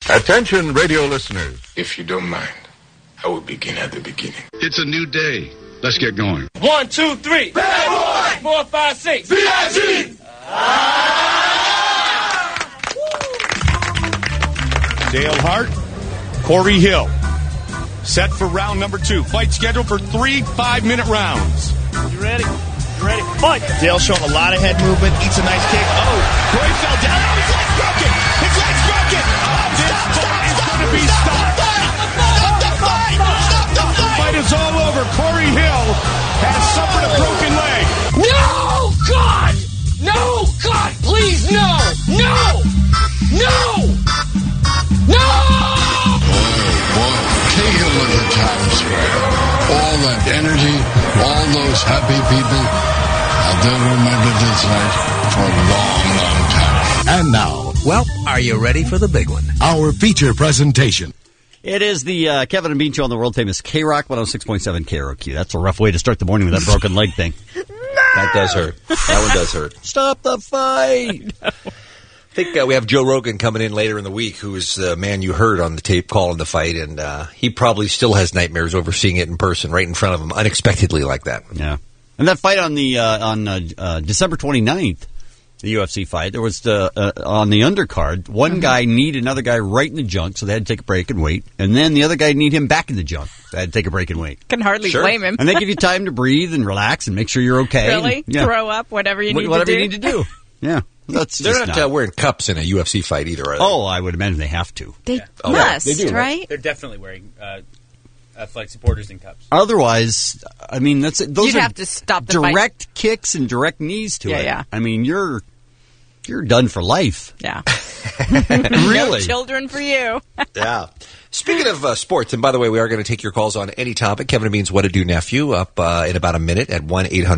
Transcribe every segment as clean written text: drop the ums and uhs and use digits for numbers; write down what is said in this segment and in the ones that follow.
Attention, radio listeners. If you don't mind, I will begin at the beginning. It's a new day. Let's get going. 1, 2, 3. Bad boy! 4, 5, 6. B.I.G. Dale Hart, Corey Hill. Set for round number 2. Fight scheduled for 3 5-minute rounds. You ready? You ready? Fight! Dale showing a lot of head movement, eats a nice kick. Oh, Corey fell down. Oh, his leg's broken! His leg's broken! Oh, This fight is going to be stopped. Stop the fight! Stop the The fight! fight is all over. Corey Hill has suffered a broken leg. No! God! No! God, please, no! No! No! No! Boy, take a look at Times Square. All that energy, all those happy people. They'll remember this night for a long, long time. And now, well, are you ready for the big one? Our feature presentation. It is the Kevin and Bean Show on the world-famous K-Rock 106.7 KROQ. That's a rough way to start the morning with that broken leg thing. That does hurt. That one does hurt. Stop the fight! I think we have Joe Rogan coming in later in the week, who is the man you heard on the tape calling the fight, and he probably still has nightmares over seeing it in person right in front of him, unexpectedly like that. Yeah. And that fight on the December 29th, the UFC fight, there was on the undercard, one guy kneed another guy right in the junk, so they had to take a break and wait. And then the other guy kneed him back in the junk. So they had to take a break and wait. Can hardly blame him. And they give you time to breathe and relax and make sure you're okay. Really? And, Throw up, whatever you need to do. Whatever you need to do. Yeah. They're not wearing cups in a UFC fight either, are they? Oh, I would imagine they have to. They must, they do, right? They're definitely wearing athletic supporters in cups. Otherwise, I mean, those You'd are have to stop the direct fight. kicks and direct knees to it. Yeah. I mean, you're done for life. Yeah. Really? No children for you. Yeah. Speaking of sports, and by the way, we are going to take your calls on any topic. Kevin and Bean's What to Do Nephew up in about a minute at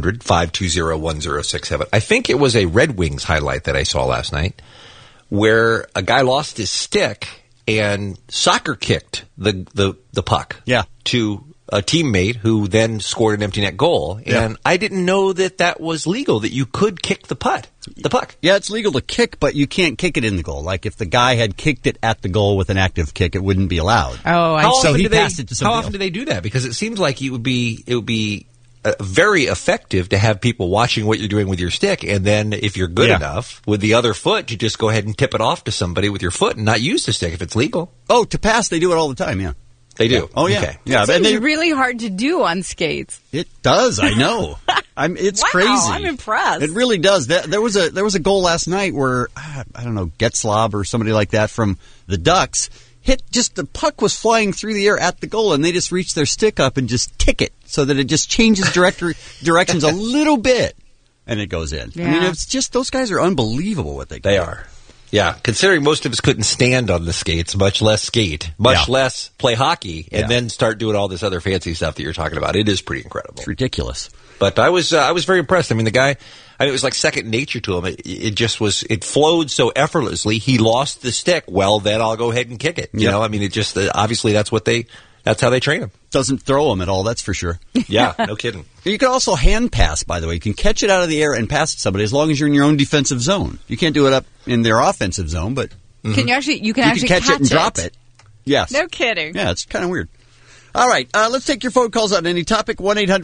1-800-520-1067. I think it was a Red Wings highlight that I saw last night where a guy lost his stick and soccer kicked the puck to a teammate who then scored an empty net goal. And I didn't know that was legal, that you could kick the puck. Yeah, it's legal to kick, but you can't kick it in the goal. Like if the guy had kicked it at the goal with an active kick, it wouldn't be allowed. Oh, so he passed it to somebody How often else. do they do that? Because it seems like it would be very effective to have people watching what you're doing with your stick, and then if you're good enough with the other foot, you just go ahead and tip it off to somebody with your foot and not use the stick if it's legal. Oh, to pass, they do it all the time, yeah. They do? Oh, yeah. Okay. Yeah, It seems really hard to do on skates. It does, I know. It's Wow, crazy. I'm impressed. It really does. There was a goal last night where, I don't know, Getzlav or somebody like that from the Ducks hit, just the puck was flying through the air at the goal, and they just reached their stick up and just kick it so that it just changes directions a little bit, and it goes in. Yeah. I mean, it's just, those guys are unbelievable what they can do. They are. Yeah, considering most of us couldn't stand on the skates, much less skate, much less play hockey, and then start doing all this other fancy stuff that you're talking about. It is pretty incredible. It's ridiculous. But I was very impressed. I mean, the guy, it was like second nature to him. It flowed so effortlessly. He lost the stick. Well, then I'll go ahead and kick it. You know, I mean, it just, obviously that's how they train him. Doesn't throw them at all, that's for sure. Yeah, no kidding. You can also hand pass, by the way. You can catch it out of the air and pass it to somebody as long as you're in your own defensive zone. You can't do it up in their offensive zone, but Can you actually? You can actually catch it and drop it. Yes. No kidding. Yeah, it's kind of weird. All right, let's take your phone calls on any topic.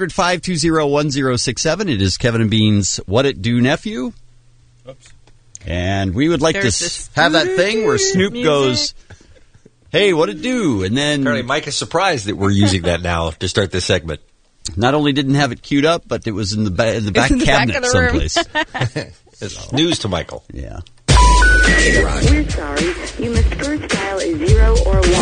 1-800-520-1067. It is Kevin and Bean's What It Do Nephew. Oops. And we would like There's to have that thing where Snoop goes, hey, what it do? And then Apparently Mike is surprised that we're using that now to start this segment. Not only didn't have it queued up, but it was in the back in the cabinet back of the room. someplace. It's news to Michael. Yeah. We're sorry. You must first dial a 0 or 1.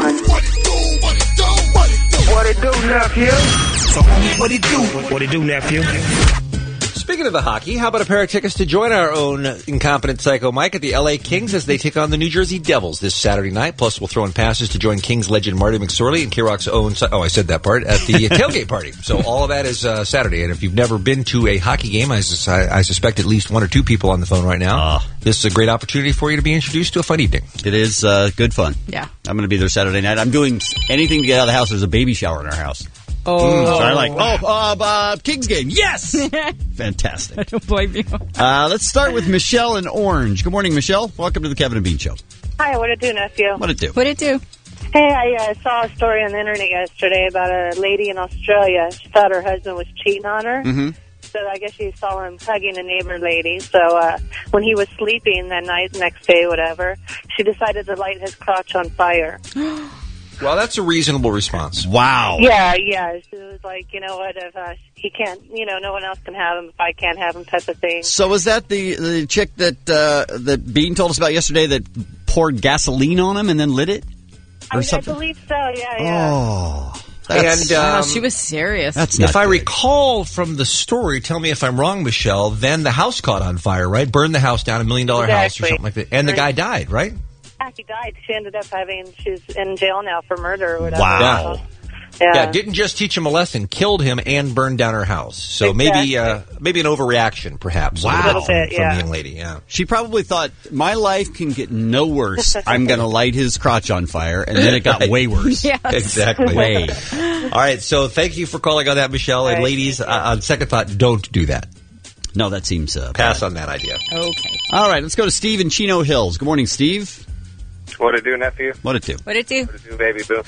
What it do, nephew? So, what it do? What it do, nephew? Speaking of the hockey, how about a pair of tickets to join our own incompetent psycho Mike at the LA Kings as they take on the New Jersey Devils this Saturday night. Plus, we'll throw in passes to join Kings legend Marty McSorley and K-Rock's own, I said that part, at the tailgate party. So all of that is Saturday. And if you've never been to a hockey game, I suspect at least one or two people on the phone right now. This is a great opportunity for you to be introduced to a fun evening. It is good fun. Yeah. I'm going to be there Saturday night. I'm doing anything to get out of the house. There's a baby shower in our house. Oh. So I'm like, Kings game. Yes! Fantastic. I don't blame you. Let's start with Michelle in Orange. Good morning, Michelle. Welcome to the Kevin and Bean Show. Hi, what it do, nephew? What it do? What it do? Hey, I saw a story on the internet yesterday about a lady in Australia. She thought her husband was cheating on her. Mm-hmm. So I guess she saw him hugging a neighbor lady. So when he was sleeping that night, next day, whatever, she decided to light his crotch on fire. Well, that's a reasonable response. Wow. Yeah. She was like, you know what, if he can't, no one else can have him if I can't have him type of thing. So was that the chick that Bean told us about yesterday that poured gasoline on him and then lit it? Or I something? believe so, yeah. Oh. And she was serious. That's not if I good. recall from the story, tell me if I'm wrong, Michelle, then the house caught on fire, right? Burned the house down, $1 million house or Exactly. something like that. And the guy died, right? Yeah, he died. She ended up she's in jail now for murder or whatever. Wow. So, yeah. Yeah, didn't just teach him a lesson, killed him and burned down her house. So maybe an overreaction, perhaps. Wow. A little bit, from yeah. the young lady, yeah. She probably thought, my life can get no worse. I'm going to light his crotch on fire. And then it got way worse. Yes. Exactly. Way. All right, so thank you for calling on that, Michelle. And Right, ladies, on second thought, don't do that. No, that seems Pass bad. on that idea. Okay. All right, let's go to Steve in Chino Hills. Good morning, Steve. What it do, nephew? What it do? What it do? What it do, baby boo?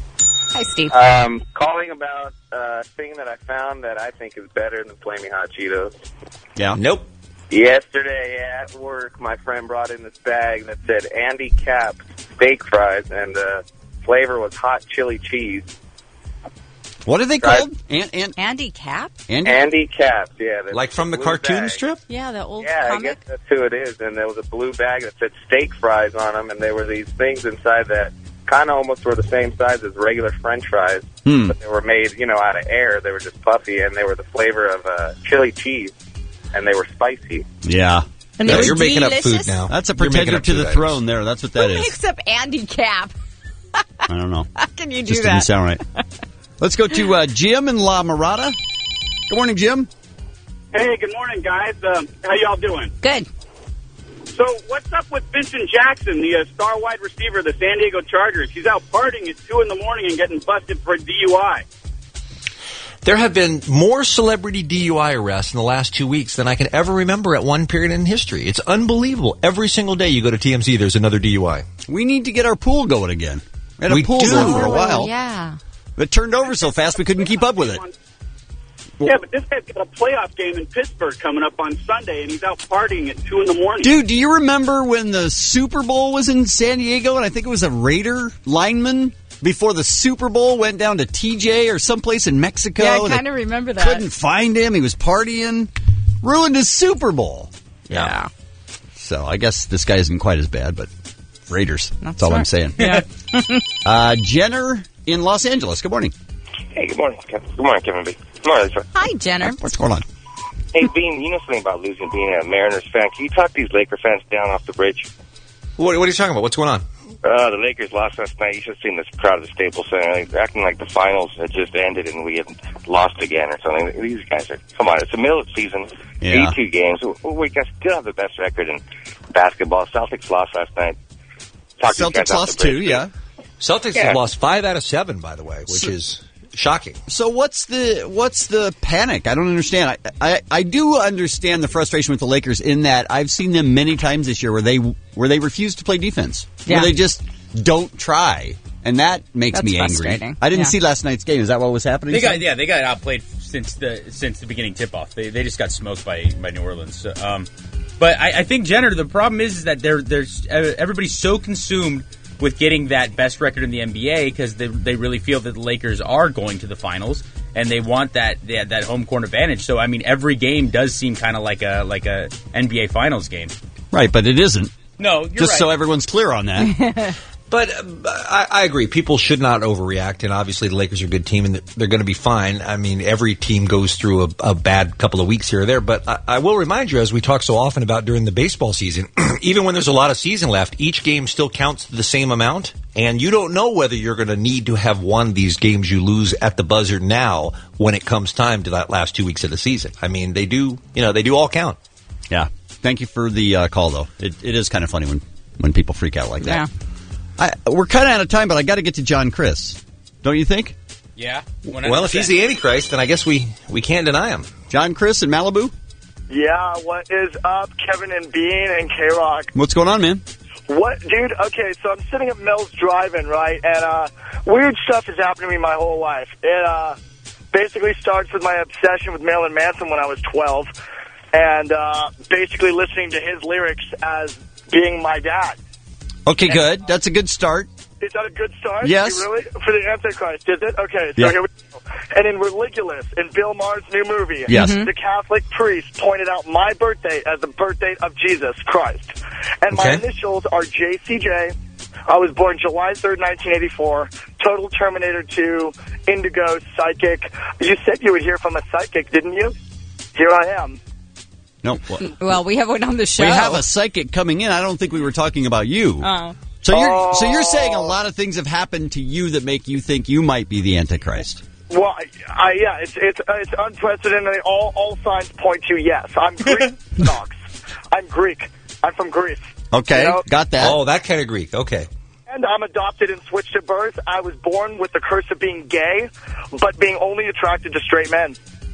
Hi, Steve. Calling about a thing that I found that I think is better than Flaming Hot Cheetos. Yeah. Nope. Yesterday at work, my friend brought in this bag that said Andy Cap steak fries, and the flavor was hot chili cheese. What are they called? Andy Cap? Andy Cap, yeah. Like from the blue cartoon bag. strip? Yeah, the old Yeah, I comic. guess that's who it is. And there was a blue bag that said steak fries on them, and there were these things inside that kind of almost were the same size as regular French fries, but they were made, out of air. They were just puffy, and they were the flavor of chili cheese, and they they were spicy. Yeah. And they were you're making up delicious? food now. That's a You're making pretender up to the food throne there. That's what that Who is. makes up Andy Cap? I don't know. How can you do Just that? didn't sound right. Let's go to Jim in La Mirada. Good morning, Jim. Hey, good morning, guys. How y'all doing? Good. So, what's up with Vincent Jackson, the star wide receiver of the San Diego Chargers? He's out partying at 2 in the morning and getting busted for a DUI. There have been more celebrity DUI arrests in the last 2 weeks than I can ever remember at one period in history. It's unbelievable. Every single day you go to TMZ, there's another DUI. We need to get our pool going again. We had a We pool do. going for a Oh, while. yeah. It turned over so fast we couldn't keep up with it. Yeah, but this guy's got a playoff game in Pittsburgh coming up on Sunday, and he's out partying at 2 in the morning. Dude, do you remember when the Super Bowl was in San Diego and I think it was a Raider lineman before the Super Bowl went down to TJ or someplace in Mexico? Yeah, I and kind they of remember that. couldn't find him. He was partying. Ruined his Super Bowl. Yeah. So I guess this guy isn't quite as bad, but Raiders. That's all I'm saying. Yeah. Jenner in Los Angeles. Good morning. Hey, good morning, Kevin. Good morning, Kevin B. Good morning, Lisa. Hi, Jenner. What's going on? Hey, Bean, you know something about losing being a Mariners fan. Can you talk these Laker fans down off the bridge? What are you talking about? What's going on? The Lakers lost last night. You should have seen this crowd at the Staples Center. They're acting like the finals had just ended and we had lost again or something. These guys are, come on, it's the middle of the season, Yeah. 82 games. We guys still have the best record in basketball. Celtics lost last night. Talk these guys Celtics off lost the bridge, too, yeah. Celtics have lost 5 out of 7, by the way, which is shocking. So what's the panic? I don't understand. I do understand the frustration with the Lakers in that I've seen them many times this year where they refuse to play defense. Yeah. Where they just don't try. And that makes That's me angry. frustrating. I didn't Yeah. see last night's game. Is that what was happening? They got outplayed since the beginning tip off. They just got smoked by New Orleans. So, but I think Jenner, the problem is that there's everybody's so consumed with getting that best record in the NBA because they really feel that the Lakers are going to the finals and they want that home court advantage. So I mean, every game does seem kind of like a NBA Finals game. Right, but it isn't. No, you're Just right. so everyone's clear on that. But I agree. People should not overreact, and obviously the Lakers are a good team, and they're going to be fine. I mean, every team goes through a bad couple of weeks here or there, but I will remind you, as we talk so often about during the baseball season, even when there's a lot of season left, each game still counts the same amount, and you don't know whether you're going to need to have won these games you lose at the buzzer now when it comes time to that last 2 weeks of the season. I mean, they do all count. Yeah. Thank you for the call, though. It is kind of funny when people freak out like that. Yeah. We're kind of out of time, but I got to get to John Chris. Don't you think? Yeah. 100%. Well, if he's the Antichrist, then I guess we can't deny him. John Chris in Malibu? Yeah, what is up, Kevin and Bean and K-Rock? What's going on, man? What, dude? Okay, so I'm sitting at Mel's Drive-In, right? And weird stuff has happened to me my whole life. It basically starts with my obsession with Marilyn Manson when I was 12, and basically listening to his lyrics as being my dad. Okay, good. That's a good start. Is that a good start? Yes. You really? For the Antichrist, is it? Okay, so Yeah. here we go. And in Religulous, in Bill Maher's new movie, Yes. the Catholic priest pointed out my birthday as the birthday of Jesus Christ. And my initials are JCJ. I was born July 3rd, 1984. Total Terminator 2, Indigo, Psychic. You said you would hear from a psychic, didn't you? Here I am. No. Well, we have one on the show. We have a psychic coming in. I don't think we were talking about you. Oh. So you're saying a lot of things have happened to you that make you think you might be the Antichrist. Well, yeah, it's unprecedented. All signs point to yes. I'm Greek. Dogs. I'm Greek. I'm from Greece. Okay, You know? got that. Oh, that kind of Greek. Okay. And I'm adopted and switched at birth. I was born with the curse of being gay, but being only attracted to straight men.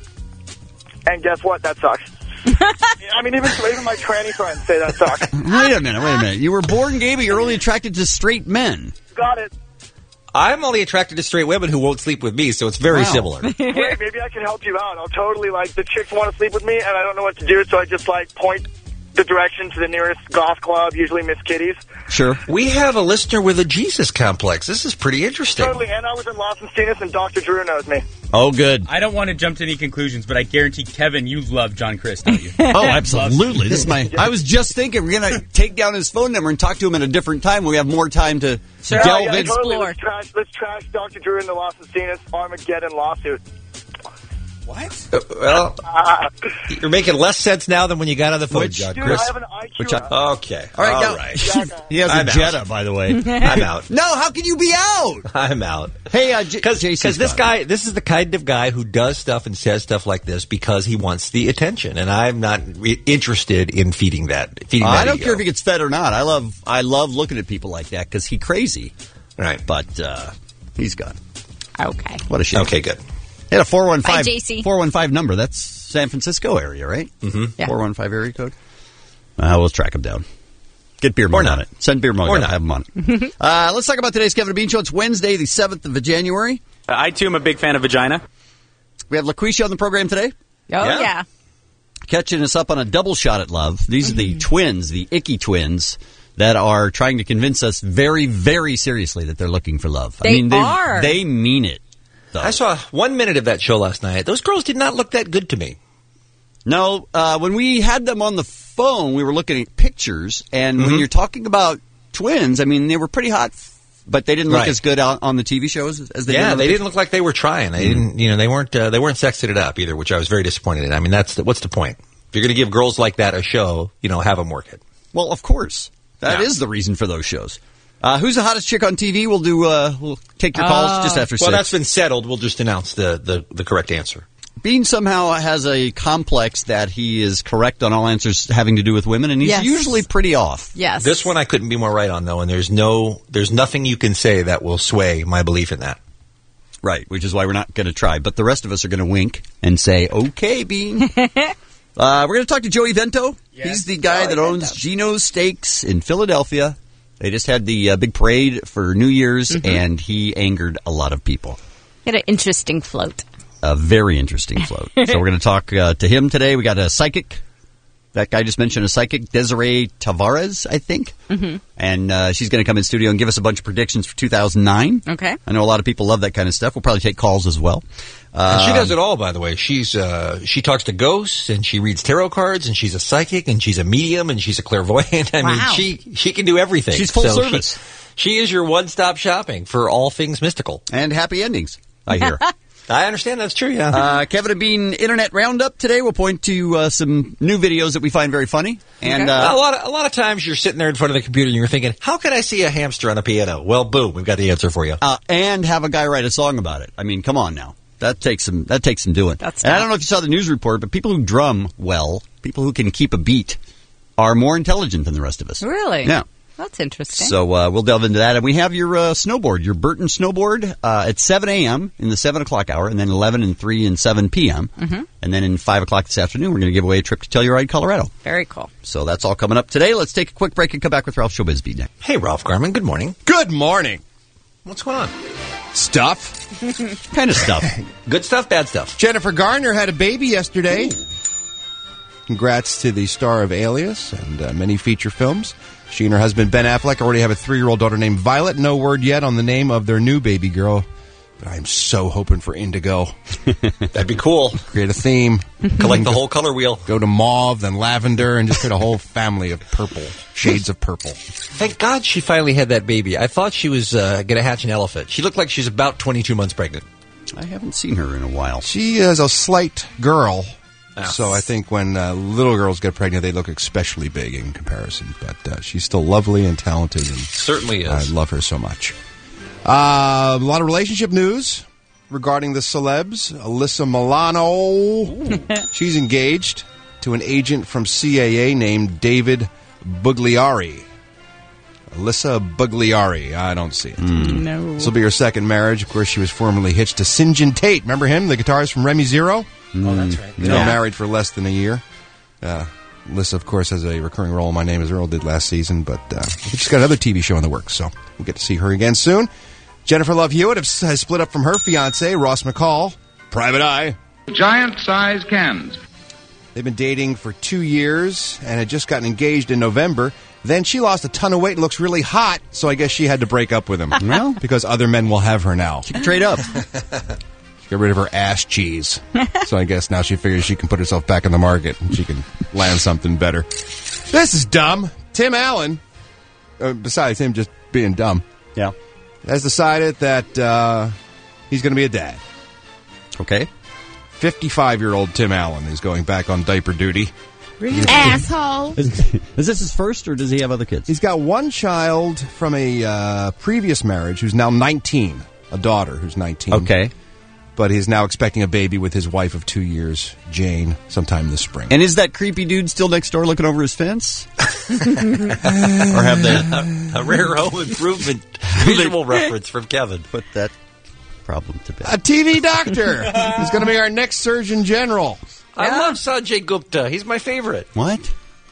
And guess what? That sucks. I mean, even my tranny friends say that sucks. Wait a minute. You were born gay, but you're only attracted to straight men. Got it. I'm only attracted to straight women who won't sleep with me, so it's very similar. Wait, maybe I can help you out. I'll totally, the chicks want to sleep with me, and I don't know what to do, so I just, point the direction to the nearest goth club, usually Miss Kitty's. Sure. We have a listener with a Jesus complex. This is pretty interesting. Totally, and I was in Los Angeles, and Dr. Drew knows me. Oh, good. I don't want to jump to any conclusions, but I guarantee, Kevin, you love John Chris, don't you? Oh, absolutely. This is I was just thinking we're going to take down his phone number and talk to him at a different time when we have more time to delve in. Totally. Let's trash Dr. Drew in the Los Angeles Armageddon lawsuit. What? Well, you're making less sense now than when you got on the phone, John Chris. I have an IQ. Okay. All right, All right. He has I'm a out. Jetta, by the way. I'm out. No, how can you be out? I'm out. Hey, because this is the kind of guy who does stuff and says stuff like this because he wants the attention, and I'm not interested in feeding that. I don't care if he gets fed or not. I love looking at people like that because he's crazy. Right, but he's gone. Okay. What a shame. Okay, good. He had a 415, Bye, JC. 415 number. That's San Francisco area, right? Mm-hmm. Yeah. 415 area code. We'll track him down. Get Beer Mug on it. Send Beer Mug Or on not. Have him on it. Let's talk about today's Kevin and Bean Show. It's Wednesday, the 7th of January. I, too, am a big fan of vagina. We have LaQuisha on the program today. Oh, yeah. Catching us up on a double shot at love. These are the twins, the Icky twins, that are trying to convince us very, very seriously that they're looking for love. They are. They mean it. Though. I saw 1 minute of that show last night. Those girls did not look that good to me. No, when we had them on the phone, we were looking at pictures, and when you're talking about twins, I mean, they were pretty hot, but they didn't look as good on the TV shows as they did. Yeah, they didn't look like they were trying. They didn't, they weren't sexing it up either, which I was very disappointed in. I mean, what's the point? If you're going to give girls like that a show, have them work it. Well, of course. That is the reason for those shows. Who's the hottest chick on TV? We'll take your calls just after 6. Well, that's been settled. We'll just announce the correct answer. Bean somehow has a complex that he is correct on all answers having to do with women, and he's usually pretty off. Yes. This one I couldn't be more right on, though, and there's nothing you can say that will sway my belief in that. Right, which is why we're not going to try. But the rest of us are going to wink and say, okay, Bean. We're going to talk to Joey Vento. Yes. He's the guy that owns Gino's Steaks in Philadelphia. They just had the big parade for New Year's, and he angered a lot of people. He had an interesting float. A very interesting float. So we're going to talk to him today. We got a psychic. That guy just mentioned a psychic, Desiree Tavares, I think. Mm-hmm. And she's going to come in studio and give us a bunch of predictions for 2009. Okay. I know a lot of people love that kind of stuff. We'll probably take calls as well. And she does it all, by the way. She talks to ghosts, and she reads tarot cards, and she's a psychic, and she's a medium, and she's a clairvoyant. I mean, she can do everything. She's full service. She is your one-stop shopping for all things mystical. And happy endings, I hear. I understand that's true, yeah. Kevin and Bean Internet Roundup today. We'll point to some new videos that we find very funny. And a lot of times you're sitting there in front of the computer and you're thinking, how can I see a hamster on a piano? Well, boom, we've got the answer for you. And have a guy write a song about it. I mean, come on now. That takes some doing. And I don't know if you saw the news report, but people who drum well, people who can keep a beat, are more intelligent than the rest of us. Really? Yeah. That's interesting. So we'll delve into that. And we have your snowboard, your Burton snowboard at 7 a.m. in the 7 o'clock hour, and then 11 and 3 and 7 p.m. Mm-hmm. And then in 5 o'clock this afternoon, we're going to give away a trip to Telluride, Colorado. Very cool. So that's all coming up today. Let's take a quick break and come back with Ralph Showbizby next. Hey, Ralph Garman, good morning. Good morning. What's going on? Stuff. Kind of stuff. Good stuff, bad stuff. Jennifer Garner had a baby yesterday. Congrats to the star of Alias and many feature films. She and her husband, Ben Affleck, already have a 3-year-old daughter named Violet. No word yet on the name of their new baby girl. But I'm so hoping for Indigo. That'd be cool. Create a theme. Collect the whole color wheel. Go to mauve, then lavender, and just create a whole family of purple. Shades of purple. Thank God she finally had that baby. I thought she was going to hatch an elephant. She looked like she's about 22 months pregnant. I haven't seen her in a while. She is a slight girl. So I think when little girls get pregnant, they look especially big in comparison. But she's still lovely and talented. And certainly is. I love her so much. A lot of relationship news regarding the celebs. Alyssa Milano. She's engaged to an agent from CAA named David Bugliari. Alyssa Bugliari. I don't see it. No. This will be her second marriage. Of course, she was formerly hitched to St. John Tate. Remember him, the guitarist from Remy Zero? Oh, that's right. They were married for less than a year. Alyssa, of course, has a recurring role in My Name is Earl, did last season, but she's got another TV show in the works, so we'll get to see her again soon. Jennifer Love Hewitt has split up from her fiancé, Ross McCall. Private Eye. Giant-sized cans. They've been dating for 2 years and had just gotten engaged in November. Then she lost a ton of weight and looks really hot, so I guess she had to break up with him. Well, because other men will have her now. she can trade up. Get rid of her ass cheese. So I guess now she figures she can put herself back in the market and she can land something better. This is dumb. Tim Allen, besides him just being dumb, has decided that he's going to be a dad. Okay. 55-year-old Tim Allen is going back on diaper duty. Really? Asshole. Is this his first, or does he have other kids? He's got one child from a previous marriage who's now 19, a daughter who's 19. Okay. But he's now expecting a baby with his wife of 2 years, Jane, sometime this spring. And is that creepy dude still next door looking over his fence? Or have they... A rare home improvement visual reference from Kevin. Put that problem to bed. A TV doctor is going to be our next Surgeon General. I love Sanjay Gupta. He's my favorite. What?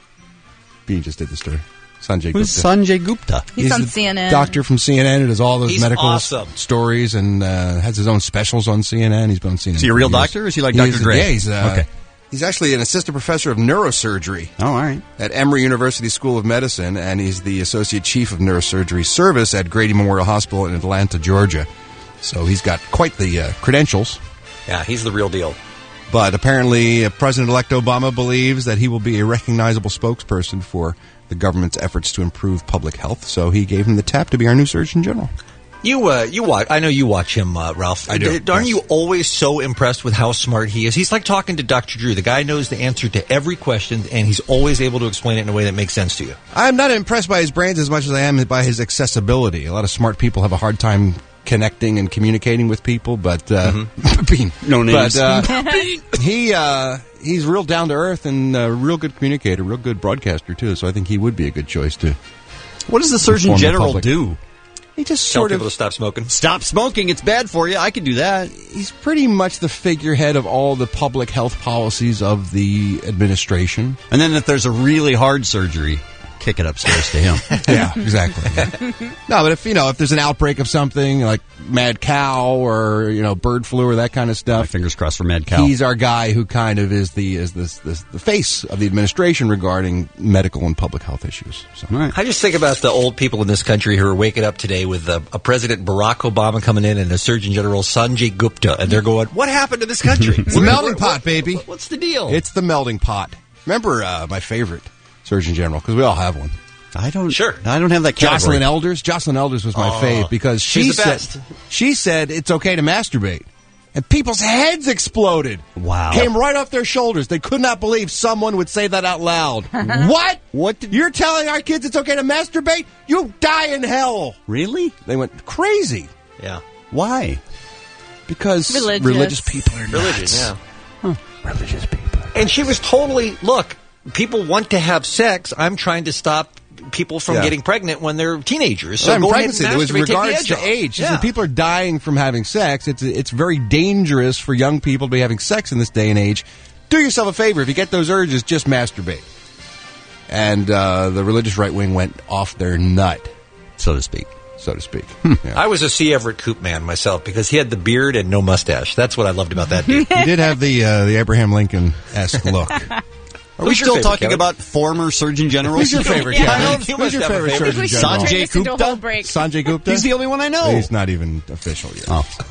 B just did the story. Sanjay Who's Gupta. Sanjay Gupta? He's on the CNN. Doctor from CNN who does all those He's medical awesome. stories and has his own specials on CNN. He's been on CNN. Is he a real for years. doctor, or is he like Dr. Dre? Yeah, he's okay. He's actually an assistant professor of neurosurgery. Oh, all right. At Emory University School of Medicine, and he's the associate chief of neurosurgery service at Grady Memorial Hospital in Atlanta, Georgia. So he's got quite the credentials. Yeah, he's the real deal. But apparently, President-elect Obama believes that he will be a recognizable spokesperson for the government's efforts to improve public health. So he gave him the tap to be our new Surgeon General. You watch. I know you watch him, Ralph. I do. Aren't you always so impressed with how smart he is? He's like talking to Dr. Drew. The guy knows the answer to every question, and he's always able to explain it in a way that makes sense to you. I'm not impressed by his brains as much as I am by his accessibility. A lot of smart people have a hard time connecting and communicating with people, but Bean, no names. But he's real down to earth and a real good communicator, real good broadcaster too. So I think he would be a good choice to. What does the Surgeon General do? He just Tell sort people of to stop smoking. Stop smoking. It's bad for you. I can do that. He's pretty much the figurehead of all the public health policies of the administration. And then if there's a really hard surgery, kick it upstairs to him. Yeah, exactly. No, but if there's an outbreak of something like mad cow or bird flu or that kind of stuff, My fingers crossed for mad cow. He's our guy who kind of is the face of the administration regarding medical and public health issues. So. Right. I just think about the old people in this country who are waking up today with a President Barack Obama coming in and a Surgeon General Sanjay Gupta, and they're going, "What happened to this country?" It's a melting pot, baby. What's the deal? It's the melting pot. Remember my favorite Surgeon General, because we all have one. I don't have that category. Jocelyn Elders. Jocelyn Elders was my fave because she's the best. She said it's okay to masturbate. And people's heads exploded. Wow. Came right off their shoulders. They could not believe someone would say that out loud. What? You're telling our kids it's okay to masturbate? You die in hell. Really? They went crazy. Yeah. Why? Because religious people are nuts. Yeah. Huh. Religious people. And she was totally, look, people want to have sex. I'm trying to stop people from Yeah. getting pregnant when they're teenagers. So Well, in go ahead and pregnancy, it was masturbate, take the regards edge to off. age. Yeah. People are dying from having sex. It's very dangerous for young people to be having sex in this day and age. Do yourself a favor. If you get those urges, just masturbate. And the religious right wing went off their nut, so to speak. Yeah. I was a C. Everett Koop man myself because he had the beard and no mustache. That's what I loved about that dude. He did have the Abraham Lincoln-esque look. Are we still talking about former Surgeon Generals? Who's your favorite, Yeah, Kevin? I don't- Who's your favorite Surgeon General? Sanjay Gupta. Sanjay Gupta? He's the only one I know. He's not even official yet.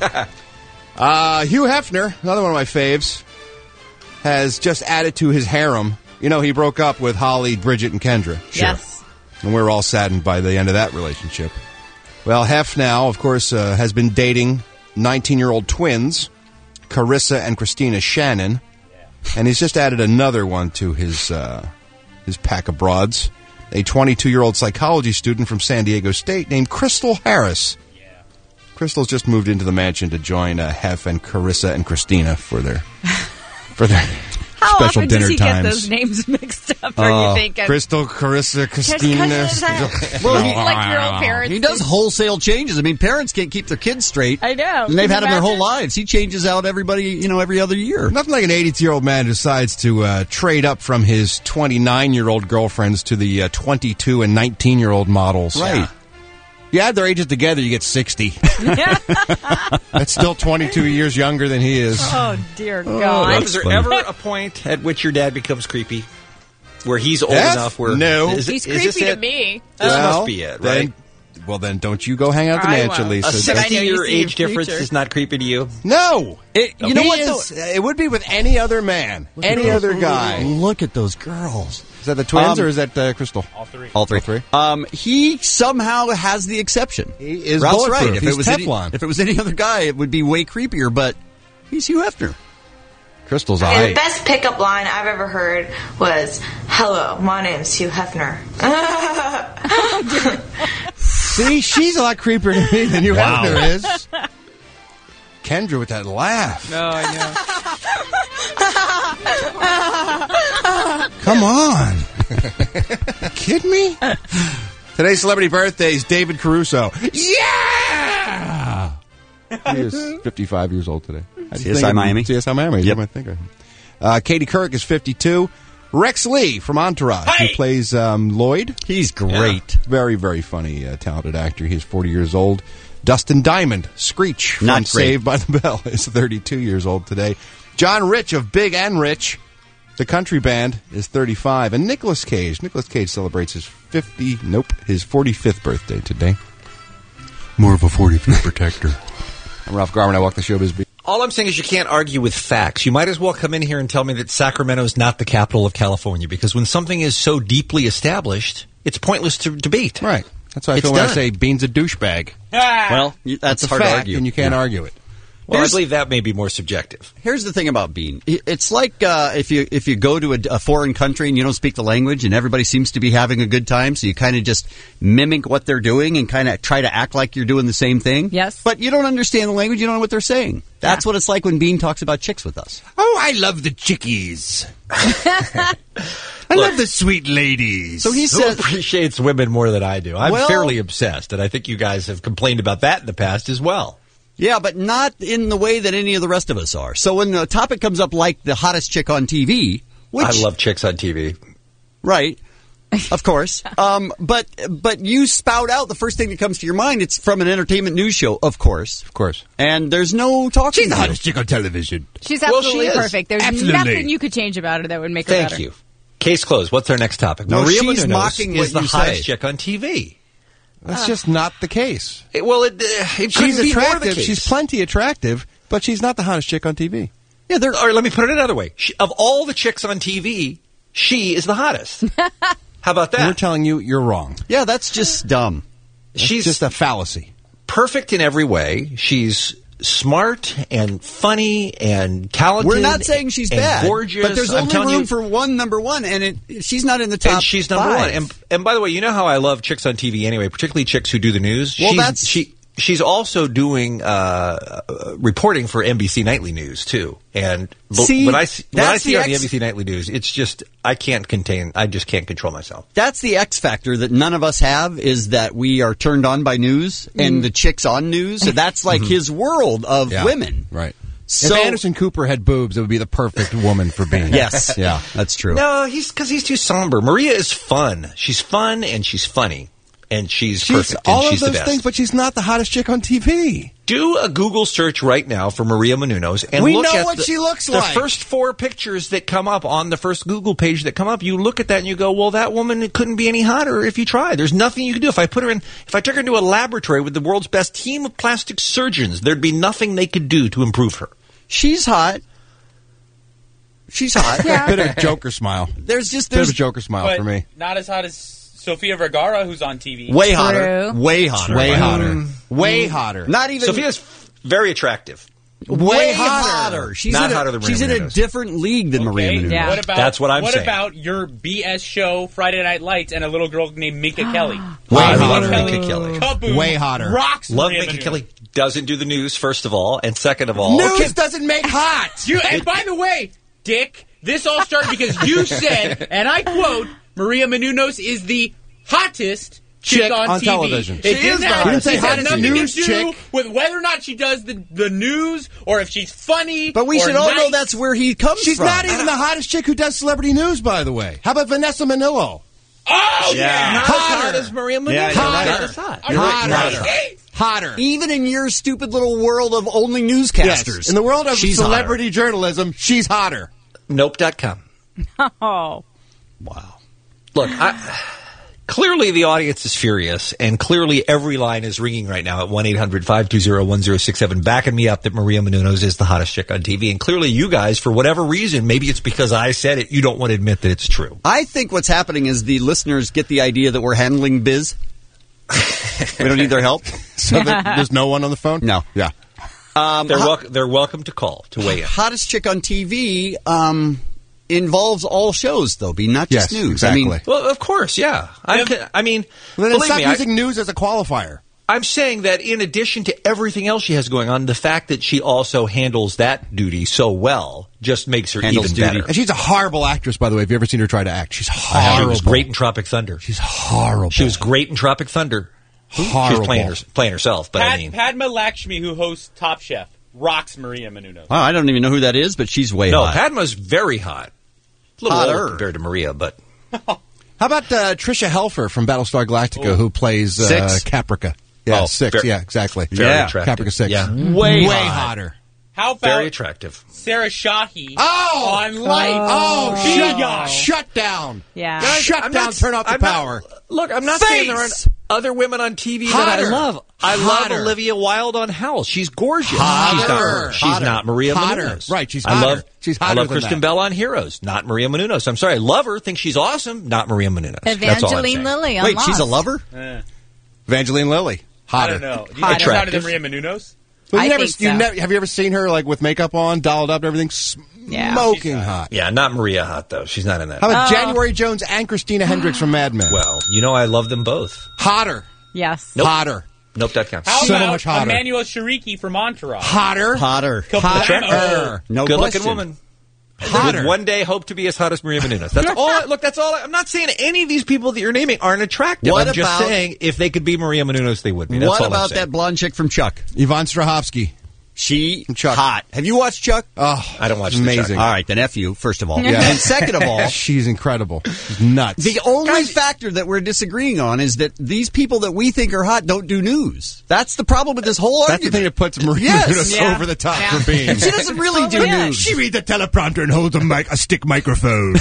Hugh Hefner, another one of my faves, has just added to his harem. You know, he broke up with Holly, Bridget, and Kendra. Yes. And we're all saddened by the end of that relationship. Well, Hef now, of course, has been dating 19-year-old twins, Carissa and Christina Shannon. And he's just added another one to his pack of broads. A 22-year-old psychology student from San Diego State named Crystal Harris. Crystal's just moved into the mansion to join Hef and Carissa and Christina for their How special often dinner does he times. get those names mixed up? Are you thinking? Crystal, Carissa, Christina. Well, like your old parents. He does wholesale changes. I mean, parents can't keep their kids straight. I know. And they've Can had you them their whole imagine? lives. He changes out everybody, every other year. Nothing like an 82-year-old man decides to trade up from his 29-year-old girlfriends to the 22 and 19-year-old models. Right. You add their ages together, you get 60. That's still 22 years younger than he is. Oh, dear God. Was there ever a point at which your dad becomes creepy? Where he's old Hef? enough where... No. Is He's this creepy to it? me. This must be it, right? Then don't you go hang out at the I mansion, won't. Lisa. A I know you 60-year see age your difference future. is not creepy to you? No. You know He what, is- It would be with any other man. Any other guy. Look at those girls. Is that the twins or is that Crystal? All three. All three. He somehow has the exception. He is Ralph's bulletproof. right. He's Teflon. If it was any other guy, it would be way creepier, but he's Hugh Hefner. Crystal's The eye. best pickup line I've ever heard was, "Hello, my name's Hugh Hefner." See, she's a lot creepier to me than you Wow. Hefner is. Kendra with that laugh. No, I know. Come on. Kidding me? Today's celebrity birthday is David Caruso. Yeah! He is 55 years old today. How do you CSI think of- Miami? CSI Miami. Yep. I think of him. Katie Couric is 52. Rex Lee from Entourage, who plays Lloyd. He's great. Very, very funny, talented actor. He's 40 years old. Dustin Diamond, Screech from Not great. Saved by the Bell, is 32 years old today. John Rich of Big and Rich, the country band, is 35. And Nicolas Cage. Nicolas Cage celebrates his 45th birthday today. More of a 45th protector. I'm Ralph Garman. I walk the showbiz beat. All I'm saying is you can't argue with facts. You might as well come in here and tell me that Sacramento is not the capital of California, because when something is so deeply established, it's pointless to debate. Right. That's why I It's feel when I done. say Bean's a douchebag. Well, that's It's a hard to fact, argue. and you can't argue it. Well, I believe that may be more subjective. Here's the thing about Bean. It's like if you go to a foreign country and you don't speak the language and everybody seems to be having a good time, so you kind of just mimic what they're doing and kind of try to act like you're doing the same thing. Yes. But you don't understand the language. You don't know what they're saying. That's what it's like when Bean talks about chicks with us. Oh, I love the chickies. I love the sweet ladies. So he Who says, appreciates women more than I do? I'm Well- fairly obsessed, and I think you guys have complained about that in the past as well. yeah, but not in the way that any of the rest of us are. So when a topic comes up like the hottest chick on TV, which I love chicks on TV. right, of course, but you spout out the first thing that comes to your mind. It's from an entertainment news show, of course, and there's no talking. She's the to you. hottest chick on television. She's Well, absolutely she is. perfect. There's Absolutely. nothing you could change about her that would make her Thank better. you. Case closed. What's our next topic? No, Maria she's Menounos mocking is what the you hottest say. chick on TV. That's just not the case. It couldn't She's be more the attractive. case. She's plenty attractive, but she's not the hottest chick on TV. Yeah, they're. Or let me put it another way. Of all the chicks on TV, she is the hottest. How about We're that? telling you, you're wrong. Yeah, that's just dumb. She's Just a fallacy. perfect in every way. She's smart and funny and talented. We're not saying she's and bad, gorgeous. but there's I'm only telling room you, for one number one, and she's not in the top. and she's number five. one. And by the way, you know how I love chicks on TV anyway, particularly chicks who do the news. Well, She's- she's also doing reporting for NBC Nightly News too. And when I see her on the NBC Nightly News, it's just I just can't control myself. That's the X factor that none of us have, is that we are turned on by news and the chick's on news. So that's like his world of women. Right. So, if Anderson Cooper had boobs, it would be the perfect woman for being. Yes. Yeah, that's true. No, because he's too somber. Maria is fun. She's fun and she's funny. And she's perfect. All and she's of those the best. things, but she's not the hottest chick on TV. Do a Google search right now for Maria Menounos and We look know at what she looks like. The first 4 pictures that come up on the first Google page that come up, you look at that and you go, well, that woman couldn't be any hotter if you tried. There's nothing you can do. If I took her into a laboratory with the world's best team of plastic surgeons, there'd be nothing they could do to improve her. She's hot. She's hot. Yeah. Bit of a Joker smile. There's bit of a Joker smile But for me. not as hot as Sofia Vergara, who's on TV. Way hotter. Way hotter. Way hotter. Way hotter. Not even. Sophia's very attractive. Way hotter. She's Not in hotter than Maria She's in a Menounos. different league than Maria Menounos. Yeah. That's what I'm saying. What about your BS show, Friday Night Lights, and a little girl named Minka Kelly? I hotter. love Minka Kelly. Kaboom. Way hotter. Rocks Love Maria Minka Menounos. Kelly. Doesn't do the news, first of all. And second of all... News doesn't make hot. And by the way, Dick, this all started because you said, and I quote, Maria Menounos is the hottest chick on TV. television. It didn't have, You didn't say it had hottest nothing news to do chick. with whether or not she does the news or if she's funny. But we or should all know nice. that's where he comes She's from. not even the hottest chick who does celebrity news, by the way. How about Vanessa Manillo? Oh, yeah. Not as hot as Maria Menounos. Yeah, Not hotter. as hot. Hotter. Hotter. Even in your stupid little world of only newscasters. Yes. In the world of she's celebrity journalism, she's hotter. Nope.com. Oh. Wow. Look, clearly the audience is furious, and clearly every line is ringing right now at 1-800-520-1067, backing me up that Maria Menounos is the hottest chick on TV. And clearly you guys, for whatever reason, maybe it's because I said it, you don't want to admit that it's true. I think what's happening is the listeners get the idea that we're handling biz. We don't need their help. So there's no one on the phone? No. Yeah. They're welcome to call, to weigh in. Hottest chick on TV involves all shows, though, not just Yes, news. exactly. I mean, Well, of course, yeah. I mean, Then believe stop me, using news as a qualifier. I'm saying that in addition to everything else she has going on, the fact that she also handles that duty so well just makes her Handles even duty. better. And she's a horrible actress, by the way. Have you ever seen her try to act? She's She horrible. was great in Tropic Thunder. She's horrible. She was great in Tropic Thunder. horrible. She was playing herself, but I mean... Padma Lakshmi, who hosts Top Chef, rocks Maria Menounos. wow, I don't even know who that is, but she's way No, hot. Padma's very hot. A little Hotter. older compared to Maria, but... How about Trisha Helfer from Battlestar Galactica, who plays Six. Caprica? Yeah, Oh, 6. very- Yeah, exactly. very attractive. Caprica 6. Yeah. Way hotter. How about Very attractive. Sarah Shahi Oh! on Lights? Shut down. Yeah. Shut down. Turn off the power. Look, I'm not saying there aren't other women on TV that I Hotter. love. I Hotter. love Olivia Wilde on House. She's gorgeous. Hotter. She's not her. She's Hotter. not Maria Hotter. Menounos. Right, she's I hotter. love, She's I hotter love than Kristen that. Bell on Heroes. Not Maria Menounos. I'm sorry. I love her. Think she's awesome. Not Maria Menounos. That's all I'm Evangeline saying. Lilly on Wait, she's a Lost. lover? Evangeline Lilly. I Hotter. don't know. Do you think she's hotter Attractive. than Maria Menounos? Well, I you never, think you so. never, have you ever seen her like with makeup on, dolled up and everything? Yeah. Smoking hot. Yeah, not Maria Hot, though. She's not in that. How about January Jones and Christina Hendricks from Mad Men? Well, you know I love them both. Hotter. Yes. Nope. Hotter. Nope.com. How So about much hotter. Emmanuel Shariki from Entourage? Hotter. Hotter. Hotter. No Good question. looking woman. Hotter. Would one day hope to be as hot as Maria Menounos. That's all. Look, that's all. I'm not saying any of these people that you're naming aren't attractive. What I'm just about- saying if they could be Maria Menounos, they would be. That's What all I'm about saying. that blonde chick from Chuck? Yvonne Strahovski. She Chuck. hot. Have you watched Chuck? Oh, I don't watch amazing. All right, then F you, first of all. Yeah. And second of all, She's incredible. She's nuts. the only factor that we're disagreeing on is that these people that we think are hot don't do news. That's the problem with this whole That's the argument. thing that puts Maria Yes. Menounos Yeah. over the top Yeah. for being. She doesn't really do Yeah. news. She reads the teleprompter and holds a stick microphone.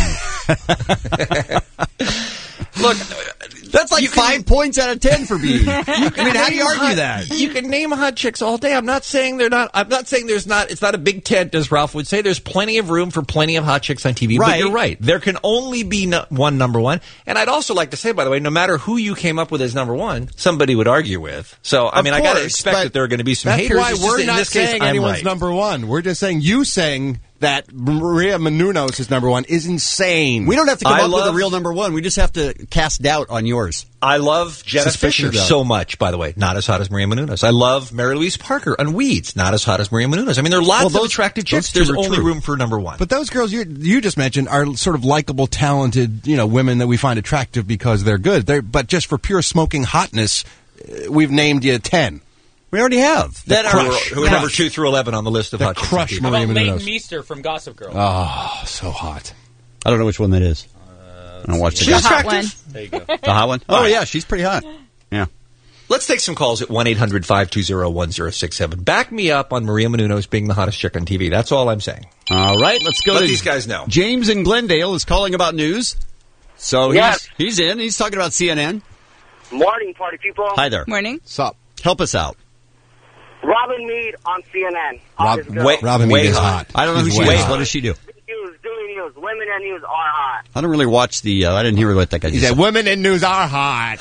Look, That's like You can- 5 points out of 10 for being. I mean, how do you argue that? You can name hot chicks all day. I'm not saying they're not. I'm not saying there's not. It's not a big tent, as Ralph would say. There's plenty of room for plenty of hot chicks on TV. But Right. you're right. There can only be one number one. And I'd also like to say, by the way, no matter who you came up with as number one, somebody would argue with. So I Of mean, I got to course, expect but that there are going to be some That's haters. why It's just we're that in not this case, saying I'm anyone's right. number one. We're just saying you saying that Maria Menounos is number one is insane. We don't have to come up with a real number one. We just have to cast doubt on yours. I love Jenna Fisher so much, by the way. Not as hot as Maria Menounos. I love Mary Louise Parker on Weeds. Not as hot as Maria Menounos. I mean, there are lots of attractive chicks. There's only room for number one. But those girls you just mentioned are sort of likable, talented, women that we find attractive because they're good. But just for pure smoking hotness, we've named you 10. We already have. Who are number 2 through 11 on the list of hot chicks. Crush How Maria about Leighton Menounos. Meester from Gossip Girl? Oh, so hot. I don't know which one that is. I don't watch the hot one. There you go. The hot one? Oh, yeah, she's pretty hot. Yeah. Let's take some calls at 1-800-520-1067. Back me up on Maria Menounos being the hottest chick on TV. That's all I'm saying. All right, let's go. Let these guys know. James in Glendale is calling about news. So he's in. He's talking about CNN. Morning, party people. Hi there. Morning. Sup? Help us out. Robin Meade on CNN. Robin Meade is hot. I don't know who she is. What does she do? Doing news. Women in news are hot. I don't really watch the... I didn't hear what that guy said. He said, women in news are hot.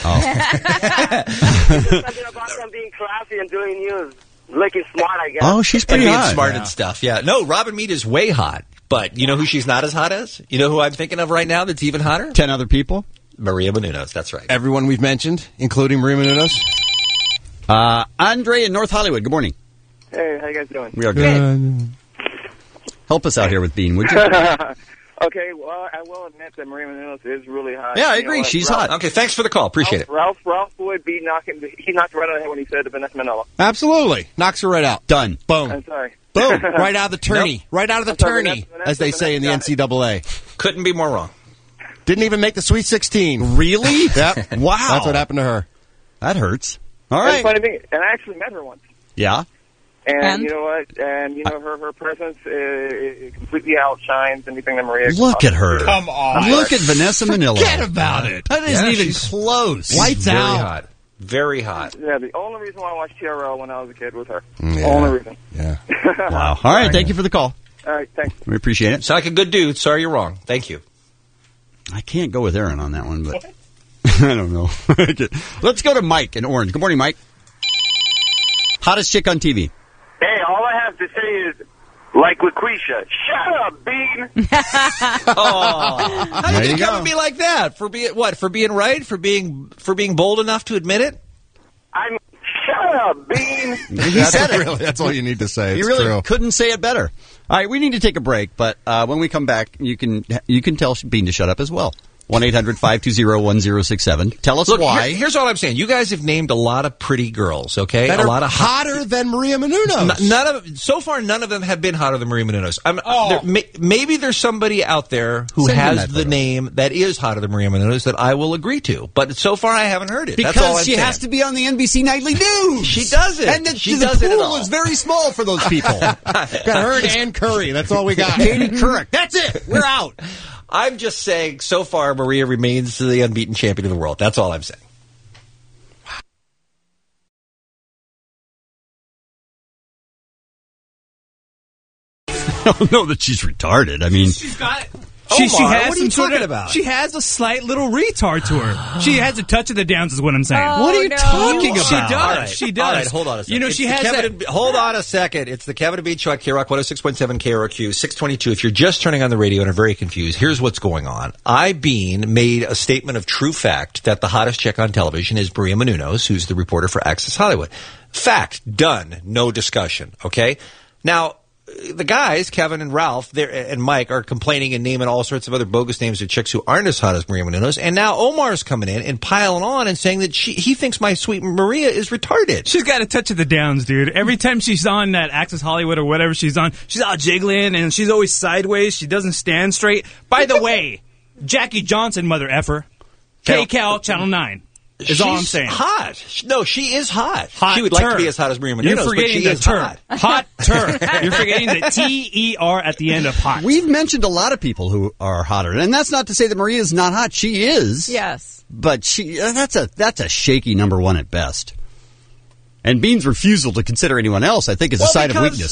Something about them being classy and doing news. Looking smart, I guess. Oh, she's pretty being hot. smart and stuff, yeah. No, Robin Meade is way hot. But you know who she's not as hot as? You know who I'm thinking of right now that's even hotter? 10 other people? Maria Menounos, that's right. Everyone we've mentioned, including Maria Menounos. Andre in North Hollywood, good morning. Hey, how you guys doing? We are good. Help us out here with Bean, would you? Okay, well, I will admit that Maria Menounos is really hot. Yeah, I agree. She's hot. Okay, thanks for the call. Appreciate it. Ralph would be knocking. He knocked right on the head when he said to Vanessa Manoa. Absolutely. Knocks her right out. Done. Boom. I'm sorry. Boom. Right out of the tourney. Nope. Right out of the tourney, as they say in the NCAA. Couldn't be more wrong. Didn't even make the Sweet 16. Really? Yep. Wow. That's what happened to her. That hurts. All That's right. the funny thing, and I actually met her once. Yeah? And you know what? And her presence completely outshines anything that Maria. Look at her. Come on. Look at Vanessa Manillo. Forget about it. That isn't even close. Lights Very out. hot. Very hot. Yeah, the only reason why I watched TRL when I was a kid was her. Yeah. Only reason. Yeah. Wow. All right. Thank you for the call. All right, thanks. We appreciate it. Sound like a good dude. Sorry you're wrong. Thank you. I can't go with Aaron on that one, but I don't know. Let's go to Mike in Orange. Good morning, Mike. Hottest chick on TV. Hey, all I have to say is, like LaQuisha, shut up, Bean. How There did you you come go. and be like that? For being what? For being right? For being bold enough to admit it? I'm shut up, Bean. He said it. Really, that's all you need to say. He It's really true. couldn't say it better. All right, we need to take a break, but when we come back, you can tell Bean to shut up as well. 1-800-520-1067. Tell us Look, why. here's all I'm saying. You guys have named a lot of pretty girls, okay? That a are lot of hotter than Maria Menounos. So far, none of them have been hotter than Maria Menounos. Maybe there's somebody out there who Send him has that the photo. name that is hotter than Maria Menounos that I will agree to. But so far, I haven't heard it. Because That's all I'm she saying. has to be on the NBC Nightly News. She does it. And the does it at pool all. is very small for those people. Got her and Ann Curry. That's all we got. Katie Couric. That's it. We're out. I'm just saying, so far, Maria remains the unbeaten champion of the world. That's all I'm saying. I don't know that she's retarded. I mean, She's got. Omar, She has what are some you sort talking of. about? She has a slight little retard to her. She has a touch of the downs, is what I'm saying. what are you talking about? She does. All right. She does. All right, hold on a second. You know, It's she the has Kevin that. hold on a second. It's the Kevin and Bean Show at KROC 106.7 KROQ 622. If you're just turning on the radio and are very confused, here's what's going on. Bean made a statement of true fact that the hottest chick on television is Maria Menounos, who's the reporter for Access Hollywood. Fact. Done. No discussion. Okay? Now, the guys, Kevin and Ralph and Mike, are complaining and naming all sorts of other bogus names of chicks who aren't as hot as Maria Menounos. And now Omar's coming in and piling on and saying that he thinks my sweet Maria is retarded. She's got a touch of the downs, dude. Every time she's on that Access Hollywood or whatever she's on, she's all jiggling and she's always sideways. She doesn't stand straight. By the way, Jackie Johnson, mother effer, KCAL Channel 9. Is all I'm saying. Hot. No, she is hot. Hot She would like to be as hot as Maria Menounos, You're but forgetting she the is ter. hot. Hot ter. You're forgetting the T-E-R at the end of hot. we've mentioned a lot of people who are hotter, and that's not to say that Maria is not hot. She is. Yes. But that's a shaky number one at best. And Bean's refusal to consider anyone else, I think, is a sign of weakness.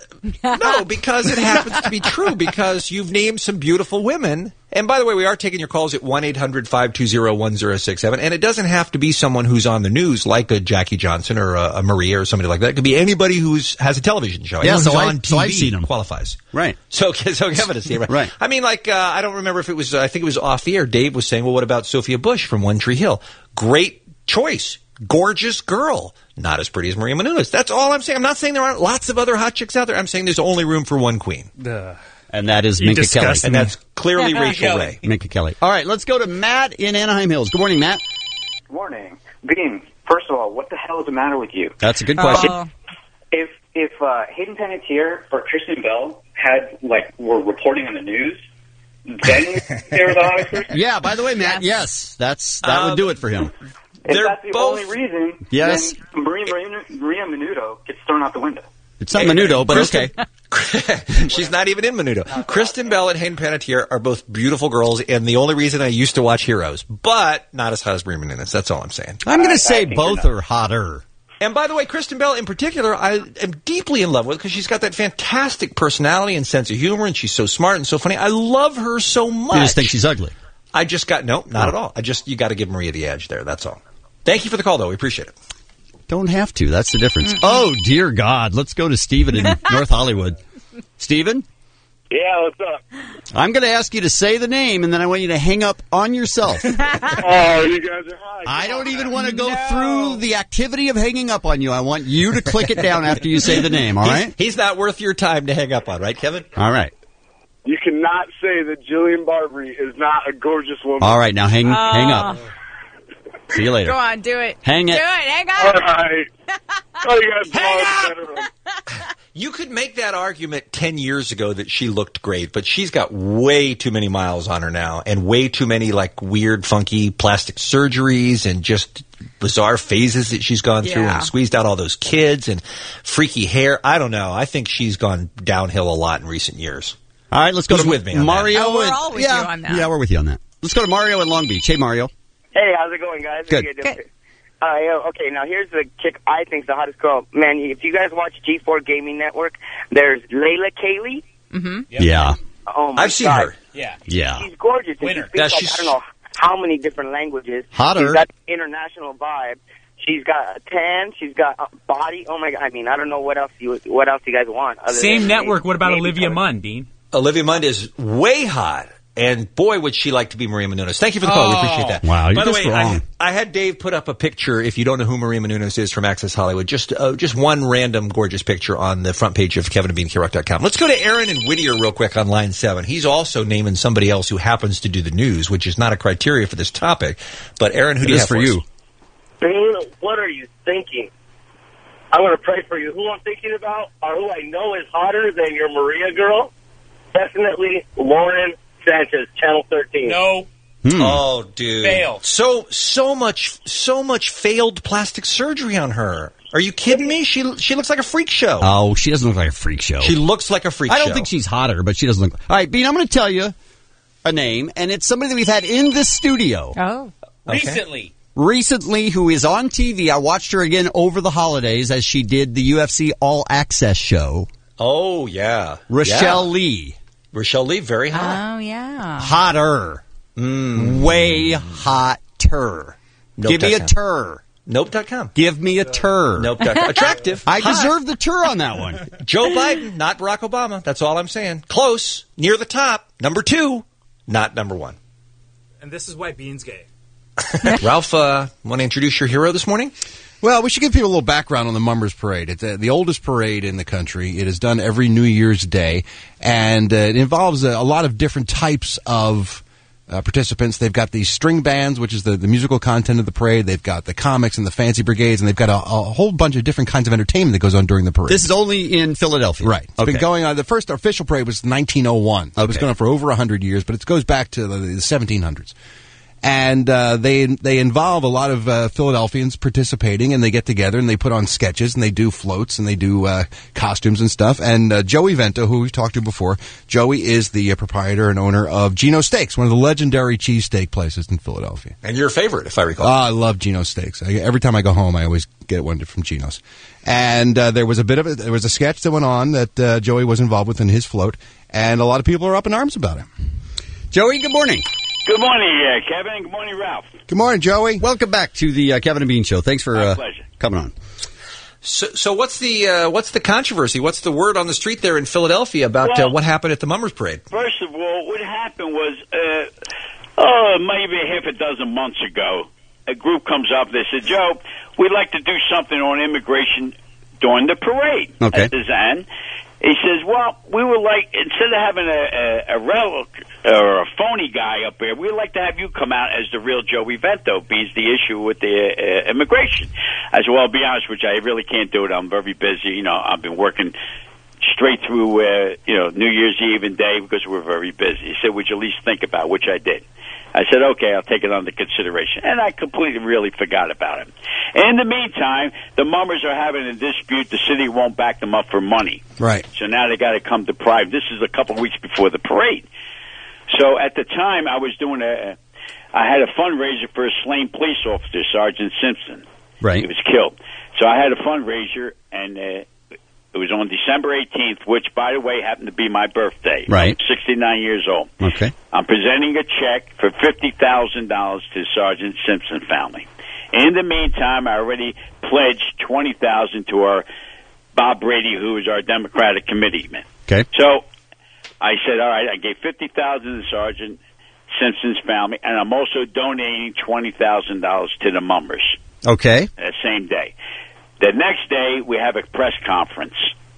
No, because it happens to be true, because you've named some beautiful women. And by the way, we are taking your calls at 1-800-520-1067. And it doesn't have to be someone who's on the news, like a Jackie Johnson or a Maria or somebody like that. It could be anybody who has a television show. Yeah, Anyone so who's on TV I've seen them. qualifies. Right. So Kevin has seen it. Right. I mean, like, I don't remember if it was, I think it was off the air. Dave was saying, well, what about Sophia Bush from One Tree Hill? Great choice. Gorgeous girl. Not as pretty as Maria Menounos. That's all I'm saying. I'm not saying there aren't lots of other hot chicks out there. I'm saying there's only room for one queen. And that is Minka Kelly. And that's clearly Rachel Ray. Minka Kelly. All right, let's go to Matt in Anaheim Hills. Good morning, Matt. Good morning. Bean, first of all, what the hell is the matter with you? That's a good question. If Hayden Panettiere or Kristen Bell were reporting on the news, then they were the hottest person? Yeah, by the way, Matt, yes, that would do it for him. If that's the only reason, yes, then Maria Menudo gets thrown out the window. It's not Menudo, but okay. She's not even in Menudo. Kristen Bell and Hayden Panettiere are both beautiful girls, and the only reason I used to watch Heroes, but not as hot as Maria Menounos. That's all I'm saying. I'm going to say both are hotter. And by the way, Kristen Bell in particular, I am deeply in love with because she's got that fantastic personality and sense of humor, and she's so smart and so funny. I love her so much. You just think she's ugly? No, not at all. You got to give Maria the edge there. That's all. Thank you for the call, though. We appreciate it. Don't have to. That's the difference. Oh, dear God. Let's go to Stephen in North Hollywood. Stephen? Yeah, what's up? I'm going to ask you to say the name, and then I want you to hang up on yourself. Oh, you guys are high. I don't even want to go through the activity of hanging up on you. I want you to click it down after you say the name, all right? He's not worth your time to hang up on, right, Kevin? All right. You cannot say that Jillian Barberie is not a gorgeous woman. All right, now hang up. See you later. Go on, do it. Hang it. Do it. Hang on. All right. Oh, you guys Hang You could make that argument 10 years ago that she looked great, but she's got way too many miles on her now and way too many weird, funky plastic surgeries and just bizarre phases that she's gone through and squeezed out all those kids and freaky hair. I don't know. I think she's gone downhill a lot in recent years. All right, let's go with me on Mario. Oh, we're all with you on that. Yeah, we're with you on that. Let's go to Mario in Long Beach. Hey, Mario. Hey, how's it going, guys? Good. Okay, now here's the chick I think's the hottest girl. Man, if you guys watch G4 Gaming Network, there's Layla Kaylee. Mm-hmm. Yeah. Oh, my I've seen God. her. Yeah. Yeah. She's gorgeous. And Winner. she speaks I don't know how many different languages. Hotter. She's got international vibe. She's got a tan. She's got a body. Oh, my God. I mean, I don't know what else you guys want. Same network. What about Olivia Munn, Dean? Olivia Munn is way hot. And boy, would she like to be Maria Menounos. Thank you for the call. We appreciate that. Wow, you're By the just way, wrong. I had Dave put up a picture, if you don't know who Maria Menounos is, from Access Hollywood. Just one random gorgeous picture on the front page of KevinandBeanKRock.com. Let's go to Aaron in Whittier real quick on line 7. He's also naming somebody else who happens to do the news, which is not a criteria for this topic. But Aaron, who do you have for you? What are you thinking? I'm going to pray for you. Who I'm thinking about, or who I know is hotter than your Maria girl, definitely Lauren Sanchez, Channel 13. No. Oh, dude. Fail. So much failed plastic surgery on her. Are you kidding me? She looks like a freak show. Oh, she doesn't look like a freak show. She looks like a freak show. I don't think she's hotter, but she doesn't look. All right, Bean, I'm going to tell you a name, and it's somebody that we've had in this studio. Oh. Okay. Recently, who is on TV. I watched her again over the holidays as she did the UFC All Access show. Oh, yeah. Rochelle Lee. Rochelle Lee, very hot. Oh, yeah. Hotter. Way hotter. Nope. Give me a tur. Nope.com. Give me a tur. Nope.com. Attractive. I deserve the tur on that one. Joe Biden, not Barack Obama. That's all I'm saying. Close. Near the top. Number 2. Not number 1. And this is why Bean's gay. Ralph, want to introduce your hero this morning? Well, we should give people a little background on the Mummers Parade. It's the oldest parade in the country. It is done every New Year's Day, and it involves a lot of different types of participants. They've got the string bands, which is the musical content of the parade. They've got the comics and the fancy brigades, and they've got a whole bunch of different kinds of entertainment that goes on during the parade. This is only in Philadelphia. Right. It's been going on. The first official parade was 1901. So it was going on for over 100 years, but it goes back to the 1700s. And they involve a lot of Philadelphians participating, and they get together and they put on sketches and they do floats and they do costumes and stuff. And Joey Vento, who we've talked to before, Joey is the proprietor and owner of Gino Steaks, one of the legendary cheesesteak places in Philadelphia. And your favorite, if I recall. I love Gino Steaks. Every time I go home, I always get one from Gino's. And there was a sketch that went on that Joey was involved with in his float, and a lot of people are up in arms about it. Joey, good morning. Good morning, Kevin, and good morning, Ralph. Good morning, Joey. Welcome back to the Kevin and Bean Show. Thanks for coming on. So what's the controversy? What's the word on the street there in Philadelphia about what happened at the Mummers Parade? First of all, what happened was, maybe half a dozen months ago, a group comes up. They said, Joe, we'd like to do something on immigration during the parade. Okay. At the Zen. He says, well, we would like, instead of having a relic or a phony guy up there, we'd like to have you come out as the real Joey Vento, being the issue with the immigration. I said, well, I'll be honest with you, I really can't do it. I'm very busy. You know, I've been working straight through, New Year's Eve and day because we're very busy. He said, would you at least think about it, which I did. I said, okay, I'll take it under consideration. And I completely really forgot about it. In the meantime, the Mummers are having a dispute. The city won't back them up for money. Right. So now they got to come to private. This is a couple of weeks before the parade. So at the time, I was doing I had a fundraiser for a slain police officer, Sergeant Simpson. Right. He was killed. So I had a fundraiser, and it was on December 18th, which, by the way, happened to be my birthday. Right. I'm 69 years old. Okay. I'm presenting a check for $50,000 to Sergeant Simpson family. In the meantime, I already pledged $20,000 to our Bob Brady, who is our Democratic committeeman. Okay. So I said, all right, I gave $50,000 to Sergeant Simpson's family, and I'm also donating $20,000 to the Mummers. Okay. That same day. The next day, we have a press conference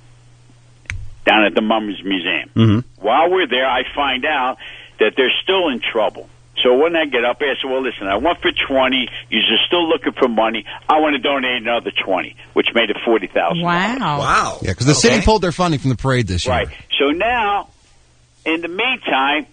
down at the Mummers Museum. Mm-hmm. While we're there, I find out that they're still in trouble. So when I get up there, I said, well, listen, I went for 20. You're still looking for money. I want to donate another 20, which made it $40,000. Wow. Yeah, because the city pulled their funding from the parade this year. Right. So now, in the meantime,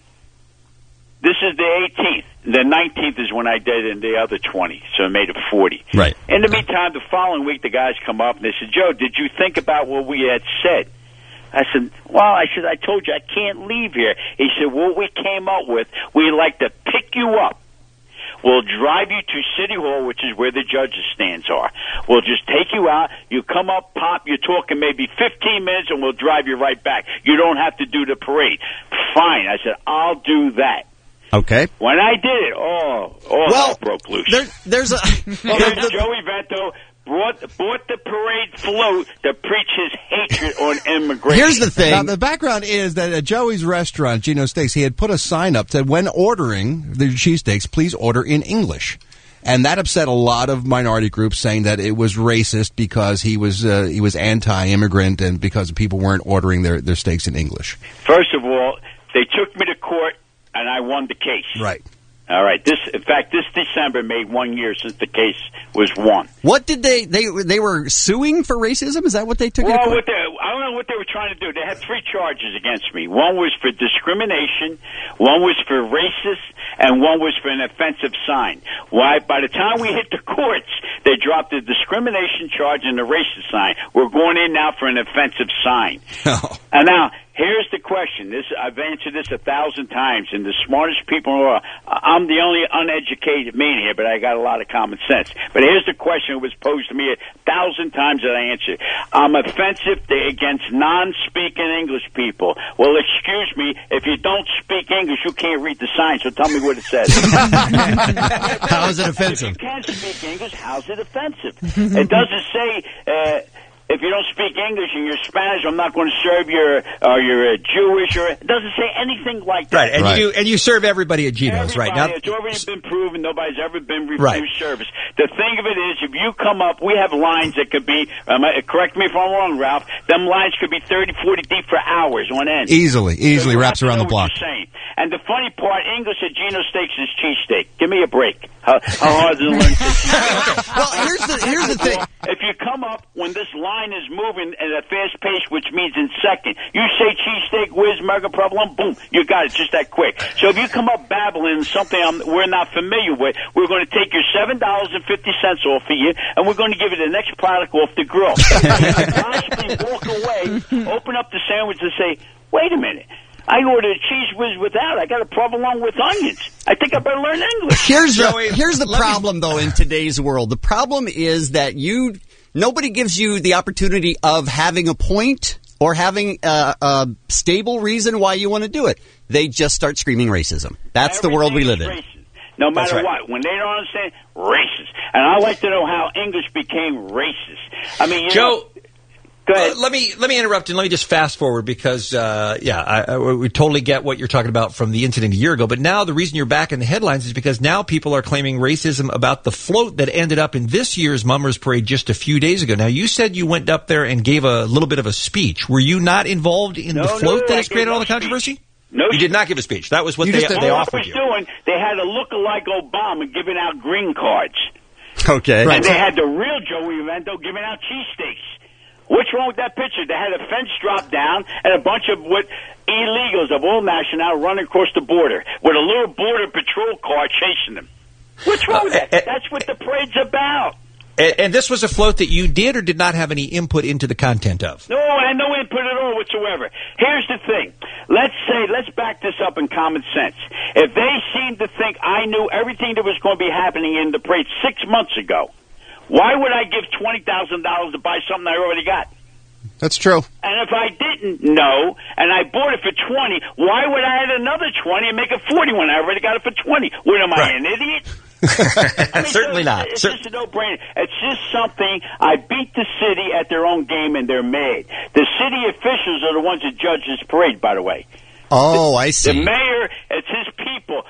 this is the 18th. The 19th is when I did in the other 20, so I made it 40. Right. In the meantime, the following week, the guys come up and they said, Joe, did you think about what we had said? I said, I told you I can't leave here. He said, what we came up with, we'd like to pick you up. We'll drive you to City Hall, which is where the judges' stands are. We'll just take you out. You come up, pop, you're talking maybe 15 minutes, and we'll drive you right back. You don't have to do the parade. Fine. I said, I'll do that. Okay. When I did it, hell broke loose. There's a Joey Vento bought the parade float to preach his hatred on immigration. Here's the thing. Now, the background is that at Joey's restaurant, Gino Steaks, he had put a sign up that said, when ordering the cheesesteaks, please order in English. And that upset a lot of minority groups, saying that it was racist because he was anti-immigrant and because people weren't ordering their steaks in English. First of all, they took me to court, and I won the case. Right. All right. This December made 1 year since the case was won. What did they were suing for racism? Is that what they took? Well, I don't know what they were trying to do. They had 3 charges against me. One was for discrimination, one was for racist, and one was for an offensive sign. Why? By the time we hit the courts, they dropped the discrimination charge and the racist sign. We're going in now for an offensive sign. And now, here's the question. I've answered this 1,000 times, and the smartest people in the world. I'm the only uneducated man here, but I got a lot of common sense. But here's the question that was posed to me 1,000 times that I answered. I'm offensive against non-speaking English people. Well, excuse me, if you don't speak English, you can't read the sign, so tell me what it says. How is it offensive? If you can't speak English, how's it offensive? It doesn't say... if you don't speak English and you're Spanish, I'm not going to serve you're Jewish, or it doesn't say anything like that. Right, and you serve everybody at Gino's, right? Now, it's already been proven. Nobody's ever been refused service. The thing of it is, if you come up, we have lines that could be, correct me if I'm wrong, Ralph, them lines could be 30, 40 deep for hours on end. Easily wraps around the block. And the funny part, English at Gino Steaks is cheesesteak. Give me a break. How hard is it to learn? Well, here's the thing. If you come come up when this line is moving at a fast pace, which means in second. You say cheesesteak, whiz, mega problem, boom, you got it just that quick. So if you come up babbling something we're not familiar with, we're going to take your $7.50 off of you, and we're going to give you the next product off the grill. Possibly walk away, open up the sandwich and say, wait a minute. I ordered a cheese whiz without. I got a provolone with onions. I think I better learn English. Here's the problem, though, in today's world. The problem is that nobody gives you the opportunity of having a point or having a stable reason why you want to do it. They just start screaming racism. That's the world we live in. Racist. No matter what. When they don't understand, racist. And I like to know how English became racist. I mean, Joe... let me interrupt and let me just fast forward because, we totally get what you're talking about from the incident a year ago. But now the reason you're back in the headlines is because now people are claiming racism about the float that ended up in this year's Mummers Parade just a few days ago. Now, you said you went up there and gave a little bit of a speech. Were you not involved in the float that has created all the controversy? No, you did not give a speech. That was what they offered you. They had a look-alike Obama giving out green cards. Okay. And they had the real Joey Vento giving out cheesesteaks. What's wrong with that picture? They had a fence drop down and a bunch of illegals of all nationalities running across the border with a little border patrol car chasing them. What's wrong with that? That's what the parade's about. And this was a float that you did or did not have any input into the content of? No, I had no input at all whatsoever. Here's the thing. Let's back this up in common sense. If they seem to think I knew everything that was going to be happening in the parade 6 months ago, why would I give $20,000 to buy something I already got? That's true. And if I didn't know and I bought it for $20, why would I add another $20 and make it $40 when I already got it for $20? What am I, an idiot? Certainly not. It's just a no-brainer. It's just something. I beat the city at their own game, and they're mad. The city officials are the ones that judge this parade, by the way. Oh, I see. The mayor, it's his people.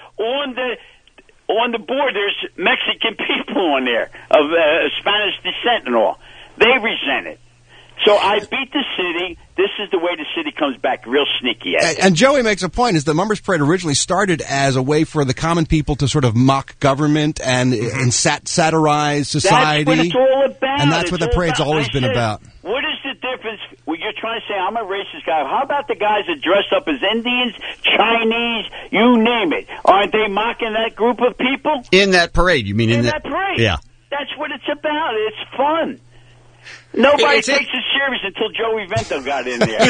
On the board, there's Mexican people on there of Spanish descent and all. They resent it. So I beat the city. This is the way the city comes back real sneaky at it. And Joey makes a point, is the Mummers Parade originally started as a way for the common people to sort of mock government and satirize society. That's what it's all about. And that's what the parade's always been about. What is the difference? Well, you're trying to say I'm a racist guy. How about the guys that dress up as Indians, Chinese, you name it? Aren't they mocking that group of people? In that parade, you mean? In that parade. Yeah. That's what it's about. It's fun. Nobody takes it serious until Joey Vento got in there.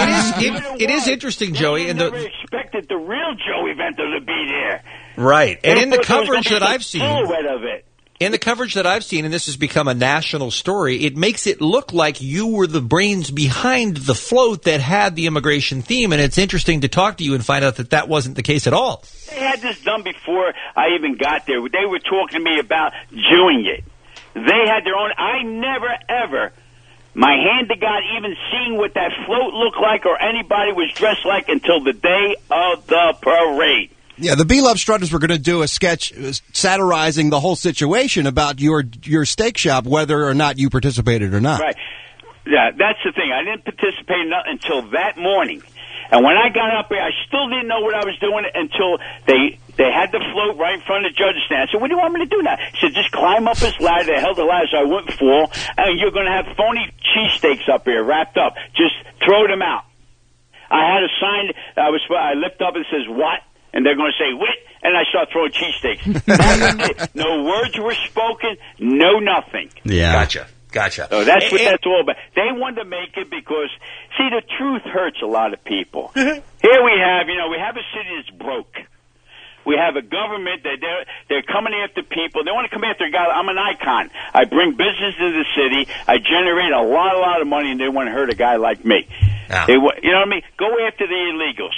It is interesting, Joey. And never expected the real Joey Vento to be there. Right. And in the coverage that I've seen, silhouette of it. In the coverage that I've seen, and this has become a national story, it makes it look like you were the brains behind the float that had the immigration theme, and it's interesting to talk to you and find out that that wasn't the case at all. They had this done before I even got there. They were talking to me about doing it. They had their own. I never, ever, my hand to God, even seeing what that float looked like or anybody was dressed like until the day of the parade. Yeah, the B-Love Strutters were going to do a sketch satirizing the whole situation about your steak shop, whether or not you participated or not. Right. Yeah, that's the thing. I didn't participate until that morning. And when I got up there, I still didn't know what I was doing until they had the float right in front of the judge's stand. I said, what do you want me to do now? He said, just climb up this ladder. They held the ladder so I wouldn't fall. And you're going to have phony cheesesteaks up here wrapped up. Just throw them out. I had a sign. I lift up and it says, what? And they're going to say, wit. And I start throwing cheesesteaks. That was it. No words were spoken. No nothing. Yeah. Gotcha. So that's what that's all about. They wanted to make it because, see, the truth hurts a lot of people. Here we have, we have a city that's broke. We have a government that they're coming after people. They want to come after a guy. I'm an icon. I bring business to the city. I generate a lot of money, and they want to hurt a guy like me. Yeah. You know what I mean? Go after the illegals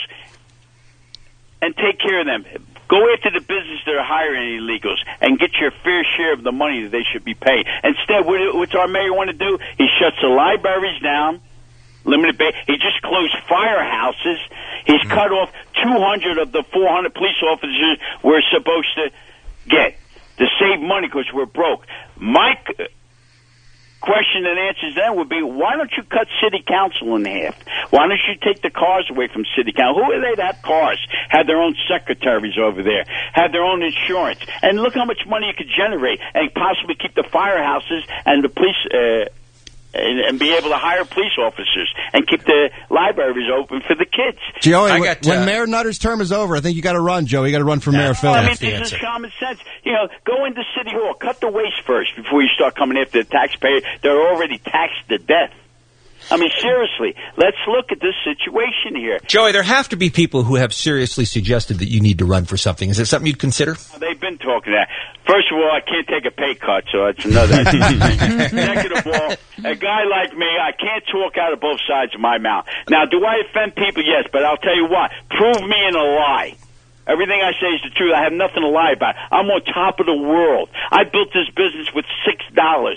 and take care of them. Go after the business that are hiring illegals and get your fair share of the money that they should be paid. Instead, what's our mayor want to do? He shuts the libraries down, limited bay. He just closed firehouses. He's cut off 200 of the 400 police officers we're supposed to get to save money because we're broke. My question and answers then would be, why don't you cut city council in half? Why don't you take the cars away from city council? Who are they to have cars? Have their own secretaries over there. Have their own insurance. And look how much money you could generate and possibly keep the firehouses and the police and be able to hire police officers and keep the libraries open for the kids. Joey, when Mayor Nutter's term is over, I think you got to run, Joe. You got to run for mayor of Philly. I mean, this is common sense. You know, go into City Hall, cut the waste first before you start coming after the taxpayer. They're already taxed to death. I mean, seriously, let's look at this situation here. Joey, there have to be people who have seriously suggested that you need to run for something. Is it something you'd consider? They've been talking that. First of all, I can't take a pay cut, so that's another thing. Second of all, a guy like me, I can't talk out of both sides of my mouth. Now, do I offend people? Yes, but I'll tell you what. Prove me in a lie. Everything I say is the truth. I have nothing to lie about. I'm on top of the world. I built this business with $6.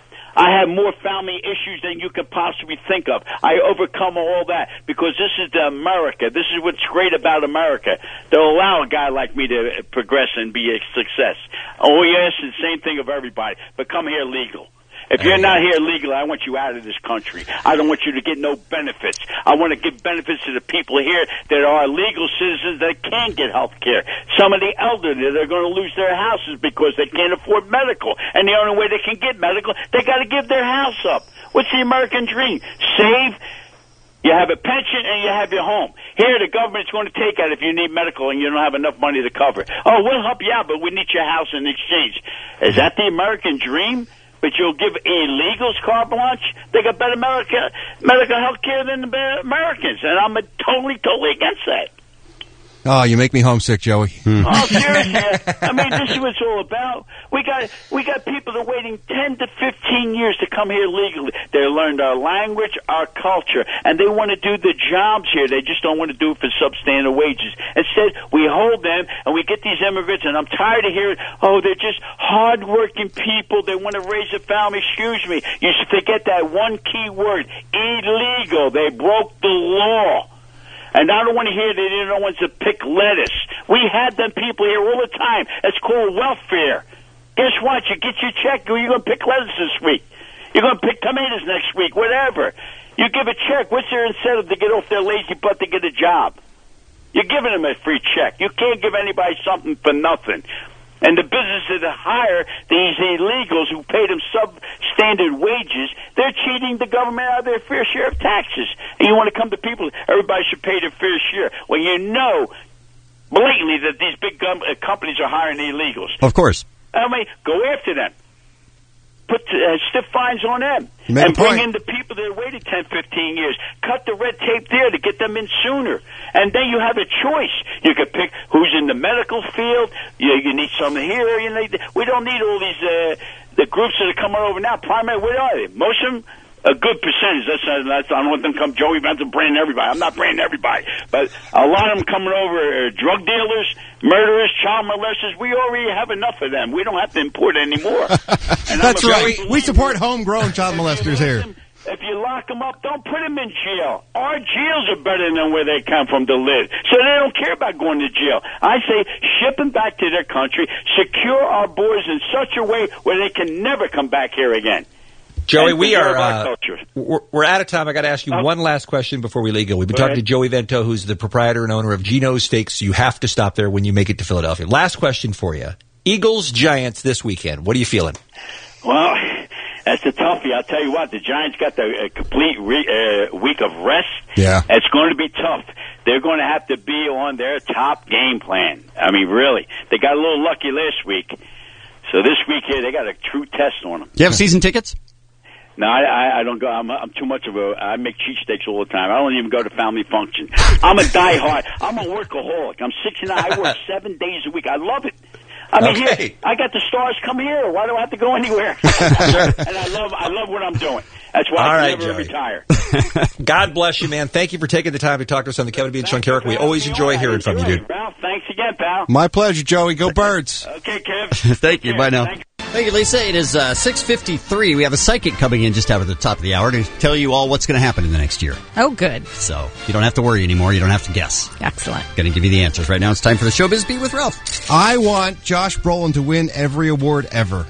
I have more family issues than you could possibly think of. I overcome all that because this is the America. This is what's great about America. They'll allow a guy like me to progress and be a success. Oh, yes, the same thing of everybody. But come here legal. If you're not here legally, I want you out of this country. I don't want you to get no benefits. I want to give benefits to the people here that are legal citizens that can get health care. Some of the elderly, they're going to lose their houses because they can't afford medical. And the only way they can get medical, they got to give their house up. What's the American dream? Save. You have a pension and you have your home. Here, the government's going to take it if you need medical and you don't have enough money to cover. Oh, we'll help you out, but we need your house in exchange. Is that the American dream? But you'll give illegals carte blanche? They got better medical health care than the Americans, and I'm totally against that. Oh, you make me homesick, Joey. Oh, seriously. I mean, this is what it's all about. We got people that are waiting 10 to 15 years to come here legally. They learned our language, our culture, and they want to do the jobs here. They just don't want to do it for substandard wages. Instead, we hold them, and we get these immigrants, and I'm tired of hearing, oh, they're just hard-working people. They want to raise a family. Excuse me. You should forget that one key word, illegal. They broke the law. And I don't want to hear that they're the ones that pick lettuce. We had them people here all the time. It's called welfare. Guess what? You get your check, you're going to pick lettuce this week. You're going to pick tomatoes next week, whatever. You give a check. What's their incentive to get off their lazy butt to get a job? You're giving them a free check. You can't give anybody something for nothing. And the businesses that hire these illegals who pay them substandard wages, they're cheating the government out of their fair share of taxes. And you want to come to people, everybody should pay their fair share. When you know blatantly that these big companies are hiring illegals. Of course. I mean, go after them. Put stiff fines on them. And bring in the people that waited 10, 15 years. Cut the red tape there to get them in sooner. And then you have a choice. You can pick who's in the medical field. You need someone here. We don't need all these the groups that are coming over now. Primary, what are they? Most of them, a good percentage. I don't want them to come Joey Benson branding everybody. I'm not branding everybody. But a lot of them coming over are drug dealers, murderers, child molesters. We already have enough of them. We don't have to import anymore. That's right. We support homegrown child molesters here. If you lock them up, don't put them in jail. Our jails are better than where they come from to live. So they don't care about going to jail. I say ship them back to their country, secure our borders in such a way where they can never come back here again. Joey, we're out of time. I got to ask you one last question before we leave. We've been talking to Joey Vento, who's the proprietor and owner of Geno's Steaks. You have to stop there when you make it to Philadelphia. Last question for you. Eagles, Giants this weekend. What are you feeling? Well, that's a toughie. I'll tell you what, the Giants got the complete week of rest. Yeah. It's going to be tough. They're going to have to be on their top game plan. I mean, really. They got a little lucky last week. So this week here, they got a true test on them. Do you have season tickets? No, I don't go. I'm too much of a. I make cheesesteaks all the time. I don't even go to family function. I'm a diehard. I'm a workaholic. I'm 69. I work 7 days a week. I love it. I mean, here, I got the stars come here. Why do I have to go anywhere? And I love what I'm doing. That's why I never retire. God bless you, man. Thank you for taking the time to talk to us on the Kevin B. and Sean Carrick. We always enjoy hearing from you, dude. Ralph, thanks again, pal. My pleasure, Joey. Go Birds. Okay, Kev. Thank you. Bye now. Thank you, Lisa. It is 6:53. We have a psychic coming in just after the top of the hour to tell you all what's going to happen in the next year. Oh, good. So you don't have to worry anymore. You don't have to guess. Excellent. Going to give you the answers. Right now it's time for the Showbiz Beat with Ralph. I want Josh Brolin to win every award ever.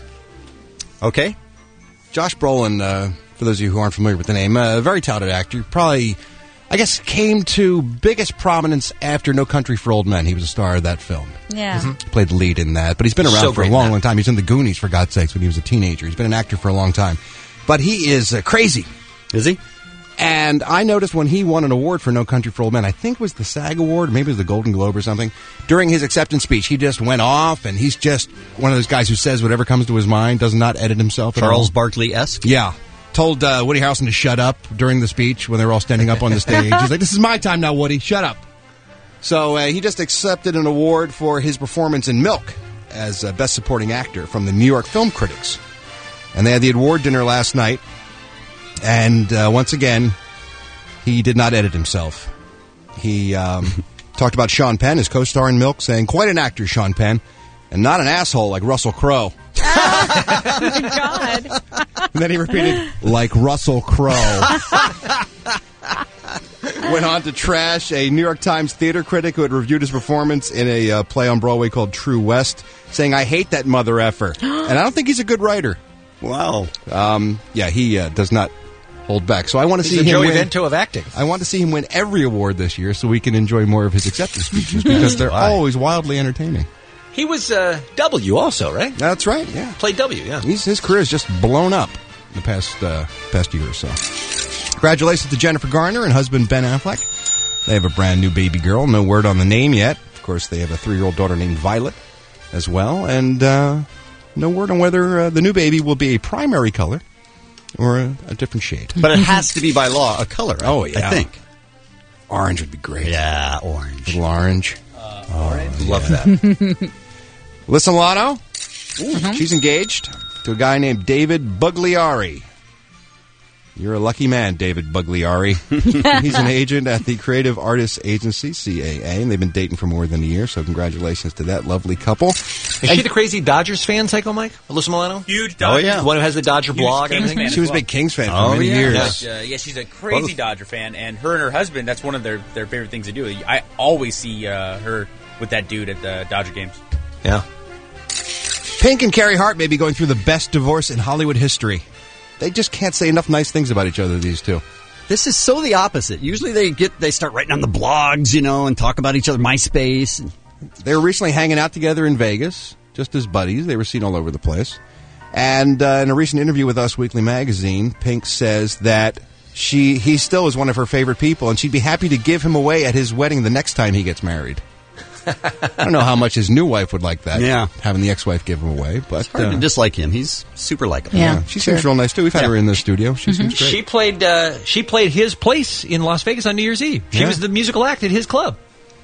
Okay. Josh Brolin, for those of you who aren't familiar with the name, a very talented actor. Probably, I guess, came to biggest prominence after No Country for Old Men. He was a star of that film. Yeah. Mm-hmm. Played the lead in that. But he's been around for a long, long time. He was in The Goonies, for God's sakes, when he was a teenager. He's been an actor for a long time. But he is crazy. Is he? And I noticed when he won an award for No Country for Old Men, I think it was the SAG Award, maybe it was the Golden Globe or something, during his acceptance speech, he just went off, and he's just one of those guys who says whatever comes to his mind, does not edit himself at all. Charles Barkley-esque? Yeah. Told Woody Harrelson to shut up during the speech when they were all standing up on the stage. He's like, this is my time now, Woody, shut up. So he just accepted an award for his performance in Milk as Best Supporting Actor from the New York Film Critics. And they had the award dinner last night. And once again, he did not edit himself. He talked about Sean Penn, his co-star in Milk, saying, quite an actor, Sean Penn, and not an asshole like Russell Crowe. Oh, my God. And then he repeated, like Russell Crowe. Went on to trash a New York Times theater critic who had reviewed his performance in a play on Broadway called True West, saying, I hate that mother effer. And I don't think he's a good writer. Wow. Yeah, he does not hold back. So I want to see He's the him Joey win. Vento of acting. I want to see him win every award this year so we can enjoy more of his acceptance speeches because they're always wildly entertaining. He was W also, right? That's right, yeah. Played W, yeah. His career is just blown up in the past year or so. Congratulations to Jennifer Garner and husband Ben Affleck. They have a brand new baby girl. No word on the name yet. Of course, they have a 3-year-old daughter named Violet as well. And no word on whether the new baby will be a primary color or a different shade. But it has to be by law a color. Oh, yeah. I think. Orange would be great. Yeah, orange. Little orange. Love that. Alyssa Milano, she's engaged to a guy named David Bugliari. You're a lucky man, David Bugliari. He's an agent at the Creative Artists Agency, CAA, and they've been dating for more than a year, so congratulations to that lovely couple. Is she the crazy Dodgers fan, Psycho Mike? Alyssa Milano? Huge Dodgers. Oh, yeah. The one who has the Dodger blog and everything? She was a big Kings fan for many years. Yeah, she's a crazy Dodger fan, and her and her husband, that's one of their favorite things to do. I always see her with that dude at the Dodger games. Yeah. Pink and Carrie Hart may be going through the best divorce in Hollywood history. They just can't say enough nice things about each other, these two. This is so the opposite. Usually they start writing on the blogs, and talk about each other, MySpace. They were recently hanging out together in Vegas, just as buddies. They were seen all over the place. And in a recent interview with Us Weekly Magazine, Pink says that he still is one of her favorite people, and she'd be happy to give him away at his wedding the next time he gets married. I don't know how much his new wife would like that. Yeah. Having the ex-wife give him away. But it's hard to dislike him. He's super likable. Yeah, she seems real nice, too. We've had her in the studio. She seems great. She played his place in Las Vegas on New Year's Eve. She was the musical act at his club.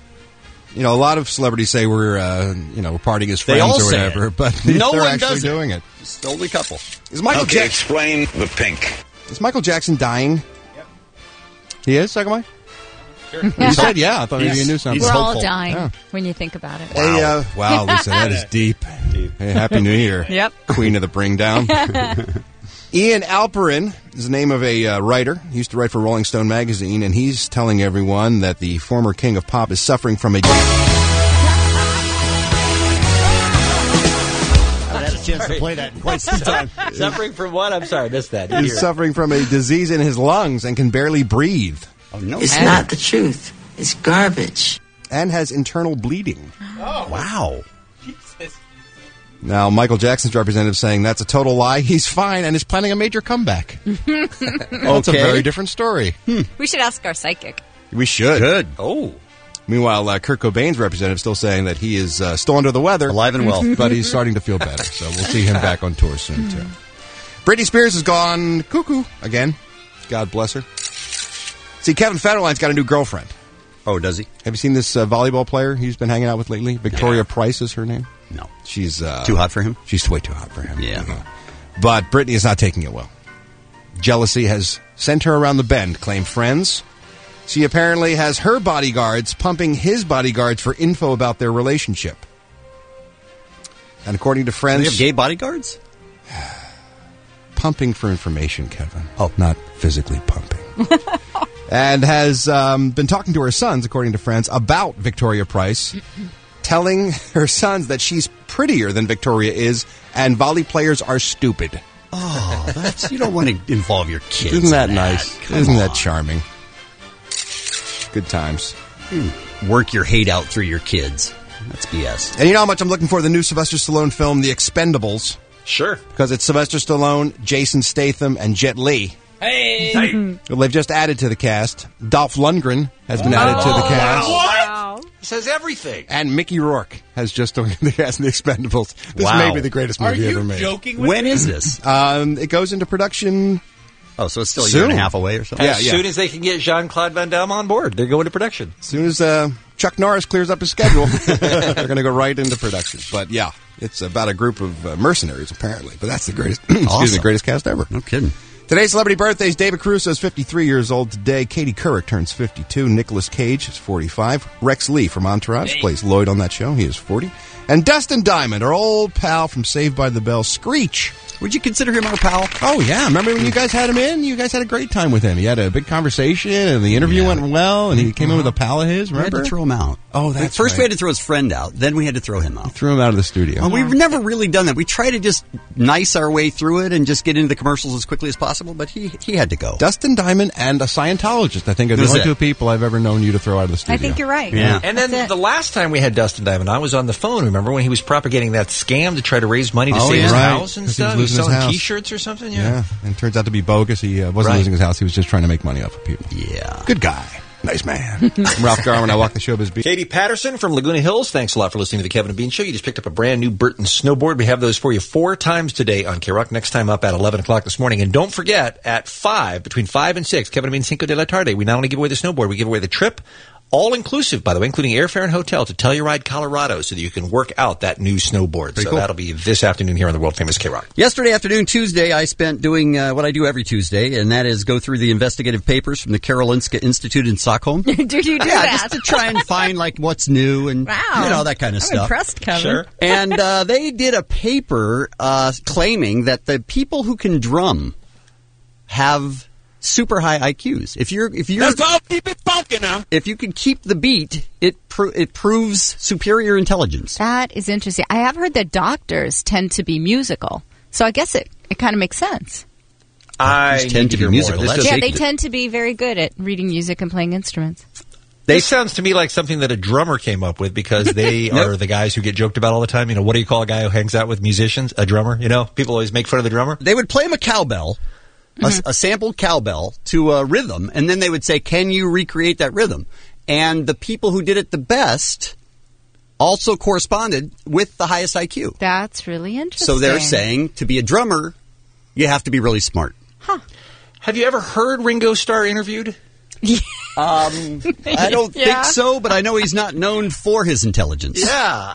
A lot of celebrities say we're partying as They friends all or say whatever, it. but No they're one actually does it. doing it. It's the only couple. Is Michael Okay, explain the pink. Is Michael Jackson dying? Yep. He is, Psycho Mike? Sure. You said yeah. I thought maybe you knew something. We're all dying when you think about it. Wow, wow, Lisa, that is deep. Hey, Happy New Year. Yep. Queen of the Bring Down. Ian Alperin is the name of a writer. He used to write for Rolling Stone magazine, and he's telling everyone that the former king of pop is suffering from a... I've had a chance to play that in quite some time. Suffering from what? I'm sorry, I missed that. He's suffering from a disease in his lungs and can barely breathe. Oh, no. It's not the truth. It's garbage. And has internal bleeding. Oh. Wow. Jesus. Now, Michael Jackson's representative saying that's a total lie. He's fine and is planning a major comeback. That's a very different story. We should ask our psychic. We should. Good. Oh. Meanwhile, Kurt Cobain's representative still saying that he is still under the weather. Alive and well. But he's starting to feel better. So we'll see him back on tour soon, too. Britney Spears has gone cuckoo again. God bless her. See, Kevin Federline's got a new girlfriend. Oh, does he? Have you seen this volleyball player he's been hanging out with lately? Victoria Price is her name. No. She's... too hot for him? She's way too hot for him. Yeah. But Britney is not taking it well. Jealousy has sent her around the bend, claim friends. She apparently has her bodyguards pumping his bodyguards for info about their relationship. And according to friends... Do they have gay bodyguards? Pumping for information, Kevin. Oh. Not physically pumping. And has been talking to her sons, according to friends, about Victoria Price, telling her sons that she's prettier than Victoria is, and volley players are stupid. Oh, you don't want to involve your kids. Isn't that in nice? Isn't that charming? Good times. Work your hate out through your kids. That's BS. And you know how much I'm looking for the new Sylvester Stallone film, The Expendables. Sure. Because it's Sylvester Stallone, Jason Statham, and Jet Li. Hey! Well, they've just added to the cast. Dolph Lundgren has been added to the cast. Wow. He says everything. And Mickey Rourke has just joined the cast in The Expendables. This Wow. may be the greatest movie ever made. Joking with When me? is this? It goes into production. Oh, so it's still a Soon. year and a half away or something? As soon as they can get Jean-Claude Van Damme on board, they're going to production. As soon as Chuck Norris clears up his schedule, they're going to go right into production. But yeah, it's about a group of mercenaries, apparently. But that's the greatest, excuse me, greatest cast ever. No kidding. Today's celebrity birthdays. David Caruso is 53 years old today. Katie Couric turns 52. Nicolas Cage is 45. Rex Lee from Entourage plays Lloyd on that show. He is 40. And Dustin Diamond, our old pal from Saved by the Bell, Screech. Would you consider him our pal? Oh, yeah. Remember when you guys had him in? You guys had a great time with him. You had a big conversation, and the interview went well, and he came in with a pal of his, remember? We had to throw him out. Oh, that's First we right. had to throw his friend out, then we had to throw him out. Threw him out of the studio. We've never really done that. We try to just nice our way through it and just get into the commercials as quickly as possible, but he had to go. Dustin Diamond and a Scientologist, I think, are the Who's only that? two people I've ever known you to throw out of the studio. I think you're right. Yeah. And then the last time we had Dustin Diamond, I was on the phone. Remember when he was propagating that scam to try to raise money to Oh, save yeah. his Right. house and 'Cause he was stuff? He was losing his selling house. T-shirts or something. Yeah, and it turns out to be bogus. He wasn't Right. losing his house. He was just trying to make money off of people. Yeah. Good guy. Nice man. I'm Ralph Garman. I walk the showbiz beat. Katie Patterson from Laguna Hills, thanks a lot for listening to the Kevin and Bean Show. You just picked up a brand new Burton snowboard. We have those for you 4 times today on K-Rock. Next time up at 11 o'clock this morning. And don't forget, at 5, between 5 and 6, Kevin and Bean Cinco de la Tarde, we not only give away the snowboard, we give away the trip. All inclusive, by the way, including airfare and hotel to Telluride, Colorado, so that you can work out that new snowboard. Pretty So cool. that'll be this afternoon here on the world famous K-Rock. Yesterday afternoon, Tuesday, I spent doing what I do every Tuesday, and that is go through the investigative papers from the Karolinska Institute in Stockholm. Do you do Yeah, that? just to try and find like what's new and Wow. you know that kind of I'm stuff. impressed, Kevin. Sure. And they did a paper claiming that the people who can drum have super high IQs. If you're Let's all keep it funky now. if you can keep the beat, it proves superior intelligence. That is interesting. I have heard that doctors tend to be musical, so I guess it kind of makes sense. I Just tend to be musical. That's Yeah, just- they tend to be very good at reading music and playing instruments. This sounds to me like something that a drummer came up with because they are the guys who get joked about all the time. You know, what do you call a guy who hangs out with musicians? A drummer, you know? People always make fun of the drummer. They would play him a cowbell, a sampled cowbell to a rhythm, and then they would say, "Can you recreate that rhythm?" And the people who did it the best also corresponded with the highest IQ. That's really interesting. So they're saying to be a drummer, you have to be really smart. Have you ever heard Ringo Starr interviewed? I don't think so, but I know he's not known for his intelligence. Yeah,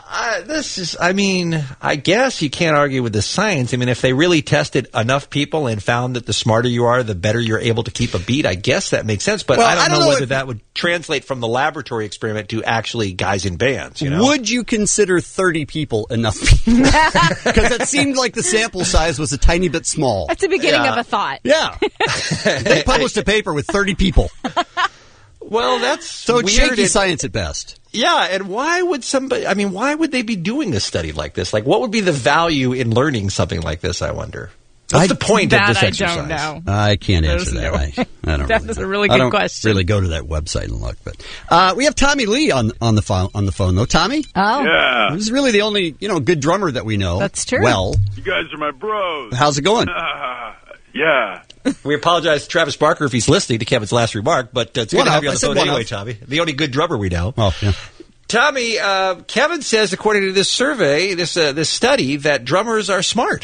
I guess you can't argue with the science. I mean, if they really tested enough people and found that the smarter you are, the better you're able to keep a beat, I guess that makes sense. But Well, I don't know whether if- that would translate from the laboratory experiment to actually guys in bands, you know? Would you consider 30 people enough people? Because it seemed like the sample size was a tiny bit small. That's the beginning of a thought. Yeah. They published a paper with 30 people. Well, that's so it's weird. shaky science at best. Yeah, and why would why would they be doing a study like this? Like, what would be the value in learning something like this, I wonder? What's the point of this exercise? I don't know. I can't answer There's that. no- I don't. That really is a know. really I good don't question. Really go to that website and look, but we have Tommy Lee on the phone though. Tommy, Oh. Yeah. this is really the only good drummer that we know. That's true. Well, You guys are my bros. how's it going? Yeah. We apologize to Travis Barker if he's listening to Kevin's last remark, but it's good One to have up. you on I the said phone one anyway, up. Tommy. The only good drummer we know. Oh, yeah. Tommy, Kevin says, according to this survey, this study, that drummers are smart.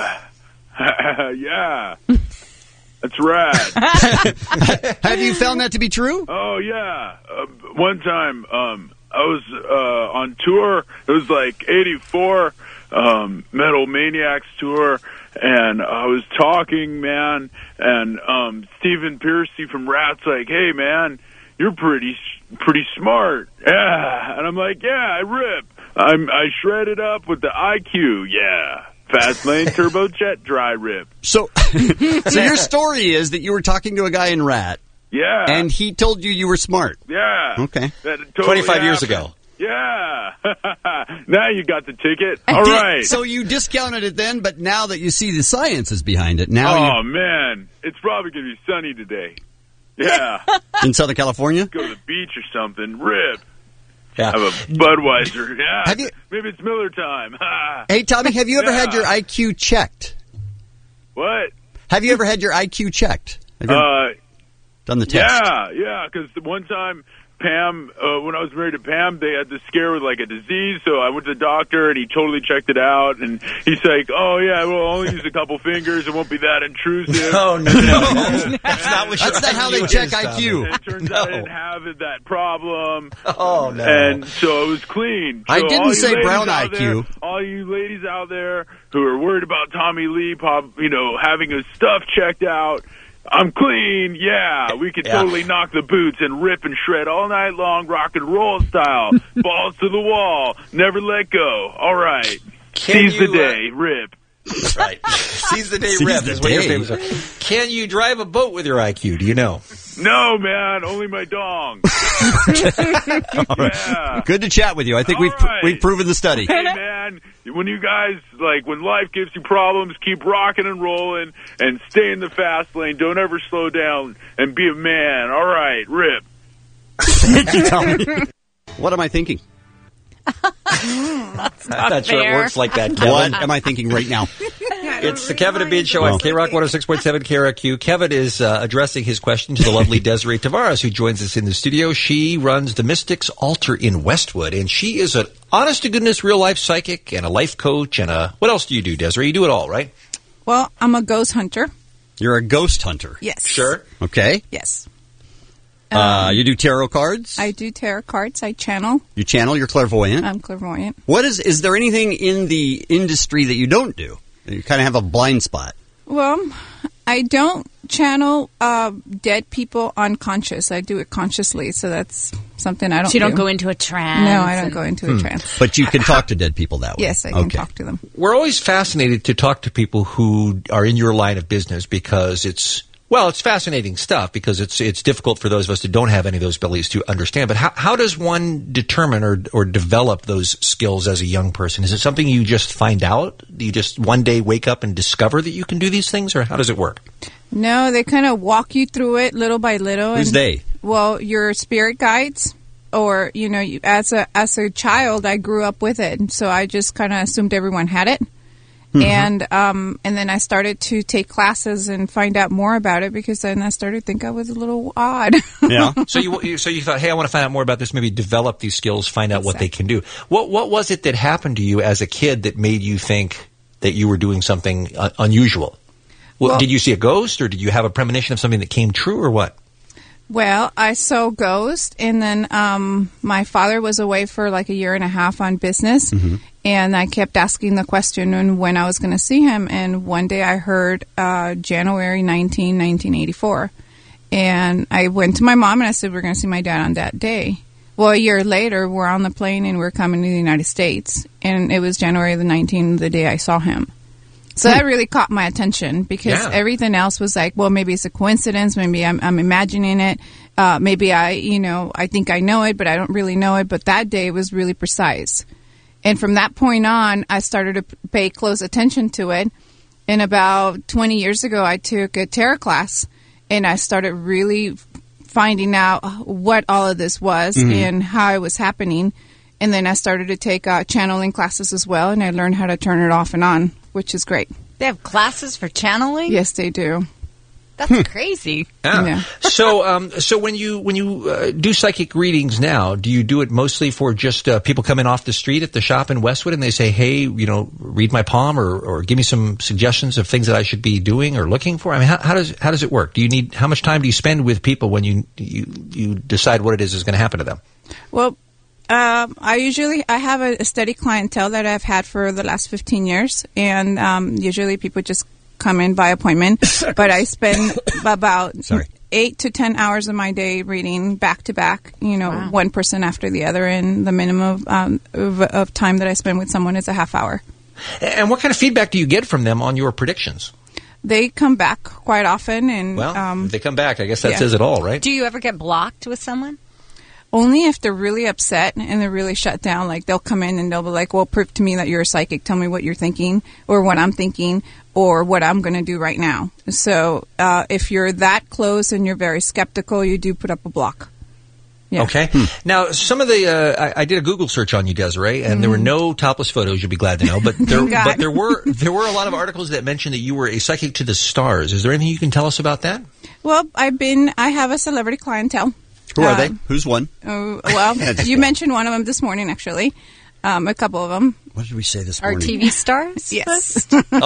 Yeah. That's rad. Have you found that to be true? Oh, yeah. One time, I was on tour. It was like 84 Metal Maniacs tour, and I was talking, man, and Stephen Piercy from Rat's like, "Hey, man, you're pretty smart." Yeah, and I'm like, "Yeah, I rip. I shred it up with the IQ. Yeah, fast lane turbojet dry rip." So, so your story is that you were talking to a guy in Rat, Yeah, and he told you were smart. yeah. Okay. That totally 25 years happened. ago. Yeah. Now you got the ticket. All right. So you discounted it then, but now that you see the science is behind it, now Oh, man. It's probably going to be sunny today. Yeah. you're in Southern California? Go to the beach or something. Rip. Yeah. Have a Budweiser. Yeah. Have you- Maybe it's Miller time. Hey, Tommy, have you ever had your Yeah. IQ checked? What? Have you ever had your IQ checked? Have you ever done the test? Yeah, because one time Pam, when I was married to Pam, they had this scare with like a disease, so I went to the doctor and he totally checked it out, and he's like, "Oh yeah, we'll only use a couple fingers, it won't be that intrusive." No. That's not what That's not how they check IQ. And it turns out I didn't have that problem. Oh, no. And so it was clean. I So didn't all you say ladies brown out IQ. there- all you ladies out there who are worried about Tommy Lee, having his stuff checked out, I'm clean. Yeah, we could totally knock the boots and rip and shred all night long, rock and roll style. Balls to the wall, never let go. All right. Seize the day, rip. Right. Seize the day, Seize rip the is what your day. famous are. Can you drive a boat with your IQ? Do you know? No, man, only my dong. All right. Yeah. Good to chat with you. I think All right. we've proven the study. Hey, man, when you guys, when life gives you problems, keep rocking and rolling and stay in the fast lane. Don't ever slow down and be a man. All right, rip. Thank you, Tommy. What am I thinking? I'm not sure it works like that, Kevin. What am I thinking right now? It's the Kevin and Bean Show on K-Rock 106.7 KRQ. Kevin is addressing his question to the lovely Desiree Tavares, who joins us in the studio. She runs the Mystics Altar in Westwood, and she is an honest-to-goodness real-life psychic and a life coach and a... What else do you do, Desiree? You do it all, right? Well, I'm a ghost hunter. You're a ghost hunter. Yes. Sure. Okay. Yes. You do tarot cards? I do tarot cards. I channel. You channel, you're clairvoyant. I'm clairvoyant. What is there anything in the industry that you don't do? You kind of have a blind spot. Well, I don't channel dead people unconscious. I do it consciously, so that's something I don't So you don't do. go into a trance? No, I don't go into a trance. But you can talk to dead people that way. Yes, I can talk to them. We're always fascinated to talk to people who are in your line of business because it's fascinating stuff because it's difficult for those of us who don't have any of those abilities to understand. But how does one determine or develop those skills as a young person? Is it something you just find out? Do you just one day wake up and discover that you can do these things, or how does it work? No, they kind of walk you through it little by little. Who's they? Well, your spirit guides, or as a child, I grew up with it, so I just kind of assumed everyone had it. Mm-hmm. And then I started to take classes and find out more about it because then I started to think I was a little odd. Yeah. So you thought, hey, I want to find out more about this. Maybe develop these skills, find out what they can do. What was it that happened to you as a kid that made you think that you were doing something unusual? Well, did you see a ghost, or did you have a premonition of something that came true, or what? Well, I saw ghosts, and then my father was away for like a year and a half on business, and I kept asking the question on when I was going to see him, and one day I heard January 1984, and I went to my mom and I said, we're going to see my dad on that day. Well, a year later, we're on the plane and we're coming to the United States, and it was January the 19th, the day I saw him. So that really caught my attention because everything else was like, well, maybe it's a coincidence. Maybe I'm imagining it. Maybe I think I know it, but I don't really know it. But that day was really precise. And from that point on, I started to pay close attention to it. And about 20 years ago, I took a tarot class, and I started really finding out what all of this was and how it was happening. And then I started to take channeling classes as well, and I learned how to turn it off and on, which is great. They have classes for channeling? Yes, they do. That's crazy. Yeah. So when you do psychic readings now, do you do it mostly for just people coming off the street at the shop in Westwood and they say, hey, read my palm or give me some suggestions of things that I should be doing or looking for? I mean, how does it work? How much time do you spend with people when you decide what it is going to happen to them? Well, I have a steady clientele that I've had for the last 15 years, and usually people just come in by appointment, but I spend about 8 to 10 hours of my day reading back to back, one person after the other, and the minimum of time that I spend with someone is a half hour. And what kind of feedback do you get from them on your predictions? They come back quite often, and if they come back, I guess that says it all, right? Do you ever get blocked with someone? Only if they're really upset and they're really shut down. Like, they'll come in and they'll be like, well, prove to me that you're a psychic. Tell me what you're thinking or what I'm thinking or what I'm going to do right now. So if you're that close and you're very skeptical, you do put up a block. Yeah. Okay. Now, some of the I did a Google search on you, Desiree, and there were no topless photos. You'll be glad to know, but there were a lot of articles that mentioned that you were a psychic to the stars. Is there anything you can tell us about that? Well, I have a celebrity clientele. Who are they? Who's one? Well, you mentioned one of them this morning, actually. A couple of them. What did we say this Our morning? TV stars? Yes. Who? Those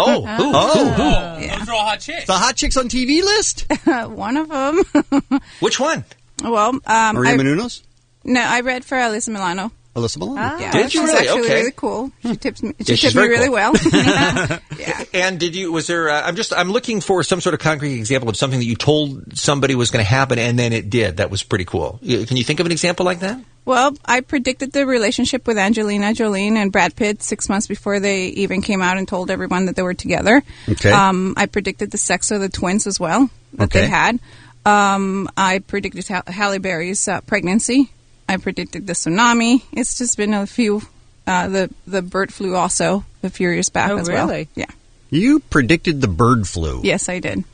are all hot chicks. The hot chicks on TV list? One of them. Which one? Well, Maria Menounos? No, I read for Alyssa Milano. Alyssa Milano? Yeah, Did you she's really? actually Okay. really cool. She tips me. She she's tipped me very really cool. well. And was there? I'm looking for some sort of concrete example of something that you told somebody was going to happen, and then it did. That was pretty cool. Can you think of an example like that? Well, I predicted the relationship with Angelina Jolie and Brad Pitt 6 months before they even came out and told everyone that they were together. Okay. I predicted the sex of the twins as well that they had. I predicted Halle Berry's pregnancy. I predicted the tsunami. It's just been a few. The bird flu also a few years back as well. Really? Yeah. You predicted the bird flu. Yes, I did.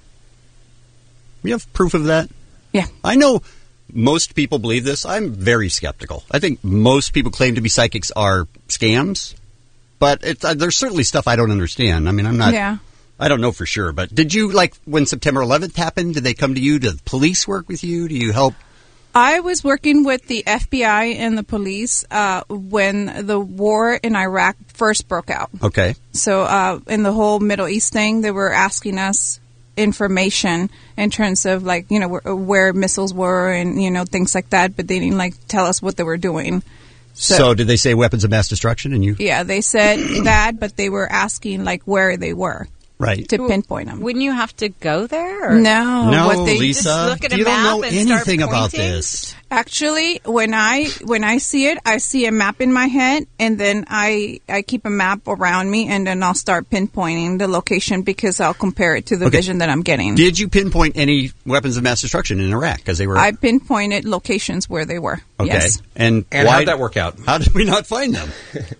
You have proof of that? Yeah. I know most people believe this. I'm very skeptical. I think most people claim to be psychics are scams, but there's certainly stuff I don't understand. I mean, I'm not. Yeah. I don't know for sure, but did you, like, when September 11th happened, did they come to you? Did the police work with you? Do you help? I was working with the FBI and the police when the war in Iraq first broke out. Okay. So in the whole Middle East thing, they were asking us information in terms of, like, you know, where missiles were and, you know, things like that, but they didn't, like, tell us what they were doing. So did they say weapons of mass destruction? And you? Yeah, they said that, but they were asking, like, where they were. Right. To pinpoint them. Wouldn't you have to go there? Or? No. No, what they Lisa, just look at a you don't map know and start anything about pointing? this. Actually, when I see it, I see a map in my head, and then I keep a map around me, and then I'll start pinpointing the location because I'll compare it to the vision that I'm getting. Did you pinpoint any weapons of mass destruction in Iraq? Because they were. I pinpointed locations where they were. Okay. Yes. And how why did that work out? How did we not find them?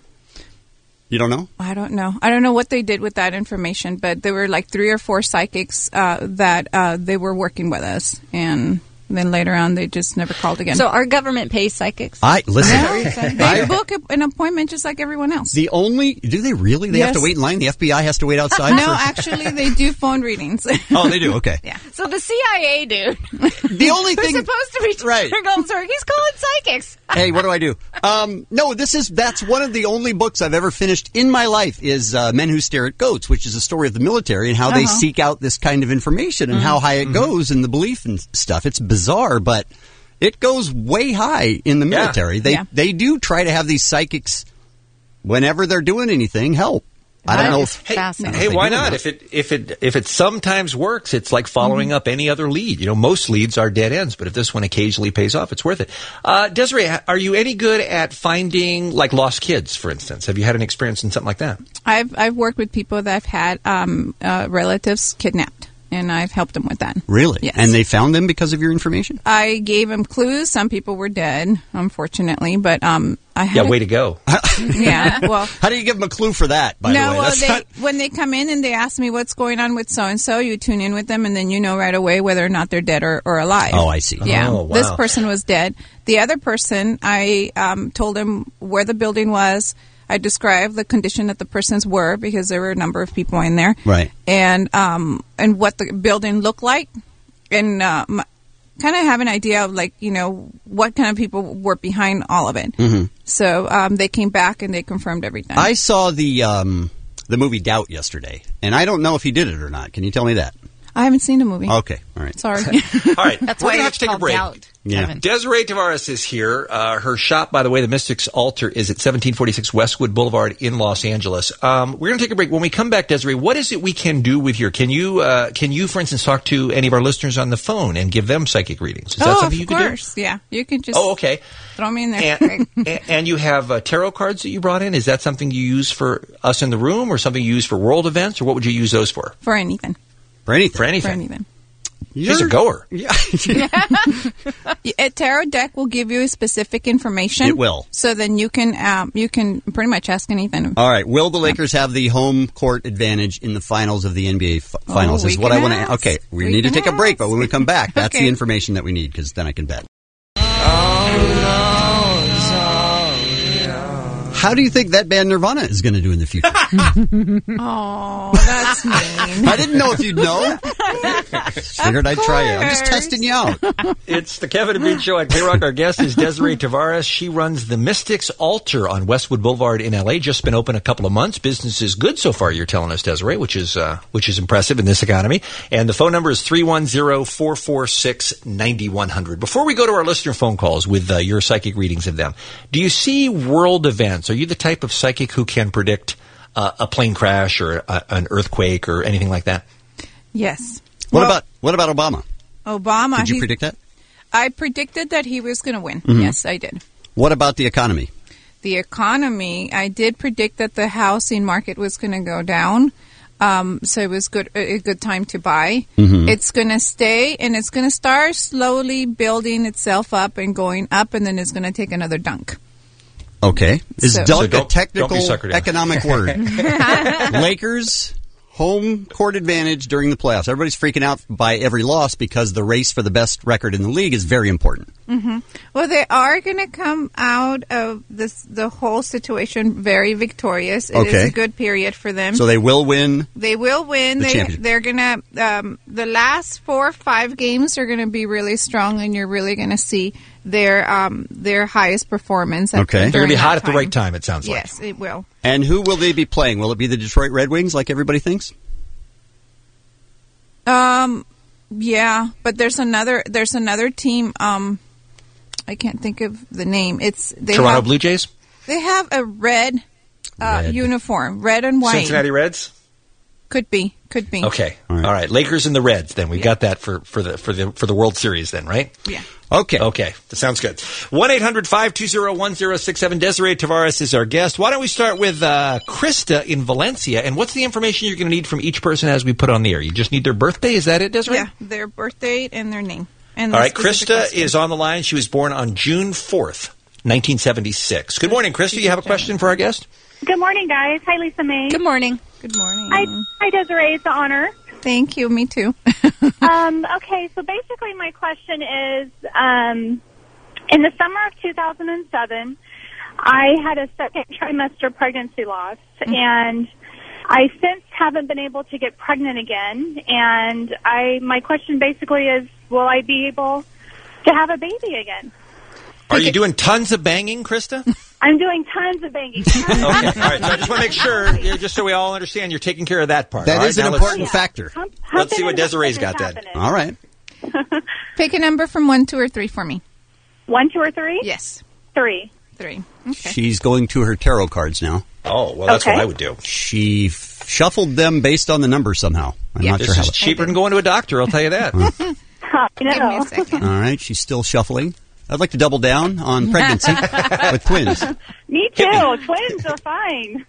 You don't know? I don't know. I don't know what they did with that information, but there were like 3 or 4 psychics that they were working with us, and then later on they just never called again. So our government pays psychics? Listen. They book an appointment just like everyone else. Do they really? They have to wait in line? The FBI has to wait outside? No, actually they do phone readings. Oh, they do? Okay. Yeah. So the CIA dude, The only who's thing. supposed to be Right. he's calling psychics. Hey, what do I do? No, that's one of the only books I've ever finished in my life is Men Who Stare at Goats, which is a story of the military and how they seek out this kind of information and how high it goes and the belief and stuff. It's bizarre, but it goes way high in the military. They do try to have these psychics, whenever they're doing anything, help. I don't know. Hey, why not? If it sometimes works, it's like following up any other lead. You know, most leads are dead ends, but if this one occasionally pays off, it's worth it. Desiree, are you any good at finding, like, lost kids, for instance? Have you had an experience in something like that? I've worked with people that have had relatives kidnapped, and I've helped them with that. Really? Yes. And they found them because of your information? I gave them clues. Some people were dead, unfortunately, but I had way to go. Yeah, well, how do you give them a clue for that? By the way, well, when they come in and they ask me what's going on with so and so, you tune in with them, and then you know right away whether or not they're dead or alive. Oh, I see. Yeah, Oh, wow. This person was dead. The other person, I told him where the building was. I described the condition that the persons were because there were a number of people in there, right? And what the building looked like, and kind of have an idea of, like, you know, what kind of people were behind all of it. Mm-hmm. So they came back and they confirmed everything. I saw the movie Doubt yesterday, and I don't know if he did it or not. Can you tell me that? I haven't seen the movie. Okay, all right. Sorry. All right, That's we're why going to have it's to take a called break. Doubt. Yeah. Kevin. Desiree Tavares is here. Her shop, by the way, the Mystics Altar, is at 1746 Westwood Boulevard in Los Angeles. We're going to take a break. When we come back, Desiree, what is it we can do with your? Can you, for instance, talk to any of our listeners on the phone and give them psychic readings? Is that something you can do? Of course. Yeah, you can just. Oh, okay. Throw me in there. And you have tarot cards that you brought in. Is that something you use for us in the room, or something you use for world events, or what would you use those for? For anything. For anything. For anything. For anything. She's a goer. Yeah. A tarot deck will give you specific information. It will. So then you can pretty much ask anything. All right. Will the Lakers have the home court advantage in the finals of the NBA finals? Is what I want to. Okay, we need to take a break, but when we come back, that's the information that we need, because then I can bet. How do you think that band Nirvana is going to do in the future? Oh, that's mean. I didn't know if you'd know. Figured I'd try it. I'm just testing you out. It's the Kevin and Bean Show at K-Rock. Our guest is Desiree Tavares. She runs the Mystics Altar on Westwood Boulevard in L.A. Just been open a couple of months. Business is good so far, you're telling us, Desiree, which is impressive in this economy. And the phone number is 310-446-9100. Before we go to our listener phone calls with your psychic readings of them, do you see world events? Are you the type of psychic who can predict a plane crash or an earthquake or anything like that? Yes. What about Obama? Obama. Did you predict that? I predicted that he was going to win. Mm-hmm. Yes, I did. What about the economy? The economy, I did predict that the housing market was going to go down. So it was a good time to buy. Mm-hmm. It's going to stay, and it's going to start slowly building itself up and going up, and then it's going to take another dunk. Okay. Is dunk a don't be technical suckered in. economic word? Lakers, home court advantage during the playoffs. Everybody's freaking out by every loss because the race for the best record in the league is very important. Mm-hmm. Well, they are going to come out of the whole situation very victorious. It is a good period for them. So they will win. They will win. They're going to the last 4 or 5 games are going to be really strong, and you're really going to see their highest performance. They're going to be hot at the right time, it sounds like. Yes, it will. And who will they be playing? Will it be the Detroit Red Wings like everybody thinks? Yeah, but there's another team. I can't think of the name. Toronto Blue Jays? They have a red uniform, red and white. Cincinnati Reds? Could be. Okay. All right. Lakers and the Reds then. We got that for the World Series then, right? Yeah. Okay. That sounds good. 1-800-520-1067. Desiree Tavares is our guest. Why don't we start with Krista in Valencia? And what's the information you're going to need from each person as we put on the air? You just need their birthday? Is that it, Desiree? Yeah, their birth date and their name. And all right. Krista is on the line. She was born on June 4th, 1976. Good morning, Krista. You have a question for our guest? Good morning, guys. Hi, Lisa May. Good morning. Good morning. Hi, Desiree. It's an honor. Thank you. Me too. Okay, so basically my question is, in the summer of 2007, I had a second trimester pregnancy loss, and I since haven't been able to get pregnant again, and my question basically is, will I be able to have a baby again? Are you doing tons of banging, Krista? I'm doing tons of banging. Okay, all right. So I just want to make sure, just so we all understand, you're taking care of that part. That is an important factor. Let's see what Desiree's got then. All right. Pick a number from 1, 2, or 3 for me. 1, 2, or 3? Yes. 3. 3. Okay. She's going to her tarot cards now. Oh, well, that's what I would do. She shuffled them based on the number somehow. I'm not sure how. This is cheaper than going to a doctor, I'll tell you that. Give me a second. All right, she's still shuffling. I'd like to double down on pregnancy with twins. Me too. Twins are fine.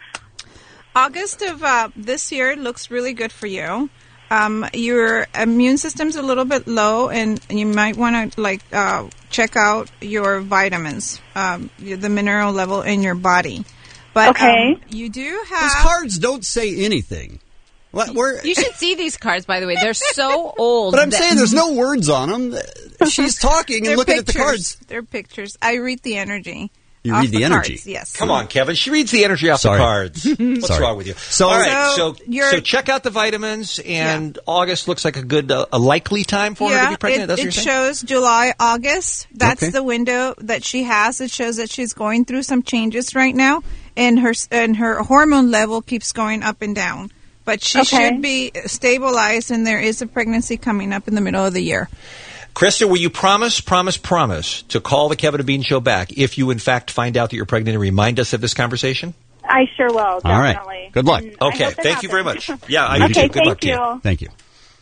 August of this year looks really good for you. Your immune system's a little bit low, and you might want to check out your vitamins, the mineral level in your body. But you do have Those cards don't say anything. You should see these cards, by the way. They're so old. But I'm saying there's no words on them. She's talking and looking at the cards. They're pictures. I read the energy. You read the energy? Cards, yes. Come on, Kevin. She reads the energy off the cards. What's wrong with you? All right, so check out the vitamins, and August looks like a likely time for her to be pregnant. That's what you're saying? It shows July, August. That's the window that she has. It shows that she's going through some changes right now, and her hormone level keeps going up and down. But she should be stabilized, and there is a pregnancy coming up in the middle of the year. Krista, will you promise to call the Kevin and Bean Show back if you, in fact, find out that you're pregnant and remind us of this conversation? I sure will, definitely. All right. Good luck. Okay, thank you very much. Yeah, I do too. Good luck to you. Thank you.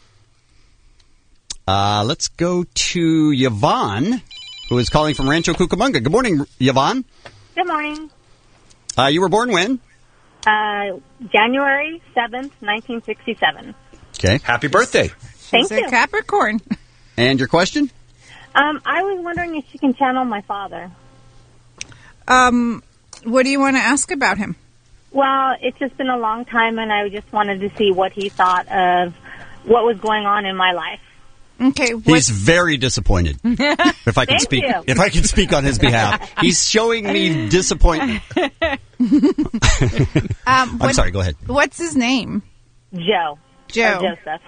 Let's go to Yvonne, who is calling from Rancho Cucamonga. Good morning, Yvonne. Good morning. You were born when? January 7th, 1967. Okay. Happy birthday. Thank you. Capricorn. And your question? I was wondering if you can channel my father. What do you want to ask about him? Well, it's just been a long time, and I just wanted to see what he thought of what was going on in my life. Okay. He's very disappointed. If I can Thank speak, you. if I can speak on his behalf, he's showing me disappointment. I'm sorry. Go ahead. What's his name? Joe. Joe. Or Joseph.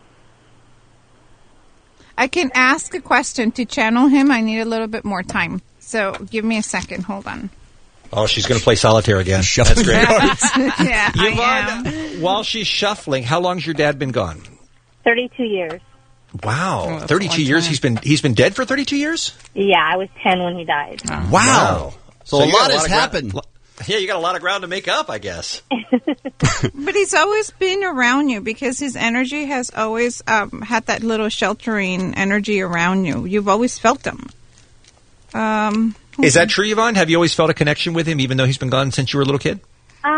I can ask a question to channel him. I need a little bit more time. So give me a second. Hold on. Oh, she's going to play solitaire again. That's great. Yeah, Yvonne, while she's shuffling, how long's your dad been gone? 32 years. Wow, 32 years. He's been dead for 32 years. Yeah, I was 10 when he died. Wow. So a you lot got has of happened. Yeah, you got a lot of ground to make up, I guess. But he's always been around you because his energy has always had that little sheltering energy around you. You've always felt him. Is that true, Yvonne? Have you always felt a connection with him, even though he's been gone since you were a little kid?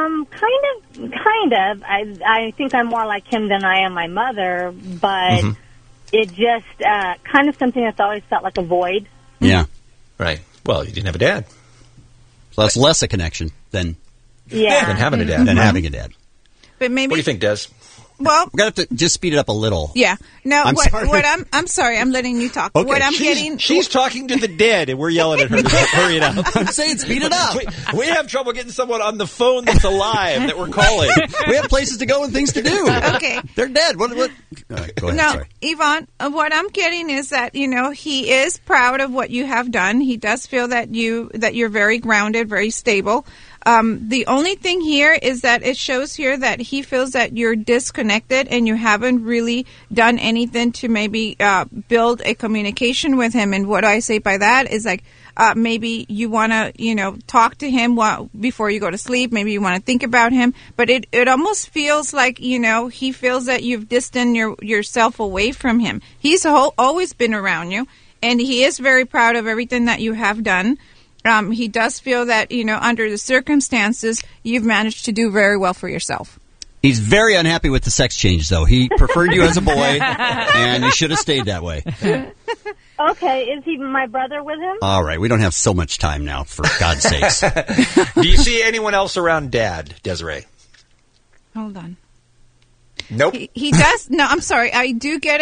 Kind of. I think I'm more like him than I am my mother, but it just kind of something that's always felt like a void. Yeah. Right. Well, you didn't have a dad. So that's less a connection than having a dad. Than having a dad. But maybe. What do you think, Des? Well, we're gonna have to just speed it up a little. Yeah. No. I'm sorry. I'm sorry. I'm letting you talk. Okay. What I'm she's, getting. She's talking to the dead, and we're yelling at her to hurry it up. I'm saying speed it up. We have trouble getting someone on the phone that's alive that we're calling. We have places to go and things to do. Okay. They're dead. What? Go ahead. No, Sorry. Yvonne, what I'm getting is that, he is proud of what you have done. He does feel that you're very grounded, very stable. The only thing here is that it shows here that he feels that you're disconnected and you haven't really done anything to maybe build a communication with him. And what I say by that is like maybe you want to, talk to him before you go to sleep. Maybe you want to think about him. But it almost feels like, he feels that you've distanced yourself away from him. He's always been around you, and he is very proud of everything that you have done. He does feel that, under the circumstances, you've managed to do very well for yourself. He's very unhappy with the sex change, though. He preferred you as a boy, and you should have stayed that way. Okay, is he my brother with him? All right, we don't have so much time now, for God's sakes. Do you see anyone else around Dad, Desiree? Hold on. Nope. He does. No, I'm sorry. I do get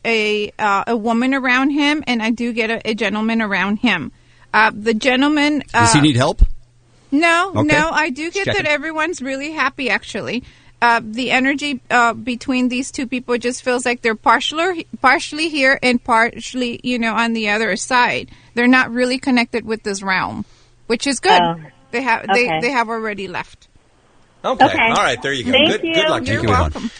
a woman around him, and I do get a gentleman around him. The gentleman... Does he need help? No, Okay. no. I do get Checking. that everyone's really happy, actually. The energy between these two people just feels like they're partially here and partially, on the other side. They're not really connected with this realm, which is good. Oh. They have Okay. they have already left. Okay. Okay. All right. There you go. Thank Good you. luck to You're you. welcome.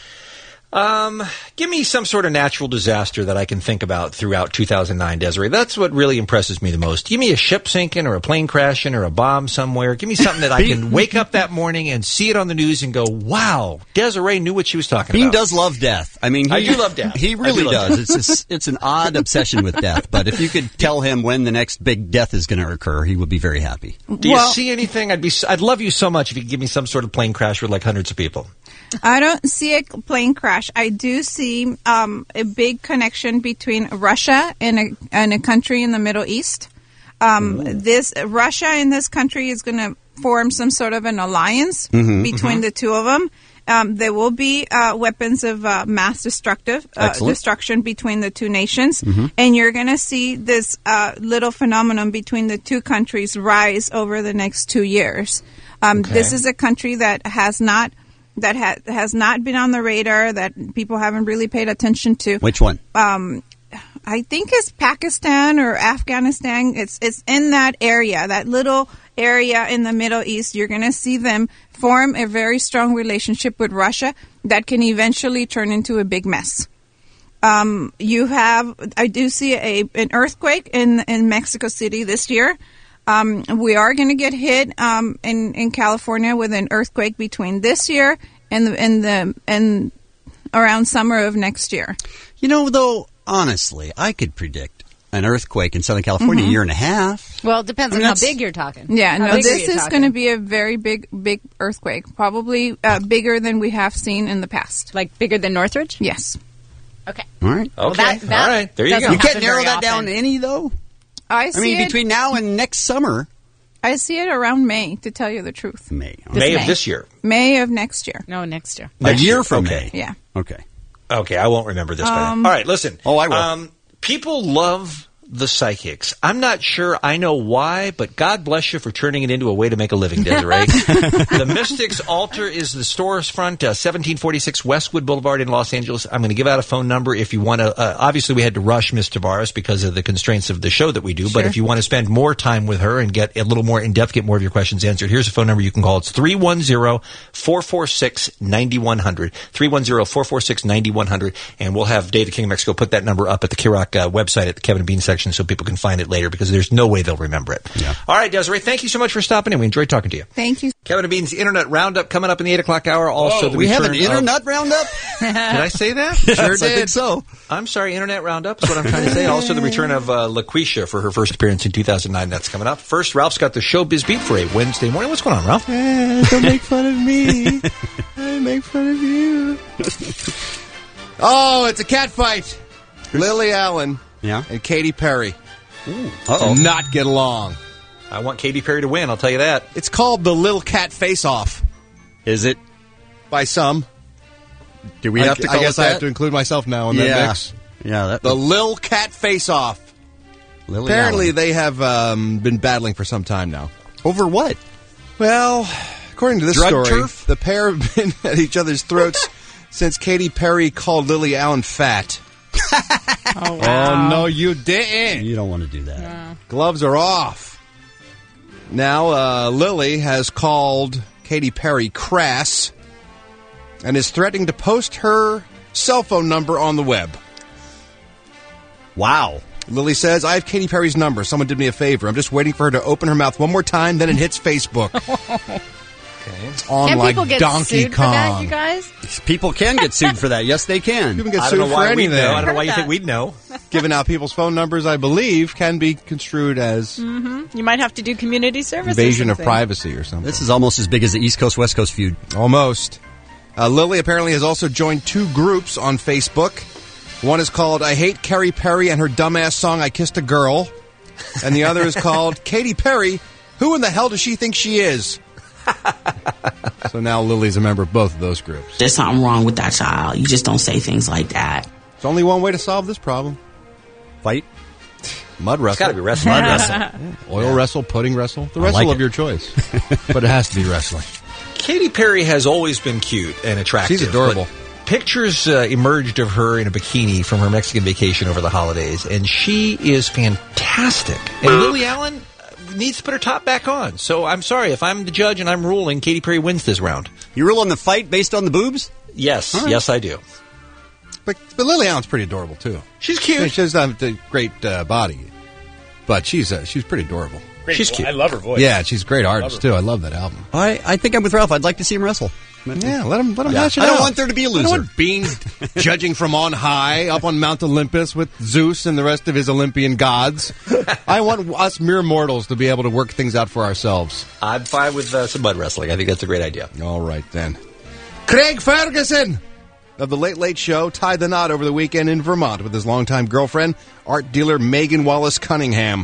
Give me some sort of natural disaster that I can think about throughout 2009, Desiree. That's what really impresses me the most. Give me a ship sinking or a plane crashing or a bomb somewhere. Give me something that I can wake up that morning and see it on the news and go, wow, Desiree knew what she was talking Bean about. does love death. I mean, I do love death. He really I do love does. It's an odd obsession with death. But if you could tell him when the next big death is going to occur, he would be very happy. Do you see anything? I'd love you so much if you could give me some sort of plane crash with like hundreds of people. I don't see a plane crash. I do see a big connection between Russia and a country in the Middle East. This Russia and this country is going to form some sort of an alliance between the two of them. There will be weapons of mass destruction between the two nations, and you're going to see this little phenomenon between the two countries rise over the next 2 years. This is a country that has not been on the radar, that people haven't really paid attention to. Which one? I think it's Pakistan or Afghanistan. It's in that area, that little area in the Middle East. You're going to see them form a very strong relationship with Russia that can eventually turn into a big mess. I do see an earthquake in Mexico City this year. We are going to get hit in California with an earthquake between this year and around summer of next year. Though, honestly, I could predict an earthquake in Southern California a year and a half. Well, it depends on how big you're talking. Yeah, How no, big are this you is talking? going to be a very big earthquake, probably bigger than we have seen in the past. Like bigger than Northridge? Yes. Okay. All right. Well, that All right. There you go. doesn't You can't happen narrow very that down often. any, though? I mean, between now and next summer. I see it around May, to tell you the truth. May. May of this year. May of next year. No, next year. A year from May. Yeah. Okay. Okay, I won't remember this. All right, listen. Oh, I will. People love the psychics. I'm not sure I know why, but God bless you for turning it into a way to make a living, Desiree. The Mystics Altar is the storefront, 1746 Westwood Boulevard in Los Angeles. I'm going to give out a phone number if you want to. Obviously, we had to rush Ms. Tavares because of the constraints of the show that we do, but if you want to spend more time with her and get a little more in-depth, get more of your questions answered, here's a phone number you can call. It's 310-446-9100. 310-446-9100, and we'll have Data King of Mexico put that number up at the K-Rock website at the Kevin and Bean section so people can find it later because there's no way they'll remember it. Yeah. All right, Desiree, thank you so much for stopping in. We enjoyed talking to you. Thank you. Kevin and Bean's Internet Roundup coming up in the 8 o'clock hour. Also, we have an Internet Roundup? Did I say that? Yes, Sure I did. think so. I'm sorry, Internet Roundup is what I'm trying to say. Also, the return of LaQuisha for her first appearance in 2009. That's coming up. First, Ralph's got the Showbiz Beat for a Wednesday morning. What's going on, Ralph? Don't make fun of me. I make fun of you. Oh, it's a cat fight. Lily Allen and Katy Perry do not get along. I want Katy Perry to win, I'll tell you that. It's called the Lil Cat Face-Off. Is it? By some. Do we have to call I guess it I that? have to include myself now in that mix. Yeah. The Lil Cat Face-Off. Lily Apparently Allen. they have been battling for some time now. Over what? Well, according to this Drug story, turf? the pair have been at each other's throats since Katy Perry called Lily Allen fat. Oh, no, you didn't. You don't want to do that. Gloves are off. Now, Lily has called Katy Perry crass and is threatening to post her cell phone number on the web. Wow. Lily says, I have Katy Perry's number. Someone did me a favor. I'm just waiting for her to open her mouth one more time, then it hits Facebook. On Can like people get Donkey sued Kong. for that, you guys? People can get sued for that. Yes, they can. You can get I sued don't know for why we'd anything. know. I don't know why you think we'd know. Giving out people's phone numbers, I believe, can be construed as You might have to do community service. invasion or of something. privacy or something. This is almost as big as the East Coast-West Coast feud. Almost. Lily apparently has also joined two groups on Facebook. One is called I Hate Katy Perry and Her Dumbass Song I Kissed a Girl. And the other is called Katy Perry, Who in the Hell Does She Think She Is? So now Lily's a member of both of those groups. There's something wrong with that child. You just don't say things like that. There's only one way to solve this problem. Fight. Mud wrestle. It's got to be wrestling. Mud wrestle. Yeah. Oil wrestle, pudding wrestle. The wrestle like of it. your choice. But it has to be wrestling. Katy Perry has always been cute and attractive. She's adorable. but Pictures emerged of her in a bikini from her Mexican vacation over the holidays, and she is fantastic. And Lily Allen needs to put her top back on. So I'm sorry, if I'm the judge and I'm ruling, Katy Perry wins this round. You rule on the fight based on the boobs? Yes, All right. yes, I do. But Lily Allen's pretty adorable, too. She's cute. I mean, she doesn't have a great body, but she's pretty adorable. She's cute. I love her voice. Yeah, she's a great artist, too. I love that album. I think I'm with Ralph. I'd like to see him wrestle. Yeah, let him hash it I out. don't want there to be a I loser. don't want Bean judging from on high, up on Mount Olympus with Zeus and the rest of his Olympian gods. I want us mere mortals to be able to work things out for ourselves. I'm fine with some mud wrestling. I think that's a great idea. All right, then. Craig Ferguson of The Late Late Show tied the knot over the weekend in Vermont with his longtime girlfriend, art dealer Megan Wallace Cunningham.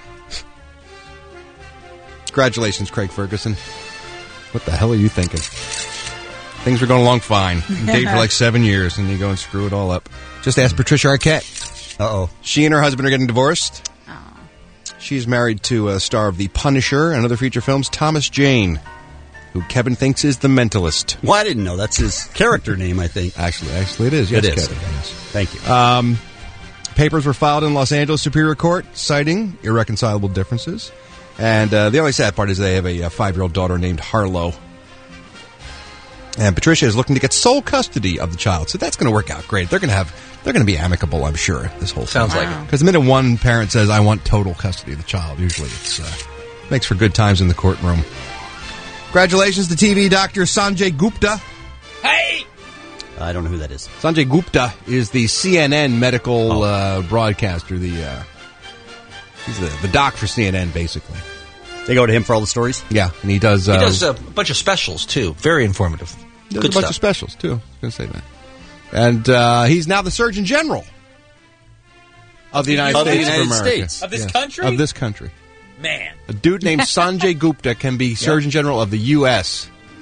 Congratulations, Craig Ferguson. What the hell are you thinking? Things were going along fine. You date for like 7 years, and you go and screw it all up. Just ask Patricia Arquette. Uh-oh. She and her husband are getting divorced. She's married to a star of The Punisher and other feature films, Thomas Jane, who Kevin thinks is the mentalist. Well, I didn't know. That's his character name, I think. Actually, it is. Yes, It is. Kevin, yes. Thank you. Papers were filed in Los Angeles Superior Court citing irreconcilable differences. And the only sad part is they have a 5-year-old daughter named Harlow. And Patricia is looking to get sole custody of the child. So that's going to work out great. They're going to be amicable, I'm sure, this whole Sounds thing. like it. Because the minute one parent says, I want total custody of the child, usually it's makes for good times in the courtroom. Congratulations to TV doctor Sanjay Gupta. Hey! I don't know who that is. Sanjay Gupta is the CNN medical broadcaster. He's the doc for CNN, basically. They go to him for all the stories? Yeah, and he does... He does a bunch of specials, too. Very informative. Does Good a bunch stuff. of specials, too. I was going to say that. And he's now the Surgeon General of the United States of America. Of this Yes. country? Of this country. Man. A dude named Sanjay Gupta can be Surgeon General of the U.S.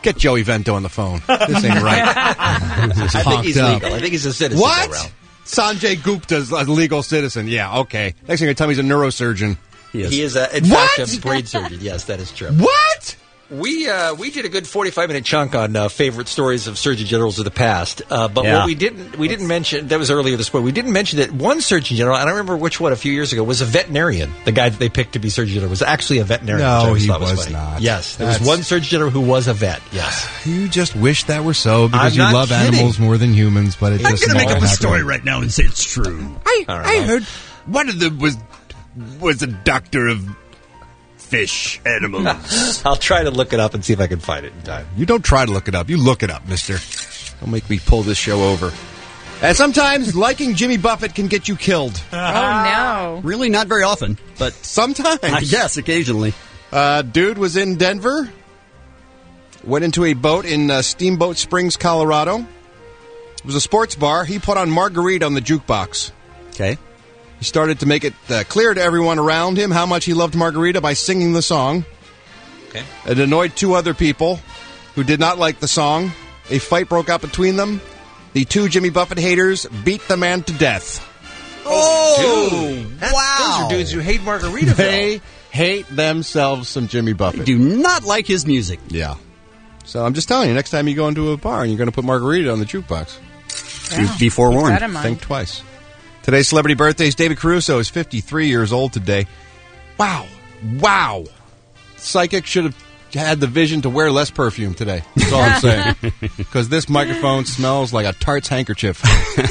Get Joey Vento on the phone. This ain't right. I think he's legal. I think he's a citizen. What? Though, Ralph. Sanjay Gupta's a legal citizen. Yeah, okay. Next thing you're going to tell me he's a neurosurgeon. He is in fact, a brain surgeon. Yes, that is true. What? We did a good 45-minute chunk on favorite stories of Surgeon Generals of the past. But what we didn't mention, that was earlier this morning, we didn't mention that one Surgeon General, I don't remember which one a few years ago, was a veterinarian. The guy that they picked to be Surgeon General was actually a veterinarian. No, which I he thought was funny. not. Yes, there was one Surgeon General who was a vet. Yes. You just wish that were so because I'm you not love kidding. animals more than humans, but it I'm just going to make up a story happen. right now and say it's true. I heard one of them was a doctor of fish animals. I'll try to look it up and see if I can find it in time. You don't try to look it up. You look it up, mister. Don't make me pull this show over. And sometimes liking Jimmy Buffett can get you killed. Oh, no. Really, not very often, but sometimes. I guess occasionally. Dude was in Denver. Went into a boat in Steamboat Springs, Colorado. It was a sports bar. He put on Margarita on the jukebox. Okay. He started to make it clear to everyone around him how much he loved Margarita by singing the song. Okay. It annoyed two other people who did not like the song. A fight broke out between them. The two Jimmy Buffett haters beat the man to death. Oh, dude. Those are dudes who hate Margaritaville. They hate themselves some Jimmy Buffett. They do not like his music. Yeah. So I'm just telling you, next time you go into a bar and you're going to put Margarita on the jukebox, be forewarned. Keep that in mind. think twice. Today's celebrity birthdays. David Caruso is 53 years old today. Wow. Psychic should have had the vision to wear less perfume today. That's all I'm saying. Because this microphone smells like a tart's handkerchief.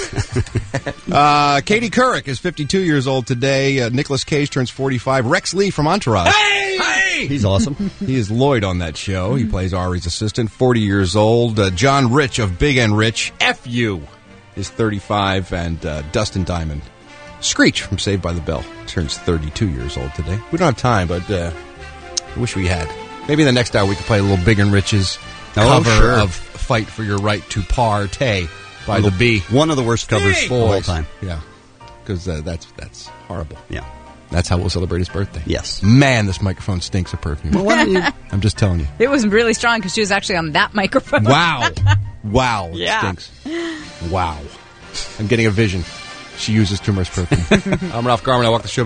Katie Couric is 52 years old today. Nicolas Cage turns 45. Rex Lee from Entourage. Hey! He's awesome. He is Lloyd on that show. He plays Ari's assistant, 40 years old. John Rich of Big and Rich, F.U., is 35. And Dustin Diamond, Screech from Saved by the Bell, turns 32 years old today. We don't have time, but I wish we had. Maybe in the next hour we could play a little Big and Rich's cover of Fight for Your Right to Partay by the Bee. One of the worst covers of all time. Yeah, because that's horrible. Yeah. That's how we'll celebrate his birthday. Yes. Man, this microphone stinks of perfume. Well, why don't you? I'm just telling you. It was really strong because she was actually on that microphone. Wow. It Yeah. stinks. Wow. I'm getting a vision. She uses too much perfume. I'm Ralph Garman. I walk the show.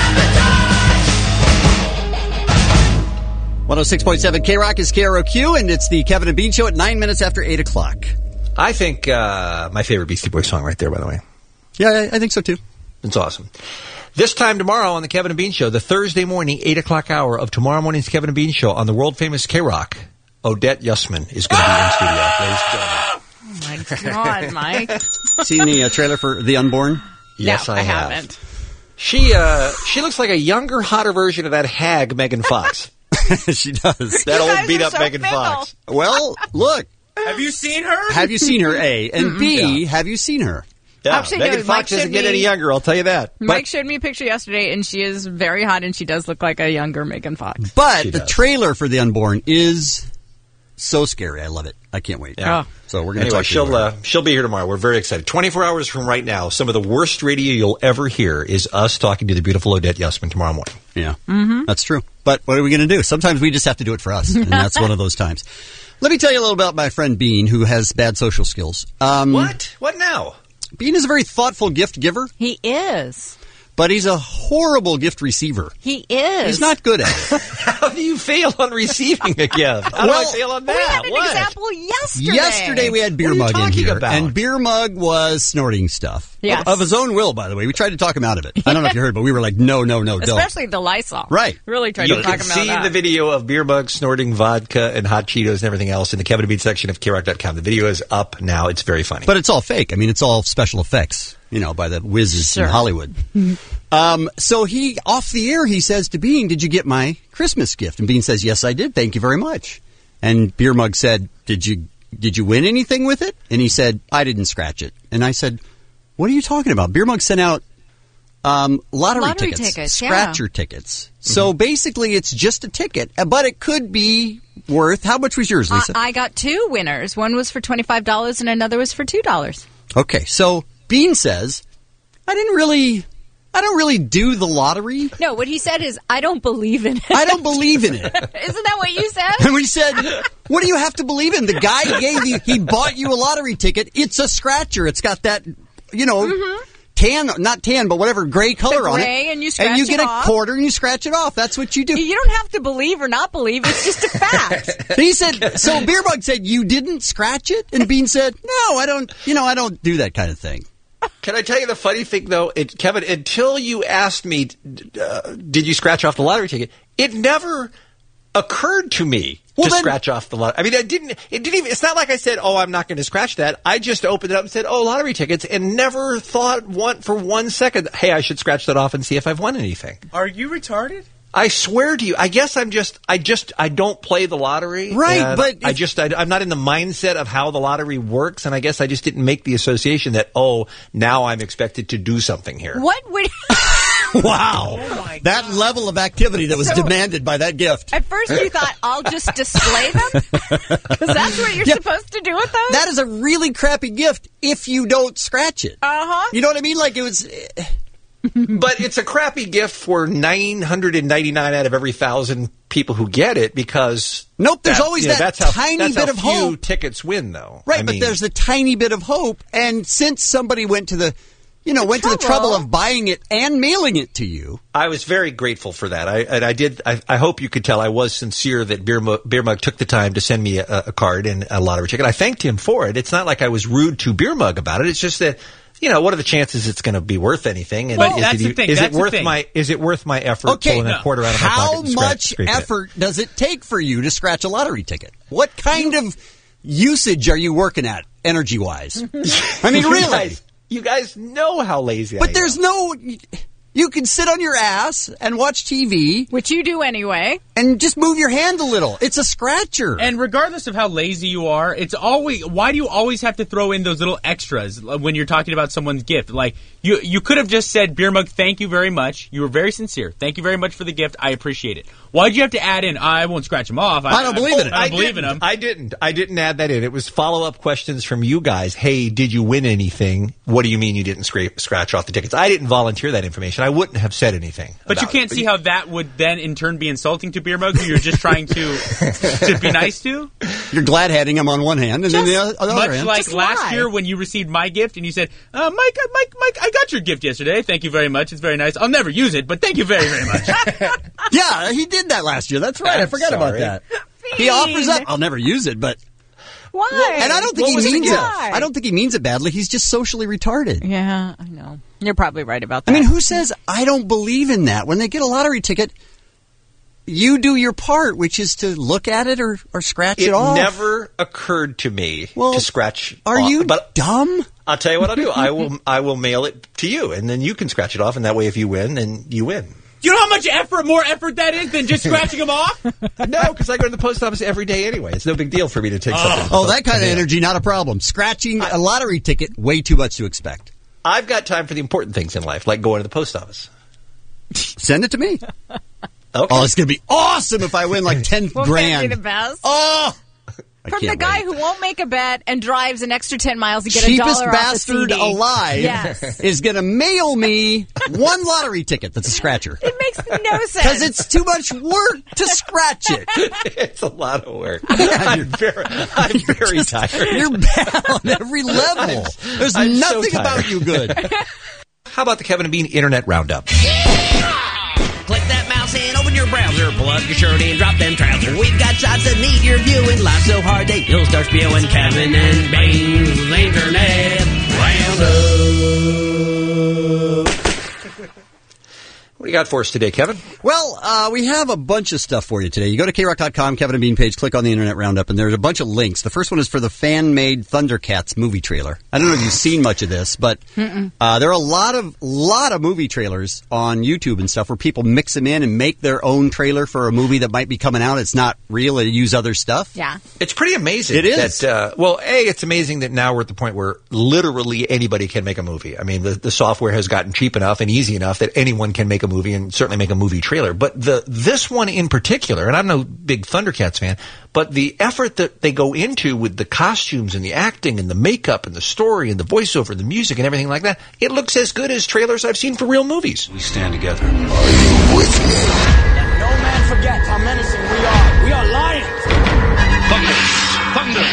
106.7 K-Rock is KROQ, and it's the Kevin and Bean Show at 9 minutes after 8 o'clock. I think my favorite Beastie Boys song right there, by the way. Yeah, I think so, too. It's awesome. This time tomorrow on the Kevin and Bean Show, the Thursday morning, 8 o'clock hour of tomorrow morning's Kevin and Bean Show on the world-famous K-Rock, Odette Yusman is going to be in studio, ladies and gentlemen. Oh, my God, Mike. Seen the trailer for The Unborn? Yes, No, I have. haven't. She looks like a younger, hotter version of that hag Megan Fox. She does. That You old guys beat are up so Megan fickle. Fox. Well, look. Have you seen her? Have you seen her, A? And B, have you seen her? Yeah, Actually, Megan no, Fox Mike doesn't showed get me- any younger, I'll tell you that. Mike showed me a picture yesterday, and she is very hot, and she does look like a younger Megan Fox. But She the does. trailer for The Unborn is so scary. I love it. I can't wait. Yeah. So we're going to Anyway, talk to you. she'll be here tomorrow. We're very excited. 24 hours from right now, some of the worst radio you'll ever hear is us talking to the beautiful Odette Yusman tomorrow morning. Yeah, that's true. But what are we going to do? Sometimes we just have to do it for us, and that's one of those times. Let me tell you a little about my friend Bean, who has bad social skills. What? What now? Bean is a very thoughtful gift giver, He is. but he's a horrible gift receiver. He is. He's not good at it. How do you fail on receiving a gift? How do I fail on that? We had an What? example yesterday. Yesterday we had Beer What are you Mug in talking here, about? and Beer Mug was snorting stuff. Yes. Of his own will, by the way. We tried to talk him out of it. I don't know if you heard, but we were like, no, don't. Especially the Lysol. Right. Really tried You to can talk him out see of that. the video of Beer Mug snorting vodka and hot Cheetos and everything else in the Kevin and Bean section of KROC.com. The video is up now. It's very funny. But it's all fake. I mean, it's all special effects, by the whizzes in Hollywood. So he, off the air, he says to Bean, did you get my Christmas gift? And Bean says, yes, I did. Thank you very much. And Beer Mug said, did you win anything with it? And he said, I didn't scratch it. And I said, what are you talking about? Beer Mug sent out lottery tickets, scratcher tickets. So basically, it's just a ticket, but it could be worth. How much was yours, Lisa? I got two winners. One was for $25 and another was for $2. Okay, so Bean says, I didn't really I don't really do the lottery. No, what he said is, I don't believe in it. I don't believe in it. Isn't that what you said? And we said, what do you have to believe in? The guy he bought you a lottery ticket. It's a scratcher. It's got that, not tan, but whatever, gray color on it. And you scratch and you get it off. a quarter and you scratch it off. That's what you do. You don't have to believe or not believe. It's just a fact. He said, so Beer Mug said, you didn't scratch it? And Bean said, no, I don't do that kind of thing. Can I tell you the funny thing, though? Kevin, until you asked me, did you scratch off the lottery ticket, it never occurred to me to scratch off the lottery. I mean, it didn't even, it's not like I said, oh, I'm not going to scratch that. I just opened it up and said, oh, lottery tickets, and never thought for 1 second, hey, I should scratch that off and see if I've won anything. Are you retarded? I swear to you, I guess I don't play the lottery. Right, but I'm not in the mindset of how the lottery works, and I guess I just didn't make the association that, oh, now I'm expected to do something here. What would... Wow. Oh that level of activity that was demanded by that gift. At first you thought, I'll just display them? Because that's what you're supposed to do with those? That is a really crappy gift if you don't scratch it. Uh-huh. You know what I mean? Like it was... But it's a crappy gift for 999 out of every 1,000 people who get it because... Nope, there's always that tiny bit of hope. Few tickets win, though. Right, but there's a tiny bit of hope. And since somebody went to the trouble of buying it and mailing it to you... I was very grateful for that. I hope you could tell I was sincere that Beer Mug took the time to send me a card and a lottery ticket. I thanked him for it. It's not like I was rude to Beer Mug about it. It's just that... what are the chances it's going to be worth anything? And but that's the thing. Is it worth my effort pulling a quarter out of my pocket? How much effort does it take for you to scratch a lottery ticket? What kind of usage are you working at, energy-wise? I mean, really? You guys know how lazy I am. But there's no... You can sit on your ass and watch TV. Which you do anyway. And just move your hand a little. It's a scratcher. And regardless of how lazy you are, it's always... Why do you always have to throw in those little extras when you're talking about someone's gift? Like, you could have just said, Beer Mug, thank you very much. You were very sincere. Thank you very much for the gift. I appreciate it. Why'd you have to add in, I won't scratch them off. I don't believe in it. I don't believe in them. I didn't add that in. It was follow-up questions from you guys. Hey, did you win anything? What do you mean you didn't scratch off the tickets? I didn't volunteer that information. I wouldn't have said anything. But you can't see how that would then in turn be insulting to Beer Mug, who you're just trying to be nice to? You're glad-handing him on one hand, and then the other much hand. like last year when you received my gift and you said, Mike, I got your gift yesterday. Thank you very much. It's very nice. I'll never use it, but thank you very, very much. Yeah, he did that last year. That's right. I forgot about that. He offers up. I'll never use it, but... Why? And I don't think he means it. I don't think he means it badly. He's just socially retarded. Yeah, I know. You're probably right about that. I mean, who says, I don't believe in that? When they get a lottery ticket... You do your part, which is to look at it or scratch it off. It never occurred to me to scratch off. Are you dumb? I'll tell you what I'll do. I will mail it to you, and then you can scratch it off, and that way if you win, then you win. Do you know how much more effort that is than just scratching them off? No, because I go to the post office every day anyway. It's no big deal for me to take something. Oh, that kind of energy, not a problem. Scratching a lottery ticket, way too much to expect. I've got time for the important things in life, like going to the post office. Send it to me. Okay. Oh, it's going to be awesome if I win like 10 Won't grand. that be the best? Oh! From the guy who won't make a bet and drives an extra 10 miles to get Cheapest $1 off bastard the CD. alive is going to mail me one lottery ticket that's a scratcher. It makes no sense. Because it's too much work to scratch it. It's a lot of work. I'm very tired. You're bad on every level. There's nothing about you good. How about the Kevin and Bean Internet Roundup? Click that mouse and open your browser. Plug your shirt and drop them trousers. We've got shots that need your viewing. Live so hard they'll start spewing. Kevin and Bean's Internet Roundup. What do you got for us today, Kevin? Well, we have a bunch of stuff for you today. You go to KROC.com, Kevin and Bean page, click on the Internet Roundup, and there's a bunch of links. The first one is for the fan-made Thundercats movie trailer. I don't know if you've seen much of this, but there are a lot of movie trailers on YouTube and stuff where people mix them in and make their own trailer for a movie that might be coming out. It's not real. They use other stuff. Yeah. It's pretty amazing. It is. That, it's amazing that now we're at the point where literally anybody can make a movie. I mean, the software has gotten cheap enough and easy enough that anyone can make a movie and certainly make a movie trailer. But this one in particular, and I'm no big Thundercats fan, but the effort that they go into with the costumes and the acting and the makeup and the story and the voiceover, the music and everything like that, it looks as good as trailers I've seen for real movies. We stand together. Are you with me? Let no man forget how menacing we are. We are lions. Thunder!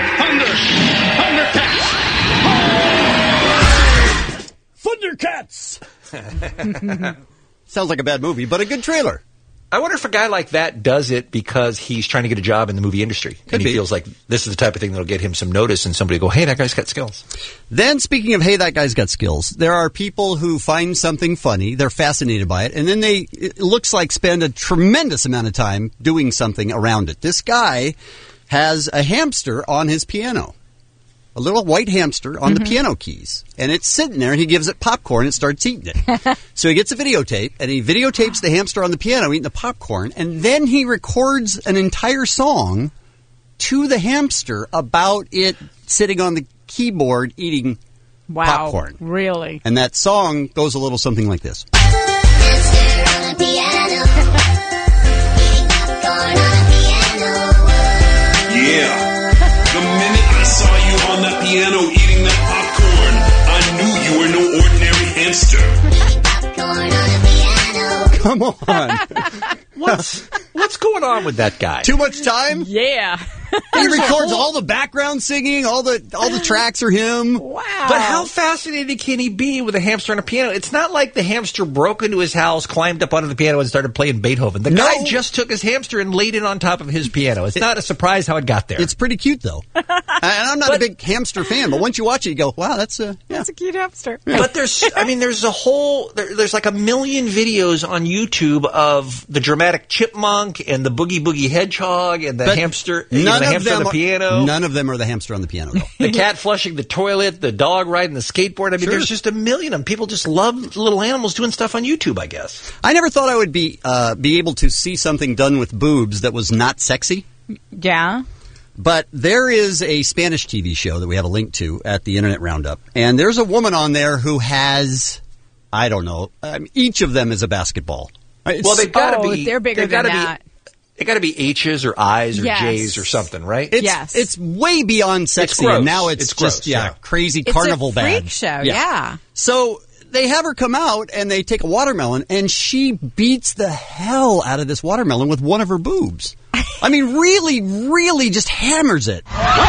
Thundercats! Sounds like a bad movie, but a good trailer. I wonder if a guy like that does it because he's trying to get a job in the movie industry. And he feels like this is the type of thing that'll get him some notice and somebody will go, hey, that guy's got skills. Then, speaking of, hey, that guy's got skills, there are people who find something funny, they're fascinated by it, and then it looks like spend a tremendous amount of time doing something around it. This guy has a hamster on his piano. A little white hamster on the piano keys. And it's sitting there, and he gives it popcorn and starts eating it. So he gets a videotape, and he videotapes the hamster on the piano eating the popcorn, and then he records an entire song to the hamster about it sitting on the keyboard eating popcorn. Really? And that song goes a little something like this. Yeah. The minute I saw you on that piano eating that popcorn, I knew you were no ordinary hamster. Come on. What's going on with that guy? Too much time? Yeah. He records all the background singing, all the tracks are him. Wow. But how fascinated can he be with a hamster on a piano? It's not like the hamster broke into his house, climbed up onto the piano, and started playing Beethoven. The guy just took his hamster and laid it on top of his piano. It's not a surprise how it got there. It's pretty cute, though. And I'm not a big hamster fan, but once you watch it, you go, wow, that's a cute hamster. But there's like a million videos on YouTube of the dramatic chipmunk and the boogie boogie hedgehog and the hamster. None the of hamster them on the piano. None of them are the hamster on the piano, though. The cat flushing the toilet, the dog riding the skateboard. I mean, there's just a million of them. People just love little animals doing stuff on YouTube, I guess. I never thought I would be able to see something done with boobs that was not sexy. Yeah. But there is a Spanish TV show that we have a link to at the Internet Roundup. And there's a woman on there who has, I don't know, each of them is a basketball. Well, they've got to be. They're bigger than that. They got to be H's or I's or Yes. J's or something, right? It's way beyond sexy, gross. and now it's gross, just crazy It's carnival a freak badge. show, yeah. So they have her come out, and they take a watermelon, and she beats the hell out of this watermelon with one of her boobs. I mean, really, really just hammers it.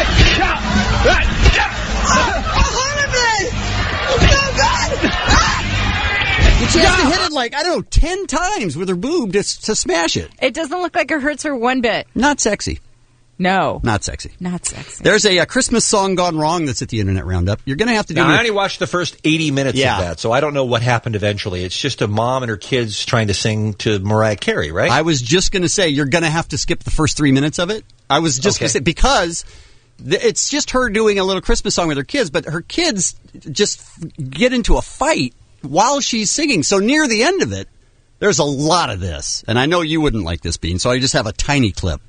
She has to hit it like, 10 times with her boob to smash it. It doesn't look like it hurts her one bit. Not sexy. No. Not sexy. Not sexy. There's a Christmas song gone wrong that's at the Internet Roundup. You're going to have to do Now, I only watched the first 80 minutes Yeah. of that, so I don't know what happened eventually. It's just a mom and her kids trying to sing to Mariah Carey, right? I was just going to say, you're going to have to skip the first 3 minutes of it. I was just going to say, because it's just her doing a little Christmas song with her kids, but her kids just get into a fight while she's singing. So near the end of it, there's a lot of this. And I know you wouldn't like this, Bean, so I just have a tiny clip.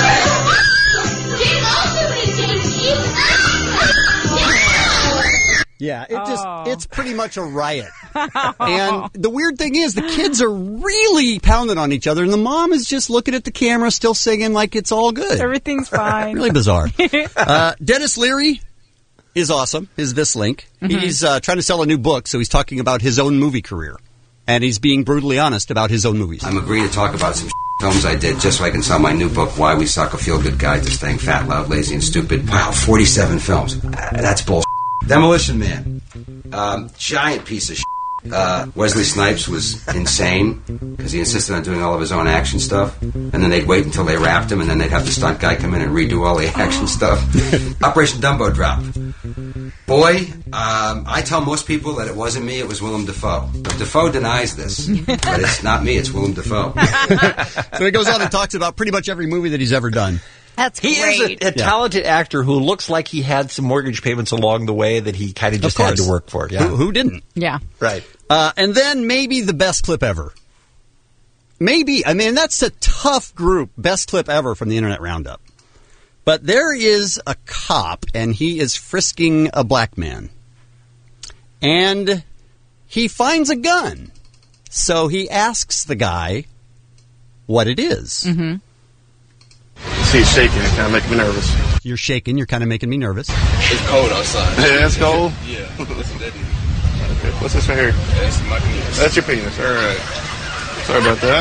Yeah, it's pretty much a riot. And the weird thing is, the kids are really pounding on each other, and the mom is just looking at the camera, still singing like it's all good. Everything's fine. Really bizarre. Dennis Leary is awesome. Is this link? Mhm. He's trying to sell a new book, so he's talking about his own movie career. And he's being brutally honest about his own movies. I'm agreeing to talk about some films I did just so I can sell my new book, Why We Suck, A Feel-Good Guide to Staying Fat, Loud, Lazy, and Stupid. Wow, 47 films. That's bullshit. Demolition Man. Giant piece of shit. Wesley Snipes was insane because he insisted on doing all of his own action stuff, and then they'd wait until they wrapped him, and then they'd have the stunt guy come in and redo all the action stuff. Operation Dumbo Drop. Boy, I tell most people that it wasn't me, it was Willem Dafoe. But Dafoe denies this, but it's not me, it's Willem Dafoe. So he goes on and talks about pretty much every movie that he's ever done. That's He is a talented actor who looks like he had some mortgage payments along the way that he kind of just had to work for. Yeah. Who didn't? Yeah. Right. And then maybe the best clip ever. Maybe. I mean, that's a tough group. Best clip ever from the Internet Roundup. But there is a cop, and he is frisking a black man. And he finds a gun. So he asks the guy what it is. Mm-hmm. See, it's shaking. It kind of making me nervous. You're shaking. You're kind of making me nervous. It's cold outside. Yeah, it's cold? Yeah. That's what that is. Okay. What's this right here? That's my penis. That's your penis. All right. Sorry about that.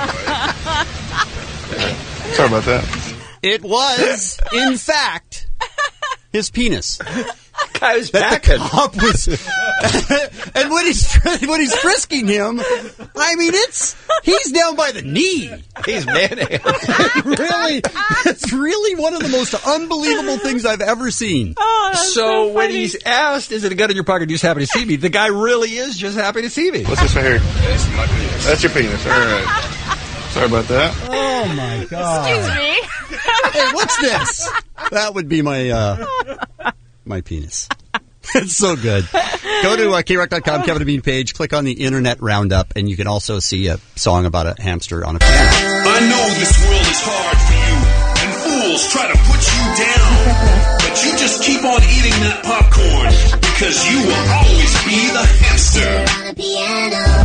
Sorry about that. It was, in fact, his penis. Guy was that the cop was, and when he's frisking him, I mean, he's down by the knee. He's manhandled. It's really one of the most unbelievable things I've ever seen. Oh, so when he's asked, "Is it a gun in your pocket? Are you just happy to see me?" The guy really is just happy to see me. What's this right here? That's my penis. That's your penis. All right. Sorry about that. Oh my God! Excuse me. Hey, what's this? That would be my my penis. It's so good. Go to KROC.com, Kevin and Bean page, click on the Internet Roundup, and you can also see a song about a hamster on a piano. I know this world is hard for you, and fools try to put you down. But you just keep on eating that popcorn, because you will always be the hamster. On a piano.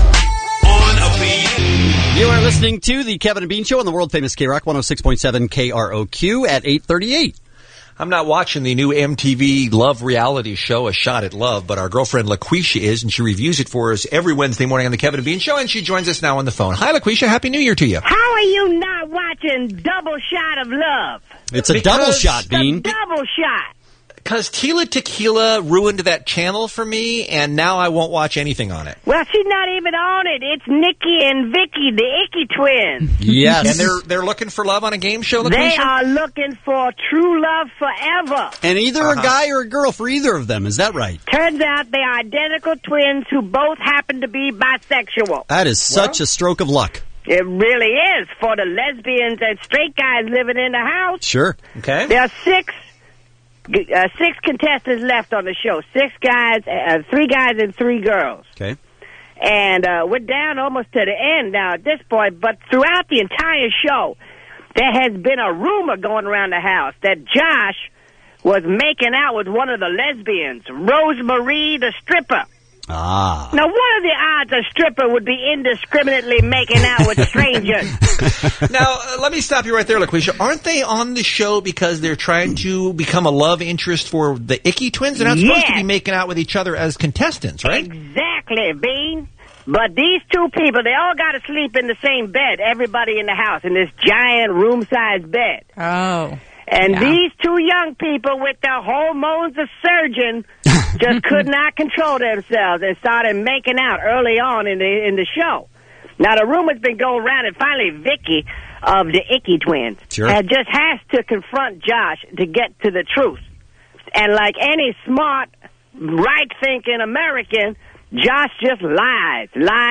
You are listening to the Kevin and Bean Show on the world-famous KROC 106.7 KROQ at 8:38. I'm not watching the new MTV Love reality show, A Shot at Love, but our girlfriend LaQuisha is, and she reviews it for us every Wednesday morning on the Kevin and Bean Show, and she joins us now on the phone. Hi, LaQuisha. Happy New Year to you. How are you not watching Double Shot of Love? It's a double shot, Bean. Double shot. Because Tila Tequila ruined that channel for me, and now I won't watch anything on it. Well, she's not even on it. It's Nikki and Vicky, the Icky twins. Yes. And they're looking for love on a game show, LaQuisha? They are looking for true love forever. And either a guy or a girl for either of them. Is that right? Turns out they are identical twins who both happen to be bisexual. That is such a stroke of luck. It really is for the lesbians and straight guys living in the house. Sure. Okay. There are six contestants left on the show. 6 guys, 3 guys and 3 girls. Okay. And we're down almost to the end now at this point, but throughout the entire show, there has been a rumor going around the house that Josh was making out with one of the lesbians, Rosemarie the stripper. Ah. Now, what are the odds a stripper would be indiscriminately making out with strangers? Now, let me stop you right there, LaQuisha. Aren't they on the show because they're trying to become a love interest for the Icky twins? They're not supposed to be making out with each other as contestants, right? Exactly, Bean. But these two people, they all got to sleep in the same bed, everybody in the house, in this giant room-sized bed. Oh. And these 2 young people with their hormones a surgeon just could not control themselves and started making out early on in the show. Now, the rumor's been going around, and finally Vicky of the Icky twins has to confront Josh to get to the truth. And like any smart, right-thinking American, Josh just lies.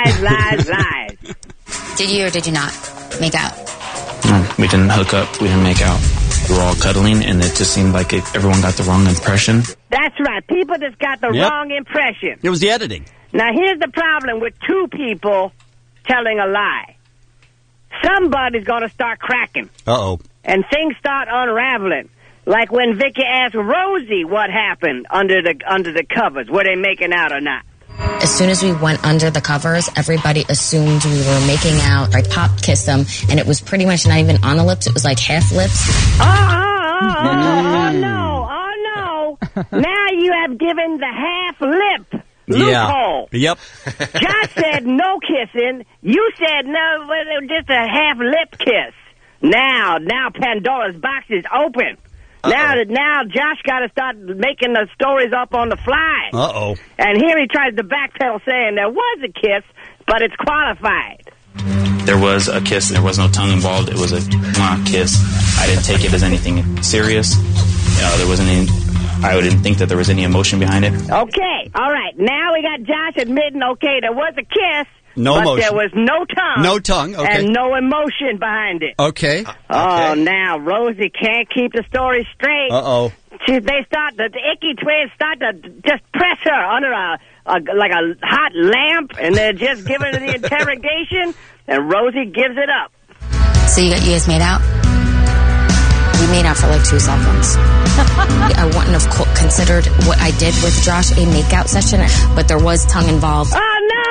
Did you or did you not make out? No, we didn't hook up. We didn't make out. We were all cuddling, and it just seemed like everyone got the wrong impression. That's right. People just got the wrong impression. It was the editing. Now, here's the problem with 2 people telling a lie. Somebody's going to start cracking. Uh-oh. And things start unraveling. Like when Vicky asked Rosie what happened under the covers. Were they making out or not? As soon as we went under the covers, everybody assumed we were making out. I pop kissed them, and it was pretty much not even on the lips. It was like half lips. Oh, no. Now you have given the half lip loophole. Yep. Josh said no kissing. You said no, just a half lip kiss. Now Pandora's box is open. Now Josh got to start making the stories up on the fly. Uh-oh. And here he tries to backpedal saying there was a kiss, but it's qualified. There was a kiss. There was no tongue involved. It was a kiss. I didn't take it as anything serious. There wasn't any... I didn't think that there was any emotion behind it. Okay. All right. Now we got Josh admitting, okay, there was a kiss. No but emotion. There was no tongue. No tongue, okay. And no emotion behind it. Okay. Oh, now Rosie can't keep the story straight. Uh-oh. The Icky twins start to just press her under a hot lamp, and they're just giving her the interrogation, and Rosie gives it up. So you guys made out? We made out for like 2 seconds. I wouldn't have considered what I did with Josh a makeout session, but there was tongue involved. Oh, no!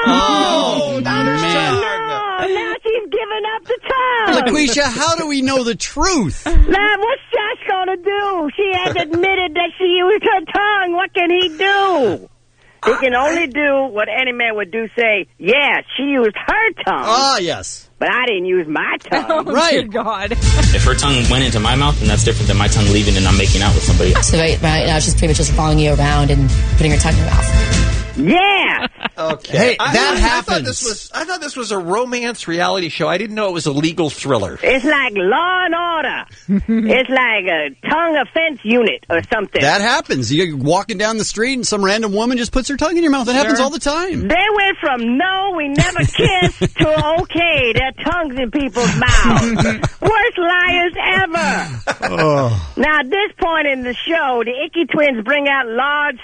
Oh, man. No, now she's giving up the tongue. LaQuisha, how do we know the truth? Now, what's Josh gonna do? She has admitted that she used her tongue. What can he do? He can only do what any man would do, say, yeah, she used her tongue. Ah, yes. But I didn't use my tongue. Oh, dear God. If her tongue went into my mouth, then that's different than my tongue leaving and I'm making out with somebody. So right now she's pretty much just following you around and putting her tongue in your mouth. Yeah. Okay. Hey, that happens. I thought this was a romance reality show. I didn't know it was a legal thriller. It's like Law and Order. It's like a tongue offense unit or something. That happens. You're walking down the street and some random woman just puts her tongue in your mouth. That happens all the time. They went from no, we never kissed to okay, their tongues in people's mouths. Worst liars ever. Now, at this point in the show, the Icky Twins bring out large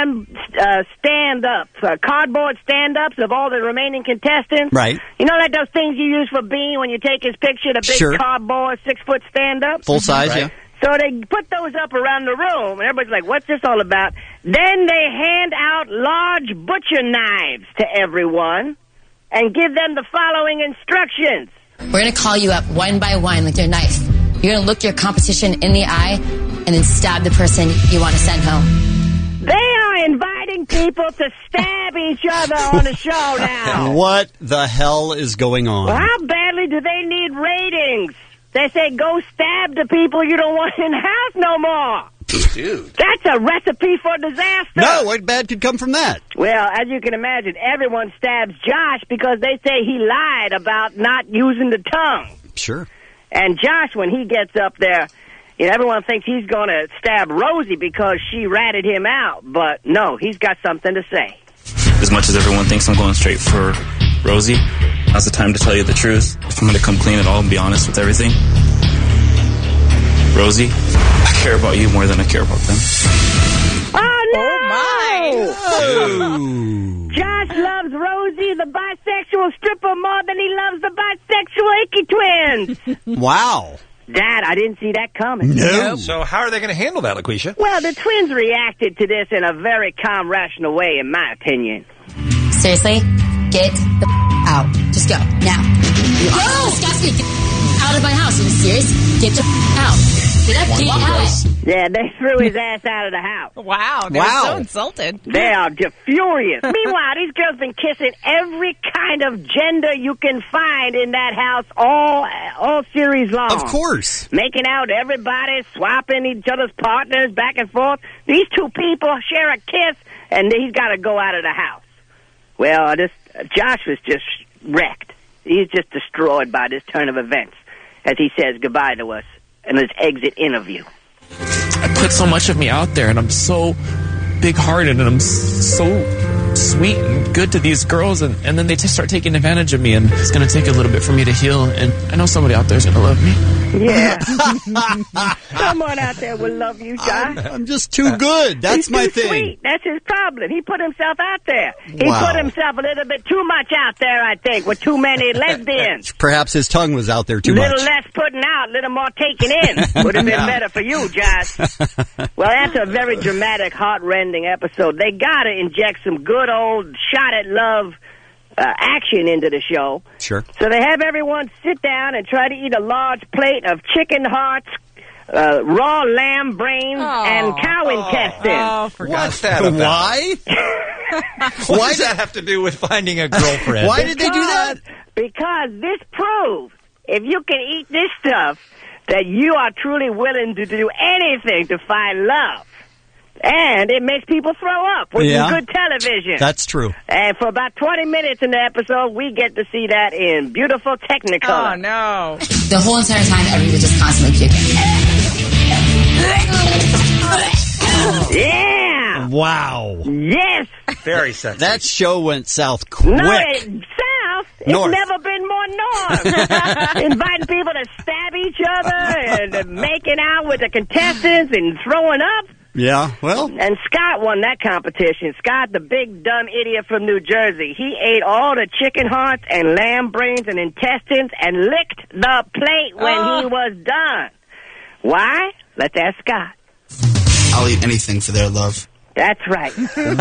stand-ups, cardboard stand-ups of all the remaining contestants. Right. You know, like those things you use for Bean when you take his picture, the big Sure. cardboard 6-foot stand-up? Full size, yeah. So they put those up around the room, and everybody's like, what's this all about? Then they hand out large butcher knives to everyone and give them the following instructions. We're going to call you up one by one with your knife. You're going to look your competition in the eye and then stab the person you want to send home. They are inviting people to stab each other on the show now. What the hell is going on? Well, how badly do they need ratings? They say, go stab the people you don't want in the house no more. Dude. That's a recipe for disaster. No, what bad could come from that? Well, as you can imagine, everyone stabs Josh because they say he lied about not using the tongue. Sure. And Josh, when he gets up there, you know, everyone thinks he's going to stab Rosie because she ratted him out. But no, he's got something to say. As much as everyone thinks I'm going straight for Rosie, now's the time to tell you the truth. If I'm going to come clean at all and be honest with everything, Rosie, I care about you more than I care about them. Oh, no! Oh, my. Oh. Josh loves Rosie, the bisexual stripper, more than he loves the bisexual Icky Twins. Wow. Dad, I didn't see that coming. No. So how are they going to handle that, LaQuisha? Well, the twins reacted to this in a very calm, rational way, in my opinion. Seriously? Get the out. Just go. Now. Go! Disgusting. Get out of my house. Are you serious? Get the out. Get up. Get out. Yeah, they threw his ass out of the house. Wow, they're so insulted. They are just furious. Meanwhile, these girls been kissing every kind of gender you can find in that house all series long. Of course. Making out everybody, swapping each other's partners back and forth. These two people share a kiss, and he's got to go out of the house. Well, Josh was just wrecked. He's just destroyed by this turn of events as he says goodbye to us in his exit interview. I put so much of me out there, and I'm so big-hearted, and I'm so sweet and good to these girls, and then they just start taking advantage of me, and it's going to take a little bit for me to heal, and I know somebody out there is going to love me. Yeah. Someone out there will love you, Josh. I'm just too good. That's He's my too thing. Sweet. That's his problem. He put himself out there. He Wow. put himself a little bit too much out there, I think, with too many lesbians. Perhaps his tongue was out there too Little much. less putting out, little more taking in. Would have been Yeah. better for you, Josh. Well, after a very dramatic, heart-rending episode, they got to inject some good old shot at love action into the show. Sure. So they have everyone sit down and try to eat a large plate of chicken hearts, raw lamb brains, and cow intestines. What's that about? Why? What does that have to do with finding a girlfriend? Why did they do that? Because this proves, if you can eat this stuff, that you are truly willing to do anything to find love. And it makes people throw up, which is good television. That's true. And for about 20 minutes in the episode, we get to see that in beautiful Technicolor. Oh, no. The whole entire time, everybody was just constantly puking. Yeah! Wow. Yes! Very sexy. That show went south quick. No, south. North. It's never been more north. Inviting people to stab each other and making out with the contestants and throwing up. Yeah, well. And Scott won that competition. Scott, the big dumb idiot from New Jersey. He ate all the chicken hearts and lamb brains and intestines and licked the plate when he was done. Why? Let's ask Scott. I'll eat anything for their love. That's right.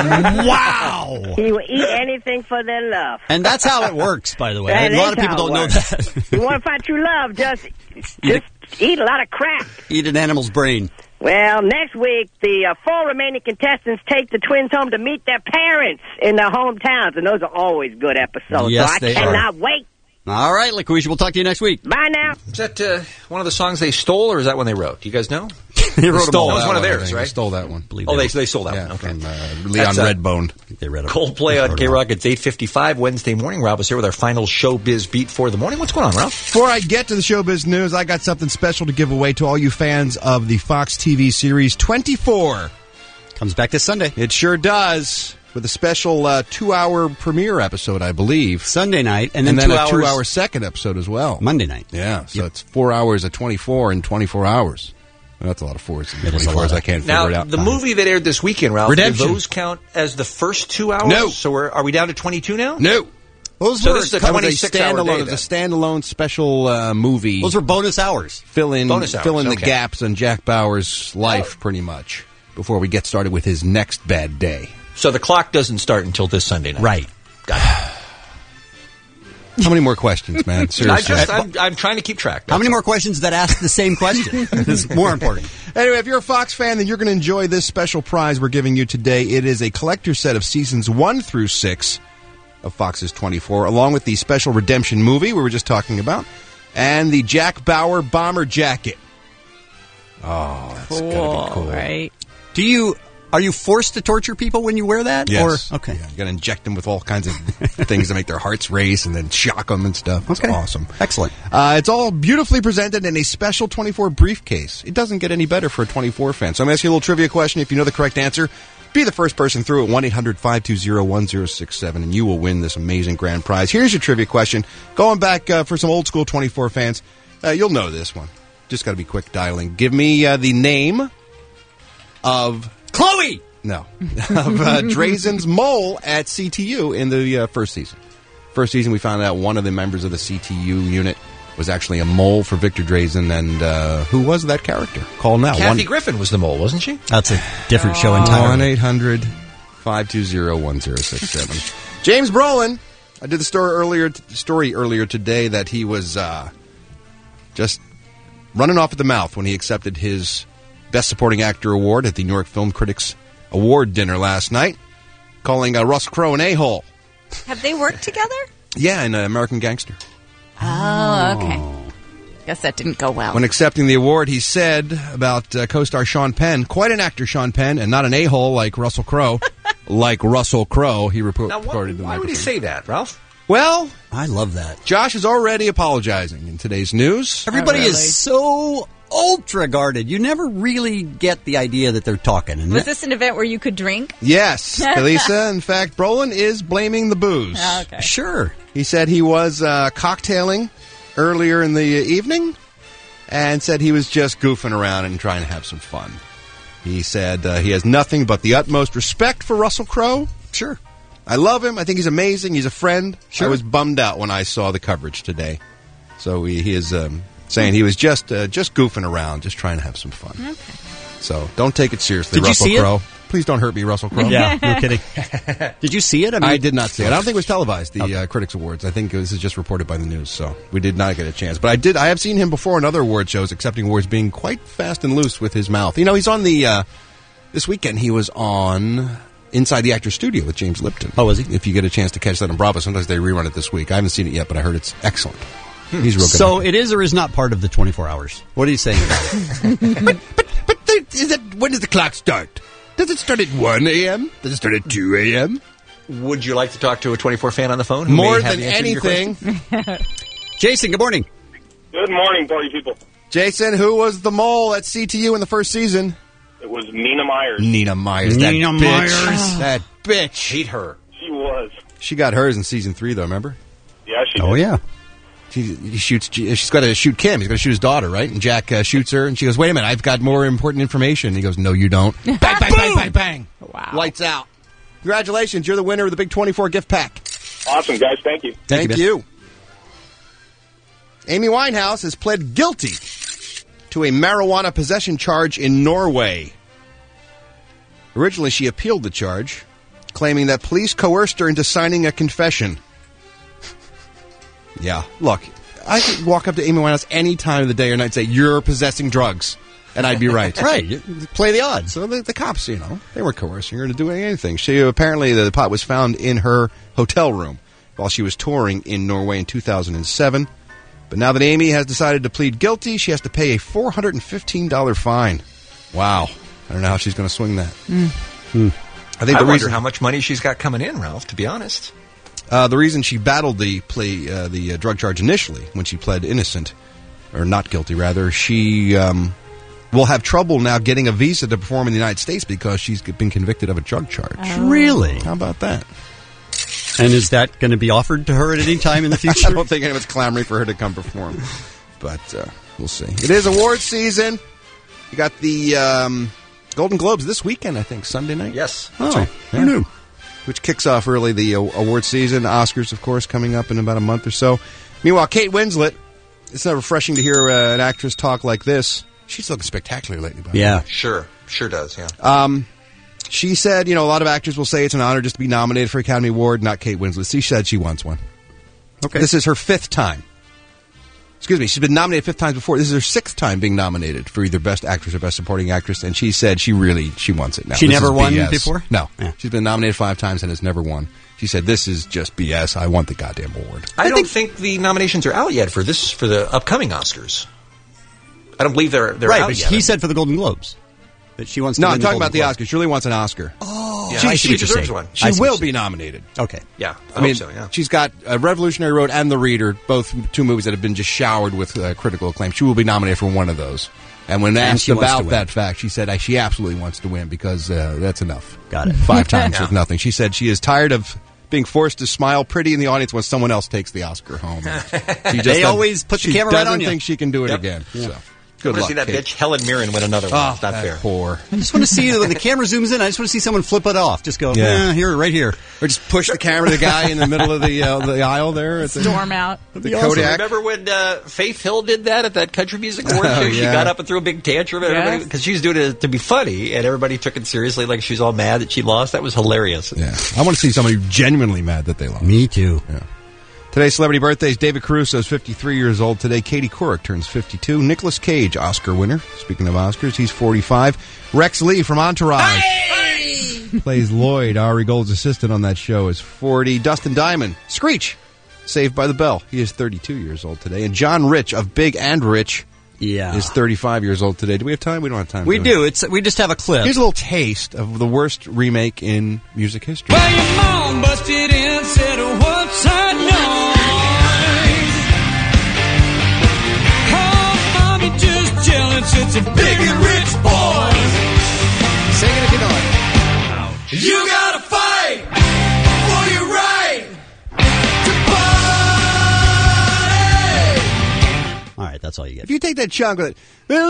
Wow. He will eat anything for their love. And that's how it works, by the way. That A lot is of people how it don't know works. that. You want to find true love, just eat a lot of crap. Eat an animal's brain. Well, next week, the 4 remaining contestants take the twins home to meet their parents in their hometowns, and those are always good episodes. Yes, so I they cannot wait. All right, LaQuisha, we'll talk to you next week. Bye now. Is that one of the songs they stole, or is that one they wrote? Do you guys know? They wrote stole that was that one of I theirs, think. right? They stole that one. Oh, they stole that Yeah, one. Okay. from Leon That's, Redbone. They read it. Coldplay on K-Rock. It's 8:55 Wednesday morning. Rob is here with our final showbiz beat for the morning. What's going on, Ralph? Before I get to the showbiz news, I got something special to give away to all you fans of the Fox TV series 24. Comes back this Sunday. It sure does. With a special 2-hour premiere episode, I believe. Sunday night, and then, a 2 hours. 2-hour second episode as well. Monday night. Yeah, so it's 4 hours of 24 in 24 hours. Well, that's a lot of 4s and 24s. I can't figure it Now, out. the movie that aired this weekend, Ralph, Redemption. do those count as the first 2 hours? No. So are we down to 22 now? No. Those So were this is a that was 26-hour day, standalone. It was a standalone special movie. Those were bonus hours. Fill in Bonus hours, the okay. gaps in Jack Bauer's life, pretty much, before we get started with his next bad day. So the clock doesn't start until this Sunday night. Right. Got it. How many more questions, man? Seriously. I'm trying to keep track. How many more questions that ask the same question is more important. Anyway, if you're a Fox fan, then you're going to enjoy this special prize we're giving you today. It is a collector set of seasons 1 through 6 of Fox's 24, along with the special Redemption movie we were just talking about, and the Jack Bauer bomber jacket. Oh, that's gotta be cool. Right? Are you forced to torture people when you wear that? Yes. Or, okay. Yeah, you got to inject them with all kinds of things to make their hearts race and then shock them and stuff. It's awesome. Excellent. It's all beautifully presented in a special 24 briefcase. It doesn't get any better for a 24 fan. So I'm asking you a little trivia question. If you know the correct answer, be the first person through at 1-800-520-1067, and you will win this amazing grand prize. Here's your trivia question. Going back for some old school 24 fans, you'll know this one. Just got to be quick dialing. Give me the name of... Chloe! No. Of Drazen's mole at CTU in the first season. First season, we found out one of the members of the CTU unit was actually a mole for Victor Drazen, and who was that character? Call now. Kathy Griffin was the mole, wasn't she? That's a different show entirely. 1-800-520-1067. James Brolin. I did the story earlier today that he was just running off at the mouth when he accepted his Best Supporting Actor award at the New York Film Critics Award dinner last night, calling Russell Crowe an a-hole. Have they worked together? Yeah, in American Gangster. Oh, okay. Guess that didn't go well. When accepting the award, he said about co-star Sean Penn, quite an actor, Sean Penn, and not an a-hole like Russell Crowe. Like Russell Crowe, he reported. Why would he say that, Ralph? Well, I love that. Josh is already apologizing in today's news. Everybody is so ultra guarded. You never really get the idea that they're talking. And Was this an event where you could drink? Yes, Lisa. In fact, Brolin is blaming the booze. Oh, okay. Sure. He said he was cocktailing earlier in the evening and said he was just goofing around and trying to have some fun. He said he has nothing but the utmost respect for Russell Crowe. Sure. I love him. I think he's amazing. He's a friend. Sure. I was bummed out when I saw the coverage today. So he is saying he was just goofing around, just trying to have some fun. Okay. So don't take it seriously, Did Russell you see Crowe. Please don't hurt me, Russell Crowe. Yeah, no kidding. Did you see it? I did not see it. I don't think it was televised, the Critics Awards. I think this is just reported by the news, so we did not get a chance. But I have seen him before in other award shows, accepting awards, being quite fast and loose with his mouth. You know, he's on the, this weekend he was on Inside the Actors Studio with James Lipton. Oh, was he? If you get a chance to catch that on Bravo, sometimes they rerun it this week. I haven't seen it yet, but I heard it's excellent. He's real good. So it is or is not part of the 24 hours? What are you saying about it? When does the clock start? Does it start at 1 a.m.? Does it start at 2 a.m.? Would you like to talk to a 24 fan on the phone? More than anything. Jason, good morning. Good morning, party people. Jason, who was the mole at CTU in the first season? It was Nina Myers. Nina Myers. That bitch. That bitch. Hate her. She was. She got hers in season 3, though, remember? Yeah, she did. Oh, yeah. She's got to shoot Kim. He's got to shoot his daughter, right? And Jack shoots her, and she goes, wait a minute, I've got more important information. And he goes, no, you don't. Bang, bang, bang, bang, bang. Wow. Lights out. Congratulations. You're the winner of the Big 24 gift pack. Awesome, guys. Thank you. Thank you. Amy Winehouse has pled guilty to a marijuana possession charge in Norway. Originally, she appealed the charge, claiming that police coerced her into signing a confession. Yeah, look, I could walk up to Amy Winehouse any time of the day or night and say, "You're possessing drugs," and I'd be right. Right. Play the odds. So the cops, they weren't coercing her into doing anything. She apparently, the pot was found in her hotel room while she was touring in Norway in 2007. But now that Amy has decided to plead guilty, she has to pay a $415 fine. Wow. I don't know how she's going to swing that. I think I wonder how much money she's got coming in, Ralph, to be honest. The reason she battled the drug charge initially, when she pled innocent, or not guilty, rather, she will have trouble now getting a visa to perform in the United States because she's been convicted of a drug charge. Oh. Really? How about that? And is that going to be offered to her at any time in the future? I don't think anyone's clamoring for her to come perform. But we'll see. It is awards season. You got the Golden Globes this weekend, I think, Sunday night. Yes. Oh, right. Who knew? Which kicks off early the awards season. Oscars, of course, coming up in about a month or so. Meanwhile, Kate Winslet, it's not refreshing to hear an actress talk like this. She's looking spectacular lately, by the way. Sure does, yeah. She said, a lot of actors will say it's an honor just to be nominated for Academy Award, not Kate Winslet. She said she wants one. Okay. This is her 5th time. Excuse me, she's been nominated 5 times before. This is her 6th time being nominated for either Best Actress or Best Supporting Actress, and she said she wants it now. She This never is won BS. before? No. Yeah. She's been nominated 5 times and has never won. She said, this is just BS. I want the goddamn award. I don't think the nominations are out yet for the upcoming Oscars. I don't believe they're right, out but yet. he said for the Golden Globes that she wants to No, win I'm the talking Golden about the Globe. Oscars. She really wants an Oscar. Oh, Yeah, she I see what you're deserves saying. one. She will be nominated. Okay. Yeah, I mean, hope so, yeah. she's got Revolutionary Road and The Reader, both 2 movies that have been just showered with critical acclaim. She will be nominated for one of those. And when asked she wants to about win. that fact, she said she absolutely wants to win because that's enough. Got it. 5 times Yeah. with nothing. She said she is tired of being forced to smile pretty in the audience when someone else takes the Oscar home. She They always put the camera right on doesn't you. think she can do it Yep. again. Yeah. So, I good want to luck, see that Kate. bitch Helen Mirren win another one. Oh, It's not that fair. poor. I just want to see when the camera zooms in. I just want to see someone flip it off. Just go, Yeah. here, right here. Or just push the camera to the guy in the middle of the aisle there. At the, Storm out. the Also, Kodak. remember when Faith Hill did that at that country music award show? She yeah. got up and threw a big tantrum at everybody Yes. because she was doing it to be funny, and everybody took it seriously, like she was all mad that she lost. That was hilarious. Yeah. I want to see somebody genuinely mad that they lost. Me too. Yeah. Today's celebrity birthdays. David Caruso is 53 years old today. Katie Couric turns 52. Nicolas Cage, Oscar winner. Speaking of Oscars, he's 45. Rex Lee from Entourage plays Lloyd, Ari Gold's assistant on that show, is 40. Dustin Diamond, Screech, Saved by the Bell. He is 32 years old today. And John Rich of Big and Rich is 35 years old today. Do we have time? We don't have time. We do. We just have a clip. Here's a little taste of the worst remake in music history. Well, your mom busted in, said, what's that noise? Oh, mommy just jealous, it's a big and rich boy. Sing it if you know it. You gotta fight for your right to party. All right, that's all you get. If you take that chunk of it,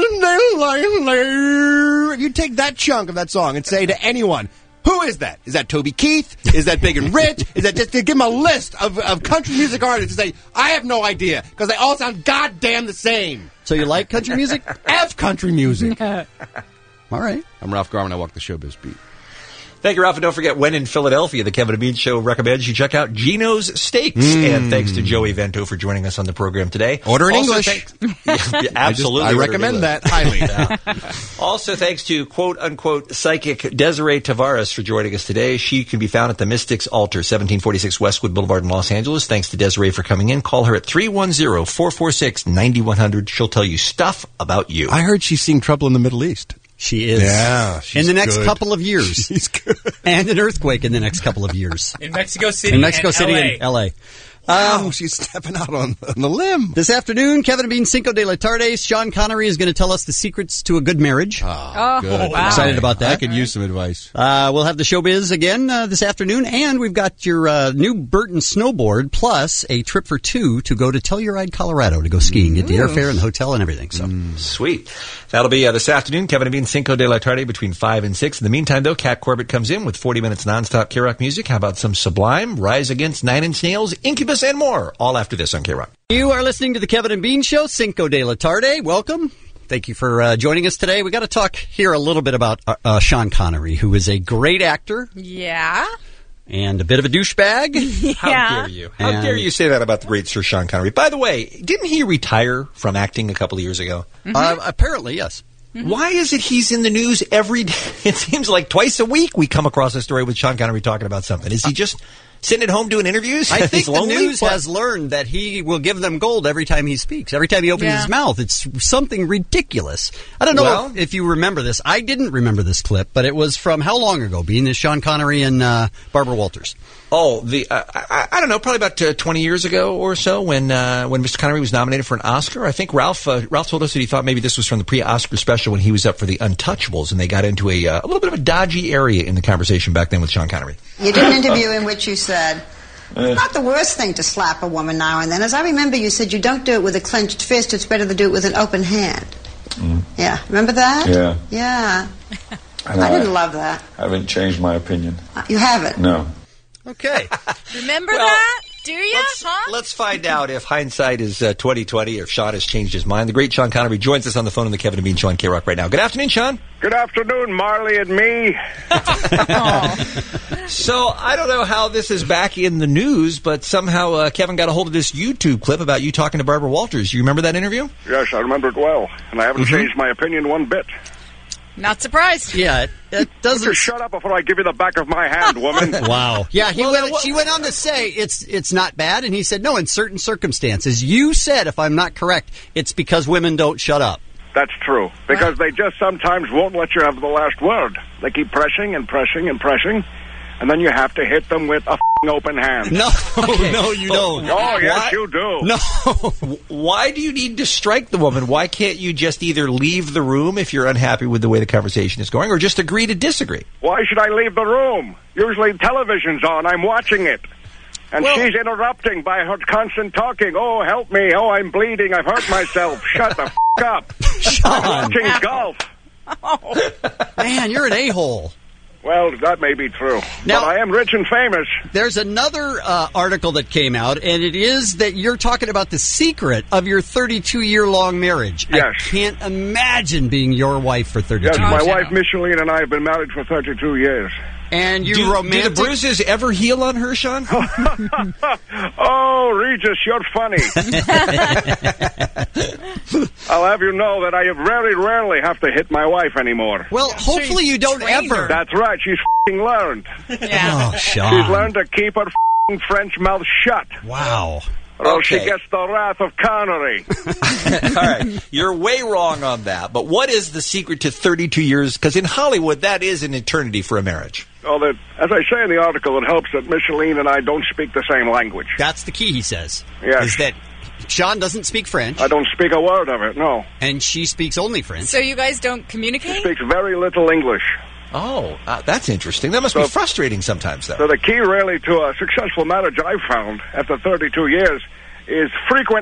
if you take that chunk of that song and say to anyone, who is that? Is that Toby Keith? Is that Big and Rich? Is that just to give them a list of country music artists and say, I have no idea, because they all sound goddamn the same. So you like country music? F country music. All right. I'm Ralph Garman. I walk the showbiz beat. Thank you, Ralph. And don't forget, when in Philadelphia, the Kevin and Bean Show recommends you check out Gino's Steaks. And thanks to Joey Vento for joining us on the program today. Order in Also, English. Yeah, absolutely. I order in recommend English. that highly. Also, thanks to quote-unquote psychic Desiree Tavares for joining us today. She can be found at the Mystics Altar, 1746 Westwood Boulevard in Los Angeles. Thanks to Desiree for coming in. Call her at 310-446-9100. She'll tell you stuff about you. I heard she's seeing trouble in the Middle East. She is. Yeah, in she's the next good. couple of years. She's good. And an earthquake in the next couple of years. In Mexico City In Mexico and City LA. and L.A. Wow, she's stepping out on the limb. This afternoon, Kevin and Bean Cinco de la Tarde. Sean Connery is going to tell us the secrets to a good marriage. Oh, Good. wow. Excited about that. I could use some advice. We'll have the showbiz again this afternoon, and we've got your new Burton snowboard plus a trip for 2 to go to Telluride, Colorado to go skiing. Get the airfare and the hotel and everything. So Sweet. That'll be this afternoon. Kevin and Bean Cinco de la Tarde between 5 and 6. In the meantime, though, Kat Corbett comes in with 40 minutes nonstop K-Rock music. How about some Sublime, Rise Against, Nine Inch Nails, Incubus, and more. All after this on K-Rock. you are listening to the Kevin and Bean Show, Cinco de la Tarde. Welcome. Thank you for joining us today. We got to talk here a little bit about Sean Connery, who is a great actor Yeah. and a bit of a douchebag. How dare you? How dare you say that about the great Sir Sean Connery? By the way, didn't he retire from acting a couple of years ago? Apparently, yes. Why is it he's in the news every day? It seems like twice a week we come across a story with Sean Connery talking about something. Is he just sitting at home doing interviews? I think He's the lonely? news What? has learned that he will give them gold every time he speaks. Every time he opens his mouth, it's something ridiculous. I don't know if you remember this. I didn't remember this clip, but it was from how long ago? Being this Sean Connery and Barbara Walters. Oh, I don't know, probably about 20 years ago or so when Mr. Connery was nominated for an Oscar. I think Ralph told us that he thought maybe this was from the pre-Oscar special when he was up for the Untouchables, and they got into a little bit of a dodgy area in the conversation back then with Sean Connery. You did an interview in which you said, it's not the worst thing to slap a woman now and then. As I remember, you said you don't do it with a clenched fist, it's better to do it with an open hand. Yeah, remember that? Yeah. Yeah. And I didn't love that. I haven't changed my opinion. You haven't? No. Okay. Remember that? Do you? Let's find out if hindsight is 20/20 or if Sean has changed his mind. The great Sean Connery joins us on the phone in the Kevin and Bean Show on K-Rock right now. Good afternoon, Sean. Good afternoon, Marley and me. So I don't know how this is back in the news, but somehow Kevin got a hold of this YouTube clip about you talking to Barbara Walters. You remember that interview? Yes, I remember it well, and I haven't changed my opinion one bit. Not surprised. Yeah, it doesn't. Just shut up before I give you the back of my hand, woman. Wow. Yeah, she went on to say it's not bad, and he said, no, in certain circumstances. You said, if I'm not correct, it's because women don't shut up. That's true, because they just sometimes won't let you have the last word. They keep pressing and pressing and pressing, and then you have to hit them with a f***ing open hand. No, no, you don't. Oh, yes, you do. No. Why do you need to strike the woman? Why can't you just either leave the room if you're unhappy with the way the conversation is going, or just agree to disagree? Why should I leave the room? Usually television's on. I'm watching it. And she's interrupting by her constant talking. Oh, help me. Oh, I'm bleeding. I've hurt myself. Shut the f*** up. I'm watching golf. Man, you're an a-hole. Well, that may be true. Now, but I am rich and famous. There's another article that came out, and it is that you're talking about the secret of your 32-year-long marriage. Yes. I can't imagine being your wife for 32 Yes, years. my wife, Micheline, and I have been married for 32 years. And you do romantic... the bruises ever heal on her, Sean? Oh, Regis, you're funny. I'll have you know that I very rarely have to hit my wife anymore. Well, hopefully you don't ever. That's right. She's f***ing learned. Yeah. Oh, Sean. She's learned to keep her f***ing French mouth shut. Wow. Or else she Okay. gets the wrath of Connery. All right. You're way wrong on that. But what is the secret to 32 years? Because in Hollywood, that is an eternity for a marriage. Oh, that, as I say in the article, it helps that Micheline and I don't speak the same language. That's the key, he says. Yes. Is that Sean doesn't speak French. I don't speak a word of it, no. And she speaks only French. So you guys don't She communicate? speaks very little English. Oh, that's interesting. That must be frustrating sometimes, though. So the key really to a successful marriage I've found after 32 years is frequent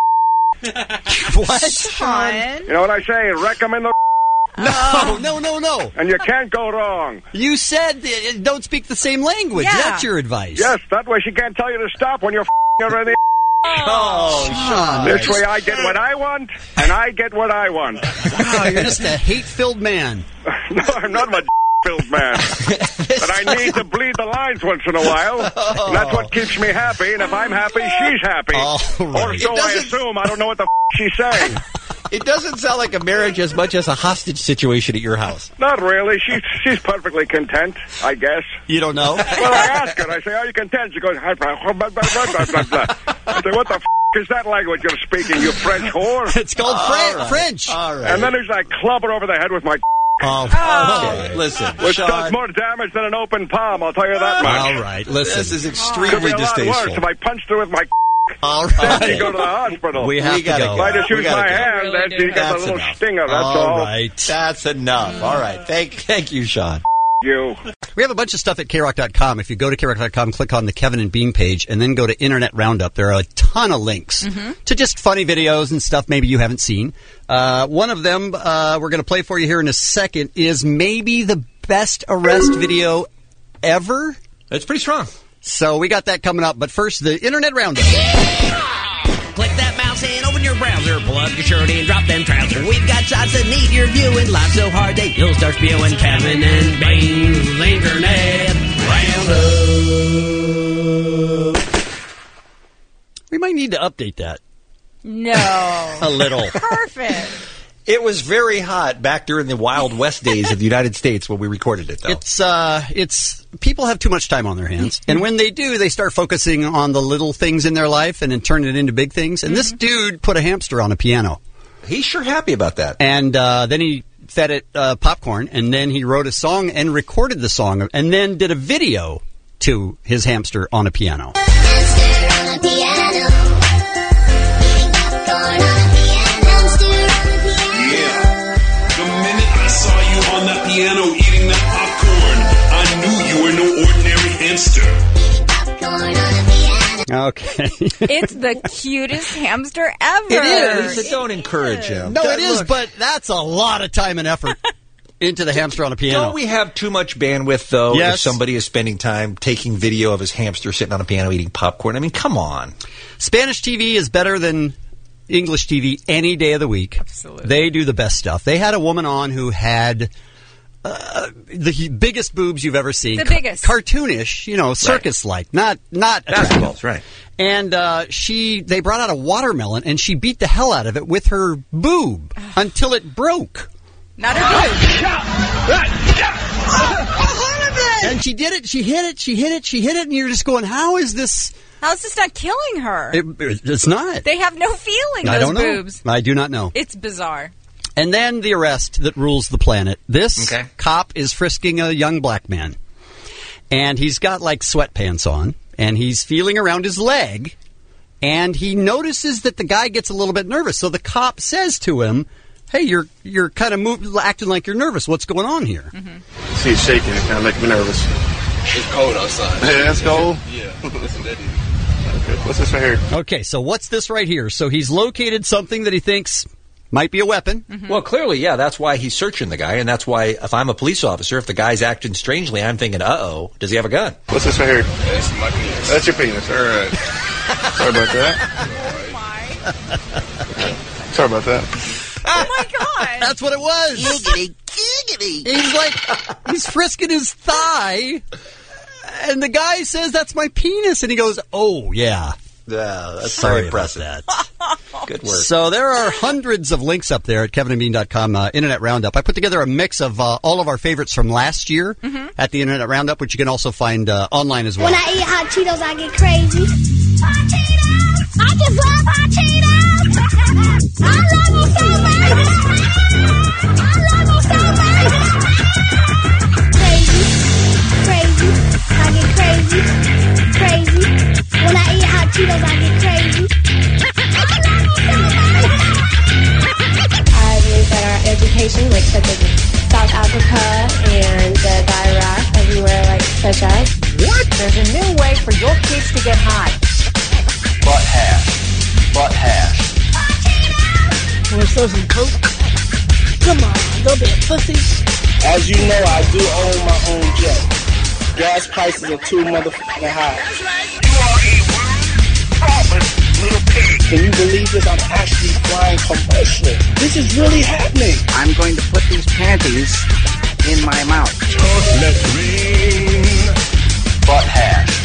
What? Sean. You know what I say? Recommend the No. And you can't go wrong. You said don't speak the same language. Yeah. That's your advice. Yes, that way she can't tell you to stop when you're her in the Oh, Sean. This way I get what I want, and I get what I want. Wow, you're just a hate-filled man. No, I'm not a filled man. But I need to bleed the lines once in a while. And that's what keeps me happy, and if I'm happy, she's happy. All right. Or so I assume. I don't know what the she's saying. It doesn't sound like a marriage as much as a hostage situation at your house. Not really. She's perfectly content, I guess. You don't know? Well, I ask her. I say, are you content? She goes, I say, what the is that language you're speaking, you French whore? It's called French. All right. And then there's that club her over the head with my Okay, listen, which Sean, does more damage than an open palm, I'll tell you that much. All right, listen. This is Could extremely be a lot distasteful. worse if I punched her with my All you right. go to the hospital. We have to go. If I just We use gotta my go. hand, then she gets a little enough. stinger, that's all. right. That's enough. All right. Thank you, Sean. You. We have a bunch of stuff at KROC.com. If you go to KROC.com, click on the Kevin and Bean page, and then go to Internet Roundup. There are a ton of links to just funny videos and stuff maybe you haven't seen. One of them we're going to play for you here in a second is maybe the best arrest video ever. That's pretty strong. So we got that coming up. But first, the Internet Roundup. Click that mouse and open your browser. Pull up your shirt and drop them trousers. We've got sides that need your viewing. Live so hard they will start spewing. Kevin and Bane's Internet Roundup. We might need to update that. No. A little. Perfect. It was very hot back during the Wild West days of the United States when we recorded it, though. It's people have too much time on their hands, and when they do, they start focusing on the little things in their life and then turn it into big things. And this dude put a hamster on a piano. He's sure happy about that. And then he fed it popcorn, and then he wrote a song and recorded the song, and then did a video to his hamster on a piano. Hamster on a piano. Eating popcorn on a piano. Saw you on that piano eating that popcorn. I knew you were no ordinary hamster. Okay. It's the cutest hamster ever. It is. Lisa, don't encourage him. No, it is, but that's a lot of time and effort into the hamster on a piano. Don't we have too much bandwidth, though, Yes. if somebody is spending time taking video of his hamster sitting on a piano eating popcorn? I mean, come on. Spanish TV is better than English TV any day of the week. Absolutely. They do the best stuff. They had a woman on who had the biggest boobs you've ever seen. The biggest. Cartoonish, circus-like, not basketballs, right? And they brought out a watermelon, and she beat the hell out of it with her boob until it broke. Not her boob. And she did it. She hit it, and you're just going, how is this? How is this not killing her? It's not. They have no feeling, I those don't know. boobs. I do not know. It's bizarre. And then the arrest that rules the planet. This cop is frisking a young black man. And he's got like sweatpants on. And he's feeling around his leg. And he notices that the guy gets a little bit nervous. So the cop says to him, hey, you're kind of acting like you're nervous. What's going on here? Mm-hmm. See it shaking. It kind of makes me nervous. It's cold outside. Yeah, it's cold? Yeah. Listen, that is. Okay, what's this right here? Okay, so what's this right here? So he's located something that he thinks might be a weapon. Well, clearly, yeah, that's why he's searching the guy, and that's why if I'm a police officer, if the guy's acting strangely, I'm thinking, uh-oh, does he have a gun? What's this right here? That's my penis. That's your penis. All right. Sorry about that. Sorry about that. Oh, my God. That's what it was. Giggity, giggity. He's frisking his thigh, and the guy says, that's my penis, and he goes, oh, yeah. Yeah, that's Sorry very impressive. about that. Good work. So there are hundreds of links up there at kevinandbean.com, Internet Roundup. I put together a mix of all of our favorites from last year at the Internet Roundup, which you can also find online as well. When I eat hot Cheetos, I get crazy. Hot Cheetos! I just love hot Cheetos! I love them so much! I love them so much! Crazy, crazy, I get crazy, crazy. When I eat hot Cheetos, I get crazy. I love them so much! I believe that our education, like such as South Africa and the Iraq, everywhere, like such as. What? There's a new way for your kids to get high. Butt hash. Butt hash. Want to throw some coke? Come on, don't be a pussy. As you know, I do own my own jet. Gas prices are too motherfucking high. Can you believe this? I'm actually flying commercial. This is really happening. I'm going to put these panties in my mouth. Let's ring. Butt hash.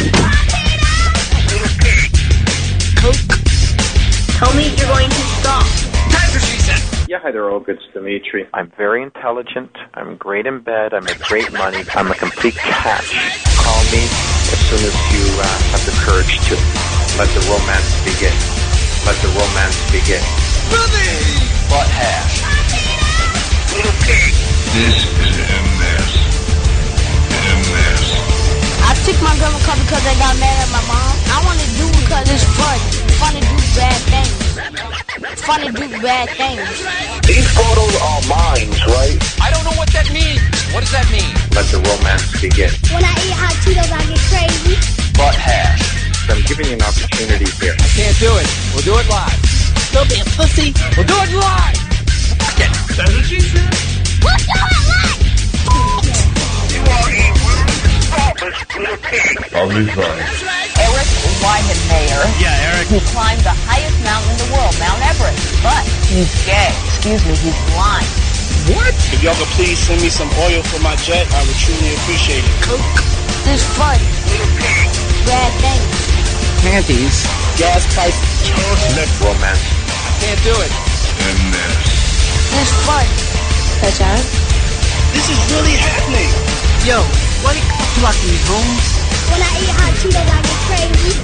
Coke. Tell me you're going to stop. That's what she said. Yeah, hi there, Olga. It's Dimitri. I'm very intelligent. I'm great in bed. I make great money. I'm a complete catch. Call me as soon as you have the courage to. Let the romance begin. Let the romance begin. Butt hash. Little pig. This is MS. MS. I took my grandma car because I got mad at my mom. I want to do it because it's fun. Fun to do bad things. It's fun to do bad things. These photos are mine, right? I don't know what that means. What does that mean? Let the romance begin. When I eat hot Cheetos, I get crazy. Butt hash. I'm giving you an opportunity here. I can't do it. We'll do it live. Don't be a pussy. We'll do it live. Fuck it. That's what she said. We'll do it live. You are a little pig. I'll be fine. Eric Weihenmayer. Yeah, Eric. Who climbed the highest mountain in the world, Mount Everest. But he's gay. Excuse me, he's lying. What? If y'all could please send me some oil for my jet, I would truly appreciate it. Coke. This fun. Red things. Panties. Gas prices. Romance. I can't do it. And This fun. Touchdown. This is really happening. Yo, why you pluck me, Holmes? When I eat hot Cheetos, I get crazy.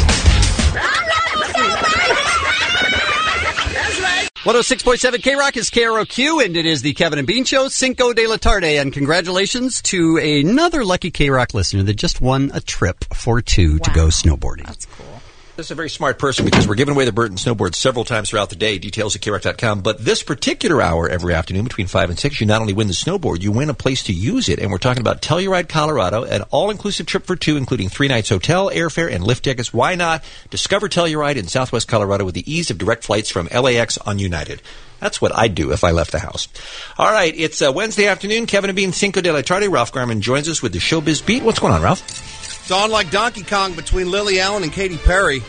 106.7 K-Rock is KROQ, and it is the Kevin and Bean Show, Cinco de la Tarde. And congratulations to another lucky K-Rock listener that just won a trip for two to go snowboarding. That's cool. This is a very smart person because we're giving away the Burton snowboard several times throughout the day. Details at KROC.com. But this particular hour every afternoon between 5 and 6, you not only win the snowboard, you win a place to use it. And we're talking about Telluride, Colorado, an all-inclusive trip for two, including 3 nights hotel, airfare, and lift tickets. Why not? Discover Telluride in southwest Colorado with the ease of direct flights from LAX on United. That's what I'd do if I left the house. All right, it's Wednesday afternoon. Kevin and Bean, Cinco de la Tarde. Ralph Garman joins us with the Showbiz Beat. What's going on, Ralph? It's on like Donkey Kong between Lily Allen and Katy Perry.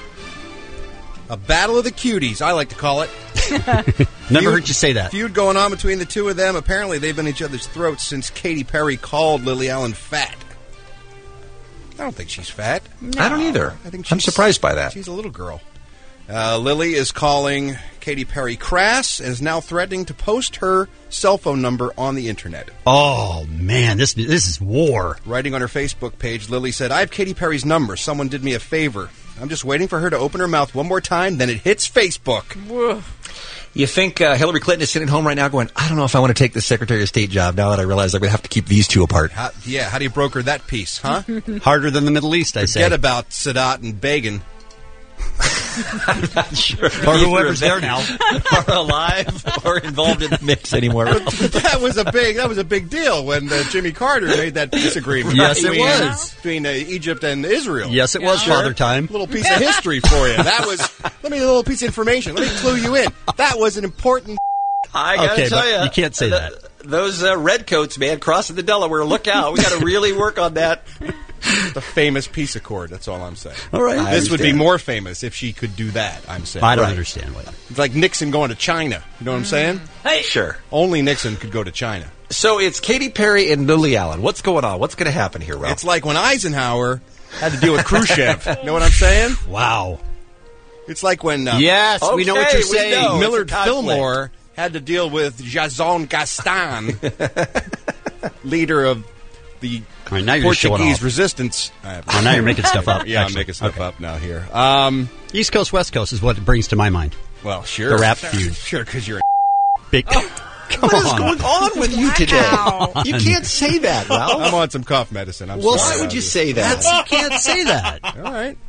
A battle of the cuties, I like to call it. Never heard you say that. Feud going on between the two of them. Apparently, they've been at each other's throats since Katy Perry called Lily Allen fat. I don't think she's fat. No. I don't either. I'm surprised by that. She's a little girl. Lily is calling Katy Perry crass and is now threatening to post her cell phone number on the internet. Oh, man, this is war. Writing on her Facebook page, Lily said, I have Katy Perry's number. Someone did me a favor. I'm just waiting for her to open her mouth one more time, then it hits Facebook. Whoa. You think Hillary Clinton is sitting home right now going, I don't know if I want to take this Secretary of State job now that I realize I'm going to have to keep these two apart. How do you broker that piece, huh? Harder than the Middle East, I say. Forget about Sadat and Begin. I'm not sure. Or whoever's there now. Are alive or involved in the mix anymore. That was a big deal when Jimmy Carter made that peace agreement. Yes, it was. Between Egypt and Israel. Yes, it was, Father Time. A little piece of history for you. That was, a little piece of information. Let me clue you in. That was an important I got to tell you. You can't say that. Those redcoats, man, crossing the Delaware, look out. We got to really work on that. The famous peace accord, that's all I'm saying. All right. This would be more famous if she could do that, I'm saying. I don't understand what. It's like Nixon going to China. You know what I'm saying? Hey, sure. Only Nixon could go to China. So it's Katy Perry and Lily Allen. What's going on? What's going to happen here, Ralph? It's like when Eisenhower had to deal with Khrushchev. You know what I'm saying? Wow. It's like when... yes, we know what you're saying. Millard Fillmore had to deal with Jason Gaston, leader of the Portuguese resistance. Well, now you're making stuff up. Yeah, I'm making stuff up now here. East Coast, West Coast is what it brings to my mind. Well, sure. The rap feud. Sure, because you're big. What is going on with you today? You can't say that, Ralph. I'm on some cough medicine. Well, why would you say that? You can't say that. All right.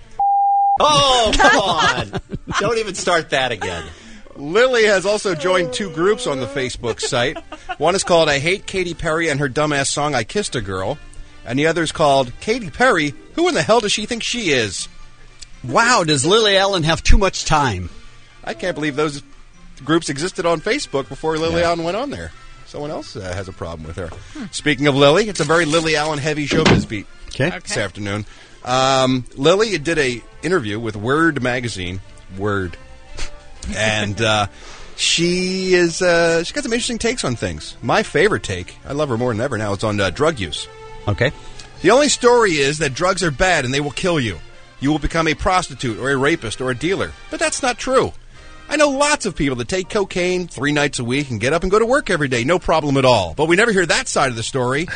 Oh, come on. Don't even start that again. Lily has also joined two groups on the Facebook site. One is called I Hate Katy Perry and Her Dumbass Song I Kissed a Girl. And the other is called Katy Perry, Who in the Hell Does She Think She Is? Wow, does Lily Allen have too much time? I can't believe those groups existed on Facebook before Lily Allen went on there. Someone else has a problem with her. Speaking of Lily, it's a very Lily Allen heavy showbiz beat this afternoon. Lily did a interview with Word magazine. Word. And she's got some interesting takes on things. My favorite take, I love her more than ever now, it's on drug use. Okay. The only story is that drugs are bad and they will kill you. You will become a prostitute or a rapist or a dealer. But that's not true. I know lots of people that take cocaine 3 nights a week and get up and go to work every day. No problem at all. But we never hear that side of the story.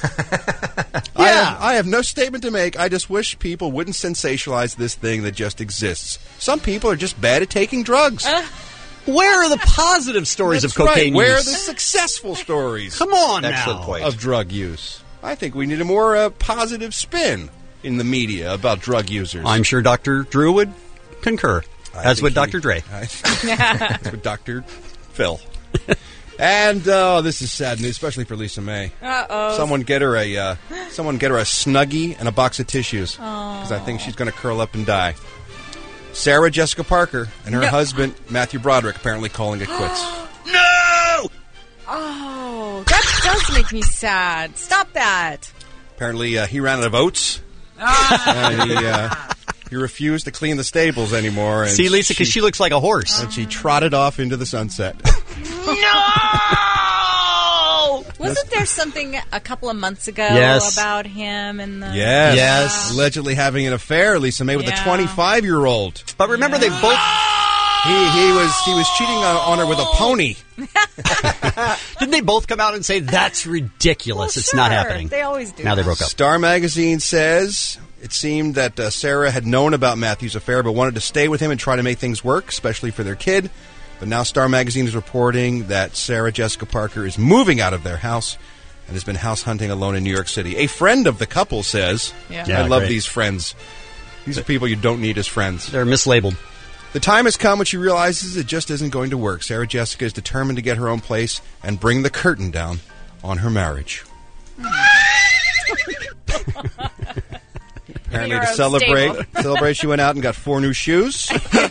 I have no statement to make. I just wish people wouldn't sensationalize this thing that just exists. Some people are just bad at taking drugs. Where are the positive stories of cocaine use? Where are the successful stories? Come on Excellent point. Of drug use? I think we need a more positive spin in the media about drug users. I'm sure Dr. Drew would concur. As would Dr. Dre. As with Dr. Phil. And this is sad news, especially for Lisa May. Uh-oh. Someone get her a Snuggie and a box of tissues because I think she's going to curl up and die. Sarah Jessica Parker and her husband Matthew Broderick apparently calling it quits. No! Oh, that does make me sad. Stop that. Apparently he ran out of oats. And he refused to clean the stables anymore. And see, Lisa, because she looks like a horse. And she trotted off into the sunset. Wasn't there something a couple of months ago Yes. about him and the Yes. Allegedly having an affair, Lisa May, with a 25-year-old. But remember, they both... He was cheating on her with a pony. Didn't they both come out and say, that's ridiculous, it's not happening? They always do. Now they broke up. Star Magazine says it seemed that Sarah had known about Matthew's affair but wanted to stay with him and try to make things work, especially for their kid. But now Star Magazine is reporting that Sarah Jessica Parker is moving out of their house and has been house hunting alone in New York City. A friend of the couple says, Yeah, I love great. these friends. These are people you don't need as friends. They're mislabeled. The time has come when she realizes it just isn't going to work. Sarah Jessica is determined to get her own place and bring the curtain down on her marriage. Apparently, to celebrate, she went out and got 4 new shoes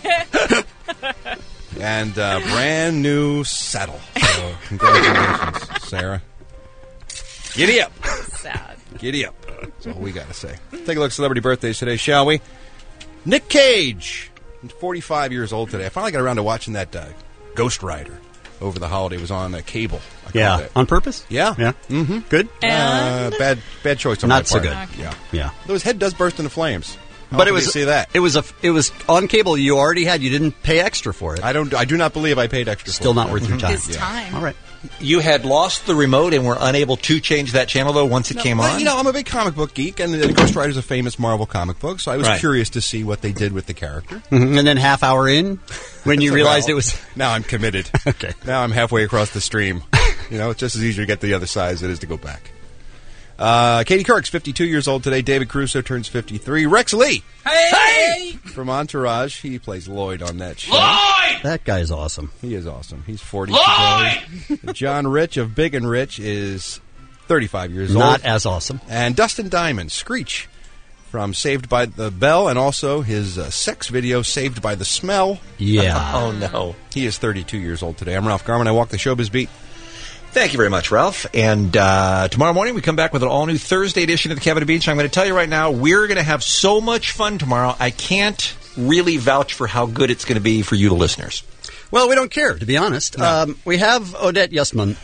and a brand new saddle. So, congratulations, Sarah. Giddy up. Sad. Giddy up. That's all we got to say. Take a look at celebrity birthdays today, shall we? Nick Cage, 45 years old today. I finally got around to watching that Ghost Rider over the holiday. It was on cable. I called it. On purpose? Yeah. Yeah. Mm-hmm. Good? Bad choice on Not my so part. good. Yeah. Yeah. Though his head does burst into flames. But it How was could you see that. It was on cable. You already had. You didn't pay extra for it. I do not believe I paid extra. Still for not it. worth your time. His time. All right. You had lost the remote and were unable to change that channel, though, once it came Well, on? you know, I'm a big comic book geek, and Ghost Rider is a famous Marvel comic book, so I was Right. curious to see what they did with the character. Mhm. And then half hour in, when you realized it was... Now I'm committed. Okay. Now I'm halfway across the stream. You know, it's just as easy to get to the other side as it is to go back. Katie Couric's 52 years old today. David Caruso turns 53. Rex Lee from Entourage. He plays Lloyd on that show. That guy's awesome. He is awesome. He's 40 today. John Rich of Big and Rich is 35 years old. Not as awesome. And Dustin Diamond, Screech, from Saved by the Bell, and also his sex video, Saved by the Smell. Yeah. Oh, no. He is 32 years old today. I'm Ralph Garman. I walk the showbiz beat. Thank you very much, Ralph. And tomorrow morning we come back with an all-new Thursday edition of the Kevin and Bean Show. I'm going to tell you right now, we're going to have so much fun tomorrow, I can't really vouch for how good it's going to be for you, the listeners. Well, we don't care, to be honest. We have Odette Yustman.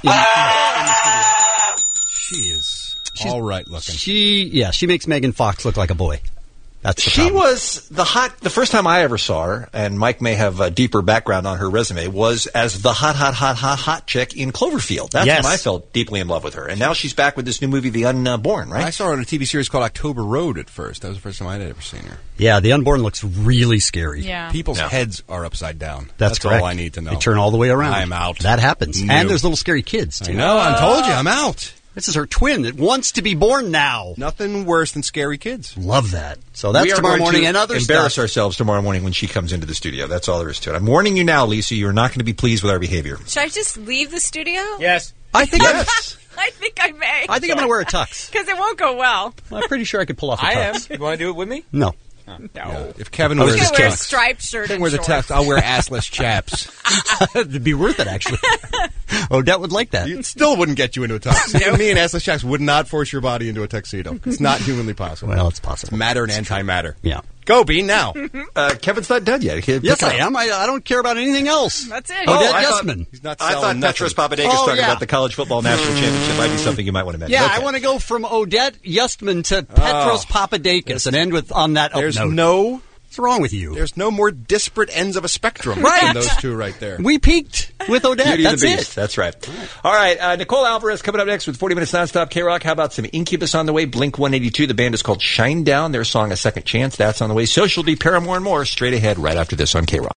She is all right looking. She makes Megan Fox look like a boy. That's the She problem. was the first time I ever saw her, and Mike may have a deeper background on her resume, was as the hot chick in Cloverfield. That's Yes. when I fell deeply in love with her. And now she's back with this new movie, The Unborn, right? I saw her on a TV series called October Road at first. That was the first time I'd ever seen her. Yeah, The Unborn looks really scary. Yeah. People's heads are upside down. That's correct. all I need to know. They turn all the way around. I'm out. That happens. No. And there's little scary kids, too. I know. I told you. I'm out. This is her twin that wants to be born now. Nothing worse than scary kids. Love that. So that's We are tomorrow going morning to and other embarrass stuff. ourselves tomorrow morning when she comes into the studio. That's all there is to it. I'm warning you now, Lisa. You're not going to be pleased with our behavior. Should I just leave the studio? Yes. I think Yes. I think I may. I think I'm going to wear a tux. Because it won't go well. I'm pretty sure I could pull off a I am. tux. You want to do it with me? No. No. If Kevin I wears was his going to wear a tux, striped shirt Kevin and wears a shorts. tux, I'll wear assless chaps. It'd be worth it, actually. Odette would like that. It still wouldn't get you into a tux. Me and assless chaps would not force your body into a tuxedo. It's not humanly possible. Well, it's possible. It's matter and antimatter. Yeah. Go, Bean, now. Kevin's not done yet. Yes, I am. I don't care about anything else. That's it. Odette I thought- Yustman. He's not I thought selling Petros nothing. Papadakis Oh, talking yeah. about the college football national championship might be something you might want to mention. Yeah, Okay. I want to go from Odette Yustman to Petros Papadakis and end with on that up There's note. What's wrong with you? There's no more disparate ends of a spectrum Right. than those two right there. We peaked with Odette. Beauty and That's the Beast. it. That's right. All right. Nicole Alvarez coming up next with 40 Minutes Nonstop K-Rock. How about some Incubus on the way? Blink 182. The band is called Shinedown. Their song A Second Chance. That's on the way. Social D, Paramore, and more straight ahead right after this on K-Rock.